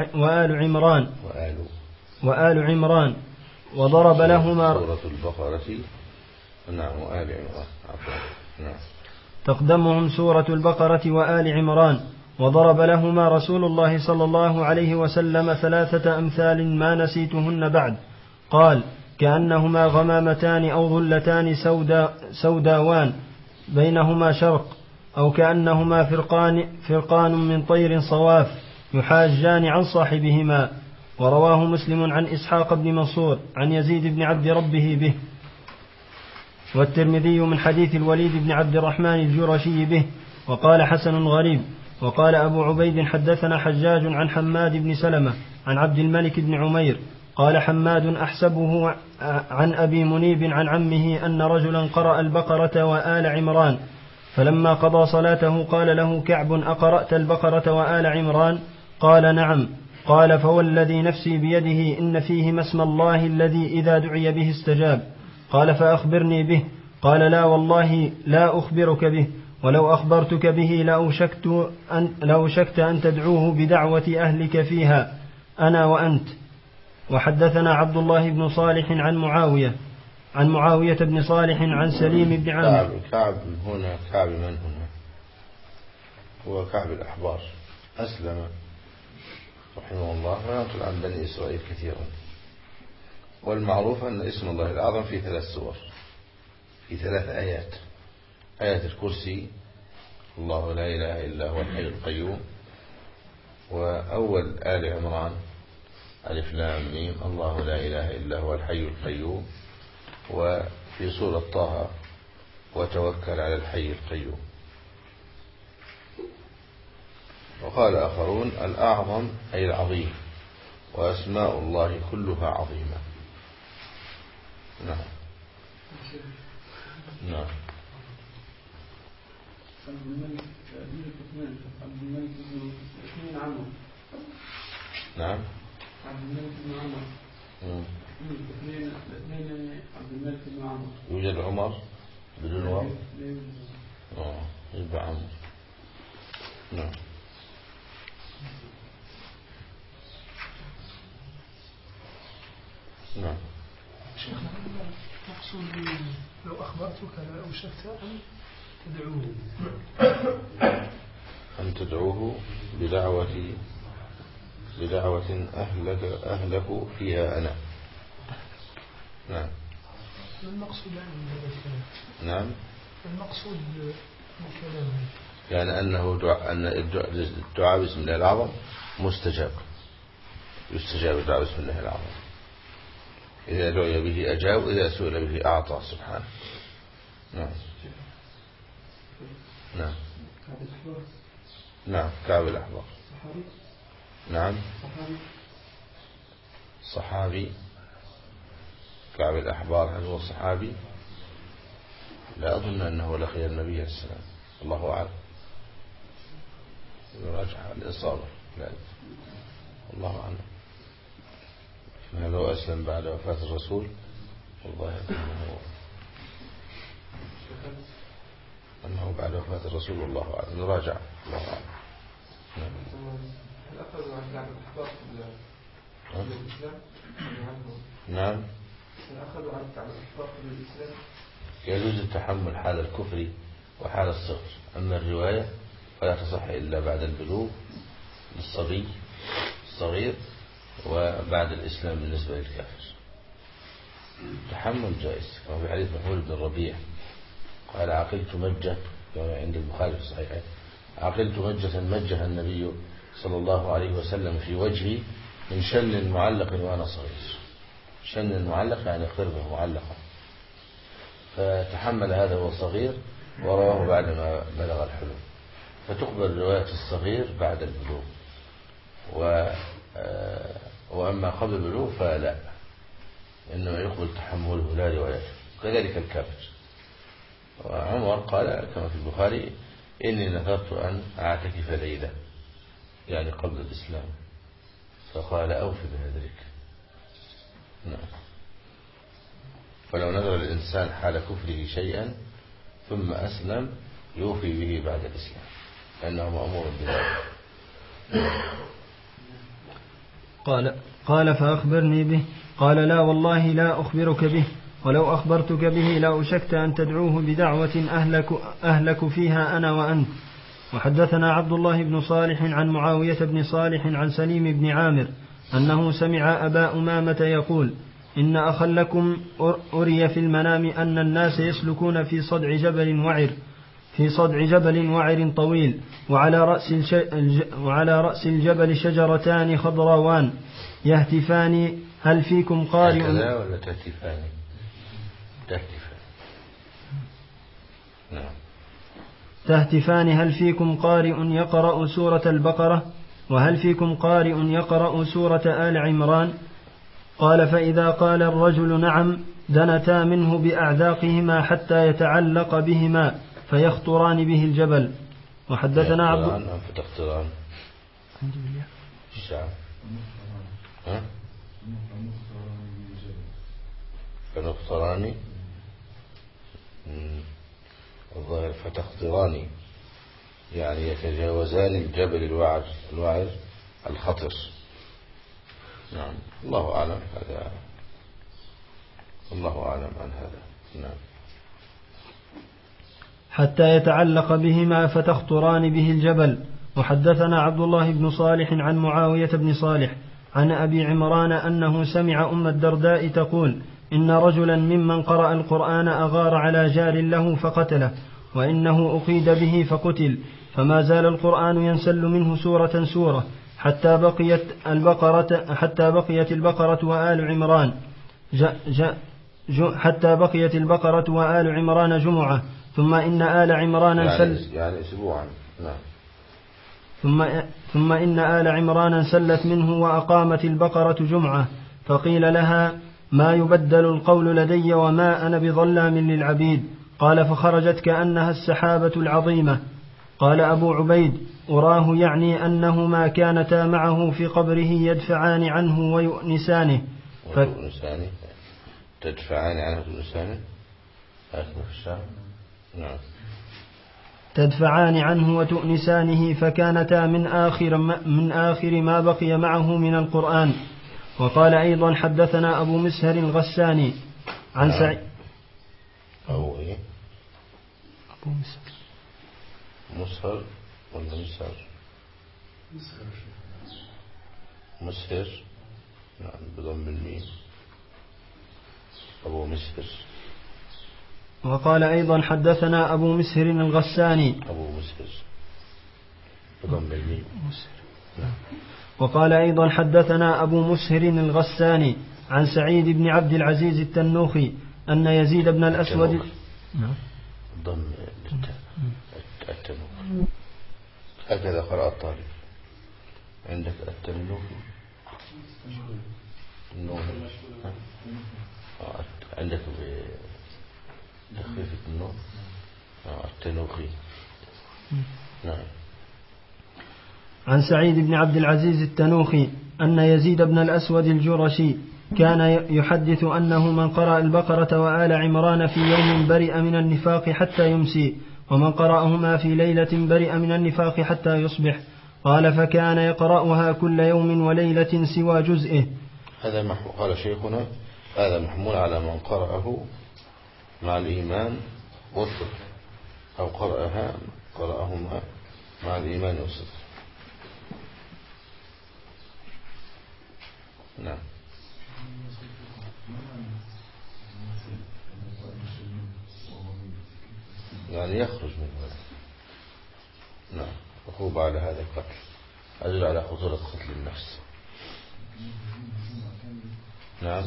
وآل عمران وضرب لهما سورة البقرة نعم وآل عمران نعم. تقدمهم سورة البقرة وآل عمران وضرب لهما رسول الله صلى الله عليه وسلم 3 أمثال ما نسيتهن بعد. قال: كأنهما غمامتان أو ظلتان سوداوان بينهما شرق، أو كأنهما فرقان من طير صواف يحاجان عن صاحبهما. ورواه مسلم عن إسحاق بن منصور عن يزيد بن عبد ربه به، والترمذي من حديث الوليد بن عبد الرحمن الجرشي به، وقال حسن غريب. وقال أبو عبيد حدثنا حجاج عن حماد بن سلمة عن عبد الملك بن عمير قال حماد أحسبه عن أبي منيب عن عمه أن رجلا قرأ البقرة وآل عمران، فلما قضى صلاته قال له كعب: أقرأت البقرة وآل عمران؟ قال: نعم. قال: فوالذي نفسي بيده إن فيهما اسم الله الذي إذا دعي به استجاب. قال: فأخبرني به. قال: لا والله لا أخبرك به، ولو أخبرتك به لأوشكت أن تدعوه بدعوة أهلك فيها أنا وأنت. وحدثنا عبد الله بن صالح عن معاوية بن صالح عن سليم بن عمرو. كعب هنا كعب من هنا؟ هو كعب الأحبار، أسلم رحمه الله وينقل عن بني إسرائيل كثيرا. والمعروف أن اسم الله الأعظم في 3 سور، في 3 آيات: آية الكرسي الله لا إله إلا هو الحي القيوم، وأول آل عمران ألف لام ميم الله لا إله إلا هو الحي القيوم، وفي سورة طه وتوكل على الحي القيوم. وقال آخرون: الأعظم أي العظيم، وأسماء الله كلها عظيمة. نعم. نعم. عبد الملك بن عمرو. نعم. عبد الملك بن عمرو. الاثنين عبد الملك بن عمرو. يوجد عمر بدون واو؟ يبقى عمرو. نعم. نعم. شيخنا مقصود لو أخبرتك لا أوشكت أن تدعوه بدعوة أهله فيها أنا. نعم. ما المقصود من هذا الكلام؟ نعم. المقصود من الكلام يعني أن الدعاء باسم الله الأعظم مستجاب، يستجاب الدعاء باسم الله الأعظم، إذا دعي به أجاب، إذا سئل به أعطى سبحانه. نعم. نعم. نعم. كعب الأحبار. نعم. صحابي. كعب الأحبار هل هو صحابي؟ لا أظن أنه لقي النبي عليه السلام، الله أعلم. راجع الإصابة، لا الله أعلم. هذا هو أسلم بعد وفاة الرسول، والله أنه بعد وفاة الرسول، والله أعلم. نراجع، الله أعلم. نعم. هل أخذوا عن كعب الأحبار قبل الإسلام؟ نعم. هل أخذوا عن كعب الأحبار قبل الإسلام؟ يجوز التحمل حال الكفر وحال الصغر، أما الرواية فلا تصح إلا بعد البلوغ للصبي الصغير، وبعد الإسلام بالنسبة للكافر. تحمل جائز، كما في حديث محمود بن الربيع قال: عقلت مجة، كما عند البخاري في الصحيحين: عقلت مجة مجها النبي صلى الله عليه وسلم في وجهي من شل معلق وأنا صغير. شل معلق يعني قربة معلقة، فتحمل هذا وهو صغير ورواه بعدما بلغ الحلم، فتقبل رواية الصغير بعد البلوغ، وأما قبل البلوغ فلا، إنما يقبل تحمله لا روايته، كذلك الكافر. وعمر قال كما في البخاري: إني نذرت أن أعتكف ليلة، يعني قبل الإسلام، فقال: أوف بهذرك. نعم. فلو نذر الإنسان حال كفره شيئا ثم أسلم يوفي به بعد الإسلام، لأنه مأمور بذلك. قال فأخبرني به. قال: لا والله لا أخبرك به، ولو أخبرتك به لأوشكت أن تدعوه بدعوة أهلك فيها أنا وأنت. وحدثنا عبد الله بن صالح عن معاوية بن صالح عن سليم بن عامر أنه سمع أبا أمامة يقول: إن أخا لكم أري في المنام أن الناس يسلكون في صدع جبل وعر طويل، وعلى رأس الجبل شجرتان خضراوان يهتفان: هل فيكم قارئ؟ هكذا ولا تهتفان؟ نعم. تهتفان: هل فيكم قارئ يقرأ سورة البقرة؟ وهل فيكم قارئ يقرأ سورة آل عمران؟ قال: فإذا قال الرجل نعم دنتا منه بأعذاقهما حتى يتعلق بهما فيخطران به الجبل. وحدثنا عبد فتخطران الشعب فنخطران الظاهر فتخطران، يعني يتجاوزان الجبل الوعر الخطر. نعم. الله أعلم عن هذا. نعم. حتى يتعلق بهما فتخطران به الجبل. وحدثنا عبد الله بن صالح عن معاوية بن صالح عن أبي عمران أنه سمع أم الدرداء تقول: إن رجلا ممن قرأ القرآن أغار على جار له فقتله، وإنه أقيد به فقتل، فما زال القرآن ينسل منه سورة حتى بقيت البقرة وآل عمران جمعة، ثم إن آل عمران يعني أسبوعا. نعم. ثم إن آل عمران انسلت منه وأقامت البقرة جمعة، فقيل لها: ما يبدل القول لدي وما أنا بظلام للعبيد. قال: فخرجت كأنها السحابة العظيمة. قال أبو عبيد: أراه يعني أنهما كانتا معه في قبره يدفعان عنه ويؤنسانه. تدفعان عنه ويؤنسانه. نعم. تدفعان عنه وتؤنسانه، فكانتا من آخر ما بقي معه من القرآن. وقال أيضا: حدثنا أبو مسهر الغساني عن سعيد أبو مسهر ولا مسهر. نعم، بضم الميم. أبو مسهر. وقال أيضا: حدثنا أبو مسهر الغساني بضم الميم. وقال أيضا: حدثنا أبو مسهر الغساني عن سعيد بن عبد العزيز التنوخي أن يزيد بن الأسود ضم التنوخي. هكذا قرأ الطالب. عندك التنوخي عندك بتخفيف النون التنوخي. نعم. عن سعيد بن عبد العزيز التنوخي أن يزيد بن الأسود الجرشي كان يحدث أنه من قرأ البقرة وآل عمران في يوم برئ من النفاق حتى يمسي، ومن قرأهما في ليلة برئ من النفاق حتى يصبح. قال: فكان يقرأها كل يوم وليلة سوى جزئه. هذا قال شيخنا: هذا محمول على من قرأه مع الإيمان والصدق، أو قرأهما مع الإيمان والصدق. نعم. يعني يخرج من هذا. نعم. عقوبة على هذا القتل، أجل على خطورة قتل النفس. نعم.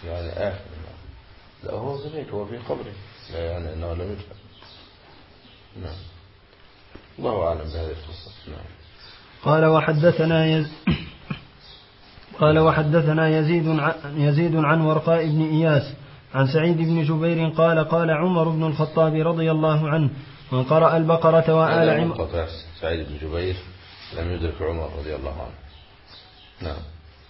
يعني آخر. لا هو زميت هو في قبره، لا يعني أنه لم يدفن. نعم. الله أعلم بهذه القصة. نعم. قال وحدثنا يزيد عن ورقاء بن إياس عن سعيد بن جبير قال قال عمر بن الخطاب رضي الله عنه من قرأ البقرة وآل عمران. سعيد بن جبير لم يدرك عمر رضي الله عنه. نعم.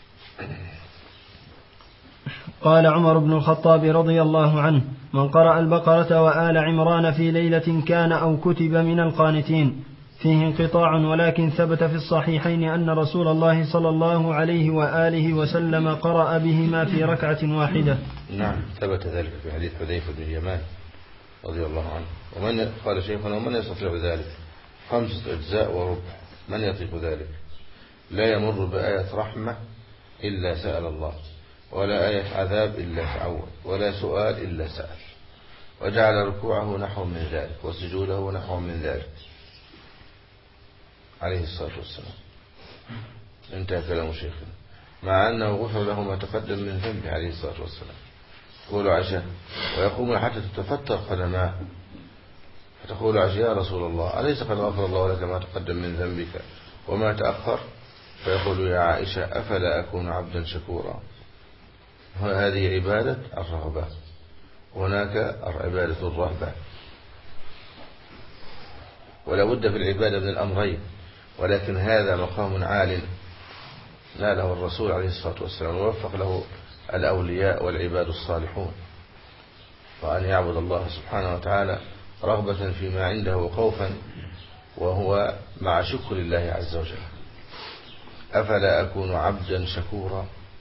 قال عمر بن الخطاب رضي الله عنه من قرأ البقرة وآل عمران في ليلة كان أو كتب من القانتين. فيه انقطاع ولكن ثبت في الصحيحين أن رسول الله صلى الله عليه وآله وسلم قرأ بهما في ركعة واحدة. نعم ثبت ذلك في حديث حذيفة بن اليمان رضي الله عنه. ومن قال شيخنا ومن يستطيع ذلك 5 أجزاء وربع، من يطيق ذلك؟ لا يمر بآية رحمة إلا سأل الله، ولا آية عذاب إلا تعود، ولا سؤال إلا سأل، وجعل ركوعه نحو من ذلك وسجوده نحو من ذلك عليه الصلاة والسلام. انتهى كلام شيخنا، مع أنه غفر له ما تقدم من ذنبه عليه الصلاة والسلام. يقول عشاء ويقوم حتى تتفتر قدماه، فتقول عشاء يا رسول الله أليس قد غفر الله لك ما تقدم من ذنبك وما تأخر؟ فيقول يا عائشة أفلا أكون عبدا شكورا. هذه عبادة الرغبة، هناك عبادة الرهبة، ولا بد في العبادة من الأمرين، ولكن هذا مقام عال ناله الرسول عليه الصلاة والسلام ووفق له الأولياء والعباد الصالحون، وأن يعبد الله سبحانه وتعالى رغبة فيما عنده وخوفا، وهو مع شكر الله عز وجل. أفلا أكون عبدا شكورا.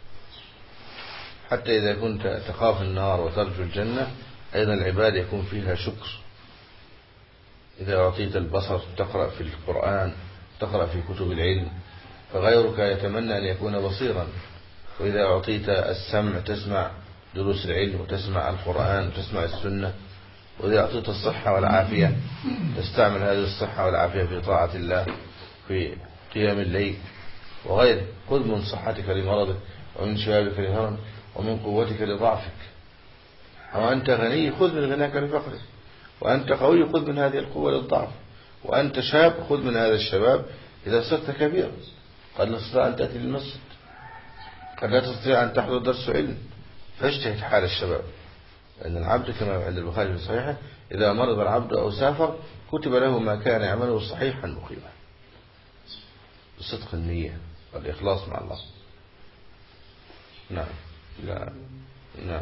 حتى إذا كنت تخاف النار وترجو الجنة أيضا العبادة يكون فيها شكر. إذا أعطيت البصر تقرأ في القرآن، تقرأ في كتب العلم، فغيرك يتمنى أن يكون بصيرا. وإذا أعطيت السمع تسمع دروس العلم وتسمع القرآن وتسمع السنة. وإذا أعطيت الصحة والعافية تستعمل هذه الصحة والعافية في طاعة الله، في قيام الليل وغيره. خذ من صحتك لمرضك، ومن شبابك لهرمك، ومن قوتك لضعفك. وأنت غني خذ من غناك لفقرك، وأنت قوي خذ من هذه القوة للضعف، وأنت شاب خذ من هذا الشباب إذا صرت كبيرا. قد لا تستطيع أن تأتي للمسجد، قد لا تستطيع أن تحضر درس علم، فاجتهد حال الشباب. لأن العبد كما عند البخاري في صحيحه إذا مرض العبد أو سافر كتب له ما كان يعمله صحيحا مقيما، بصدق النية والإخلاص مع الله. نعم. لا. نعم.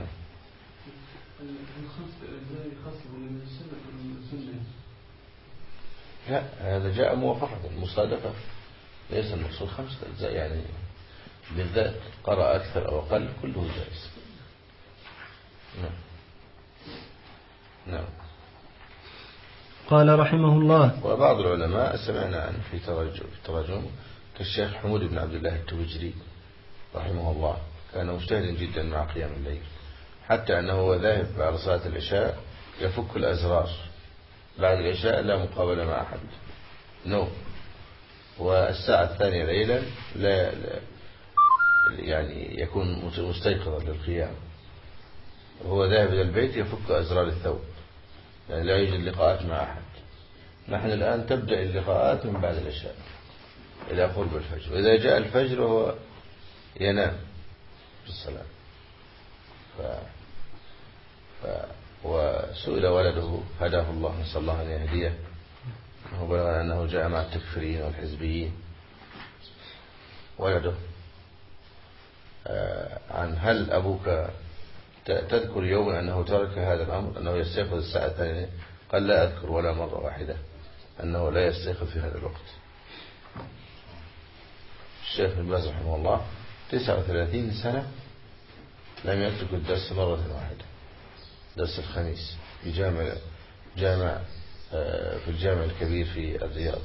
لا هذا جاء موافقة مصادفة، ليس المقصود 5 أجزاء يعني بالذات، قرأ أكثر أو أقل كله جائز. نعم. نعم. قال رحمه الله. وبعض العلماء سمعنا عنه في تراجم كالشيخ حمود بن عبد الله التوجري رحمه الله، كان مجتهدا جدا مع قيام الليل، حتى أنه ذاهب بعد صلاة العشاء يفك الأزرار بعد العشاء لا مقابلة مع أحد، نوم. والساعة 2 ليلا لا يعني يكون مستيقظا للقيام، وهو ذاهب إلى البيت يفك أزرار الثوب، يعني لا يوجد لقاءات مع أحد. نحن الآن تبدأ اللقاءات من بعد العشاء إلى قرب الفجر، وإذا جاء الفجر وهو ينام في الصلاة. وسئل ولده هداه الله، نسأل الله أن يهديه، وهو بلغ أنه جاء مع التكفيريين والحزبيين. ولده عن هل أبوك تذكر يوما أنه ترك هذا الأمر، أنه يستيقظ الساعة 2؟ قال لا أذكر ولا مرة واحدة أنه لا يستيقظ في هذا الوقت. الشيخ ابن باز رحمه الله 39 سنة لم يترك الدرس مرة واحدة، درس الخميس في جامع في الجامع الكبير في الرياض.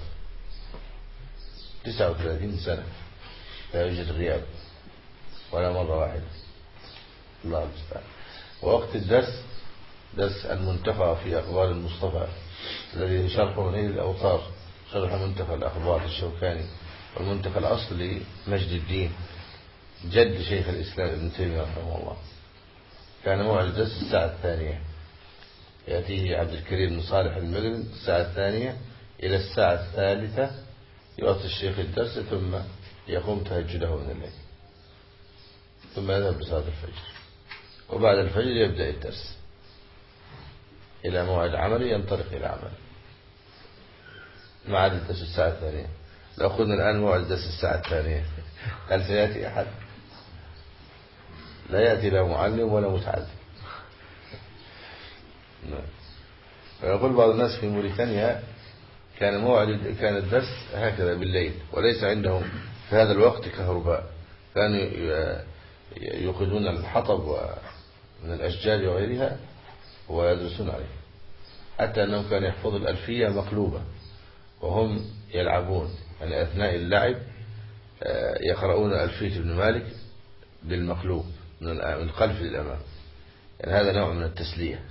39 سنة لا يوجد غياب ولا مرة واحدة، الله المستعان. ووقت الدرس درس المنتقى في أخبار المصطفى الذي شرحه نيل الأوطار، شرح منتقى الأخبار الشوكاني، والمنتقى الأصل لمجد الدين جد شيخ الإسلام ابن تيمية رحمه الله. كان موعد الدرس الساعة 2. يأتيه عبد الكريم بن صالح المغرب الساعة 2 إلى الساعة 3 يواصل الشيخ الدرس، ثم يقوم تهجده من الليل، ثم يذهب لصلاة الفجر، وبعد الفجر يبدأ الدرس إلى موعد عمله، ينطلق إلى عمله. معاد الدرس الساعة 2. لو أخذنا الآن موعد الدرس الساعة 2 هل سيأتي أحد؟ لا يأتي لا معلم ولا متعلم. ويقول بعض الناس في موريتانيا كان الدرس هكذا بالليل، وليس عندهم في هذا الوقت كهرباء، كانوا يوقدون الحطب من الأشجار وغيرها ويدرسون عليه، حتى أنهم كانوا يحفظوا الألفية مقلوبة وهم يلعبون، يعني أثناء اللعب يقرؤون ألفية ابن مالك بالمقلوب من الخلف للأمام، يعني هذا نوع من التسلية.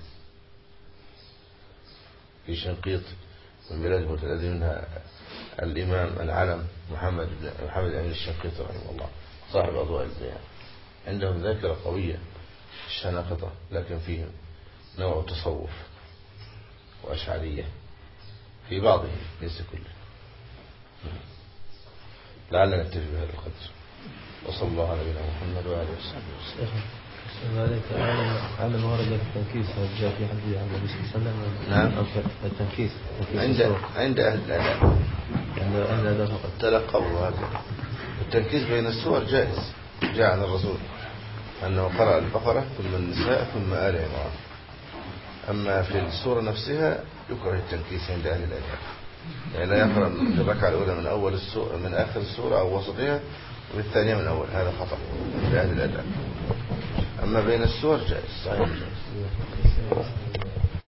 في شنقيط من بلاد المتلازم منها الإمام العلم محمد أمين الشنقيطي رحمه الله صاحب أضواء البيان، عندهم ذاكرة قوية الشنقطة، لكن فيهم نوع تصوف وأشعرية في بعضهم ليس كله. لعلنا نكتفي بهذا القدر، وصلى الله على نبينا محمد وآله وصحبه وسلم. على ما ورد التنكيس جاء في حديث عن النبي صلى الله عليه وسلم. نعم. التنكيس عند أهل الأداء، عند أهل الأداء فقط تلقوا هذا. التنكيس بين السور جائز، جاء عن الرسول أنه قرأ البقرة ثم النساء ثم آل عمران. أما في السورة نفسها يكره التنكيس عند أهل الأداء، يعني لا يقرأ في الركعة الأولى من أول السورة من آخر السورة أو وسطها، وفي الثانية من أول، هذا خطأ عند أهل الأداء. أما بين السور جائز صحيح.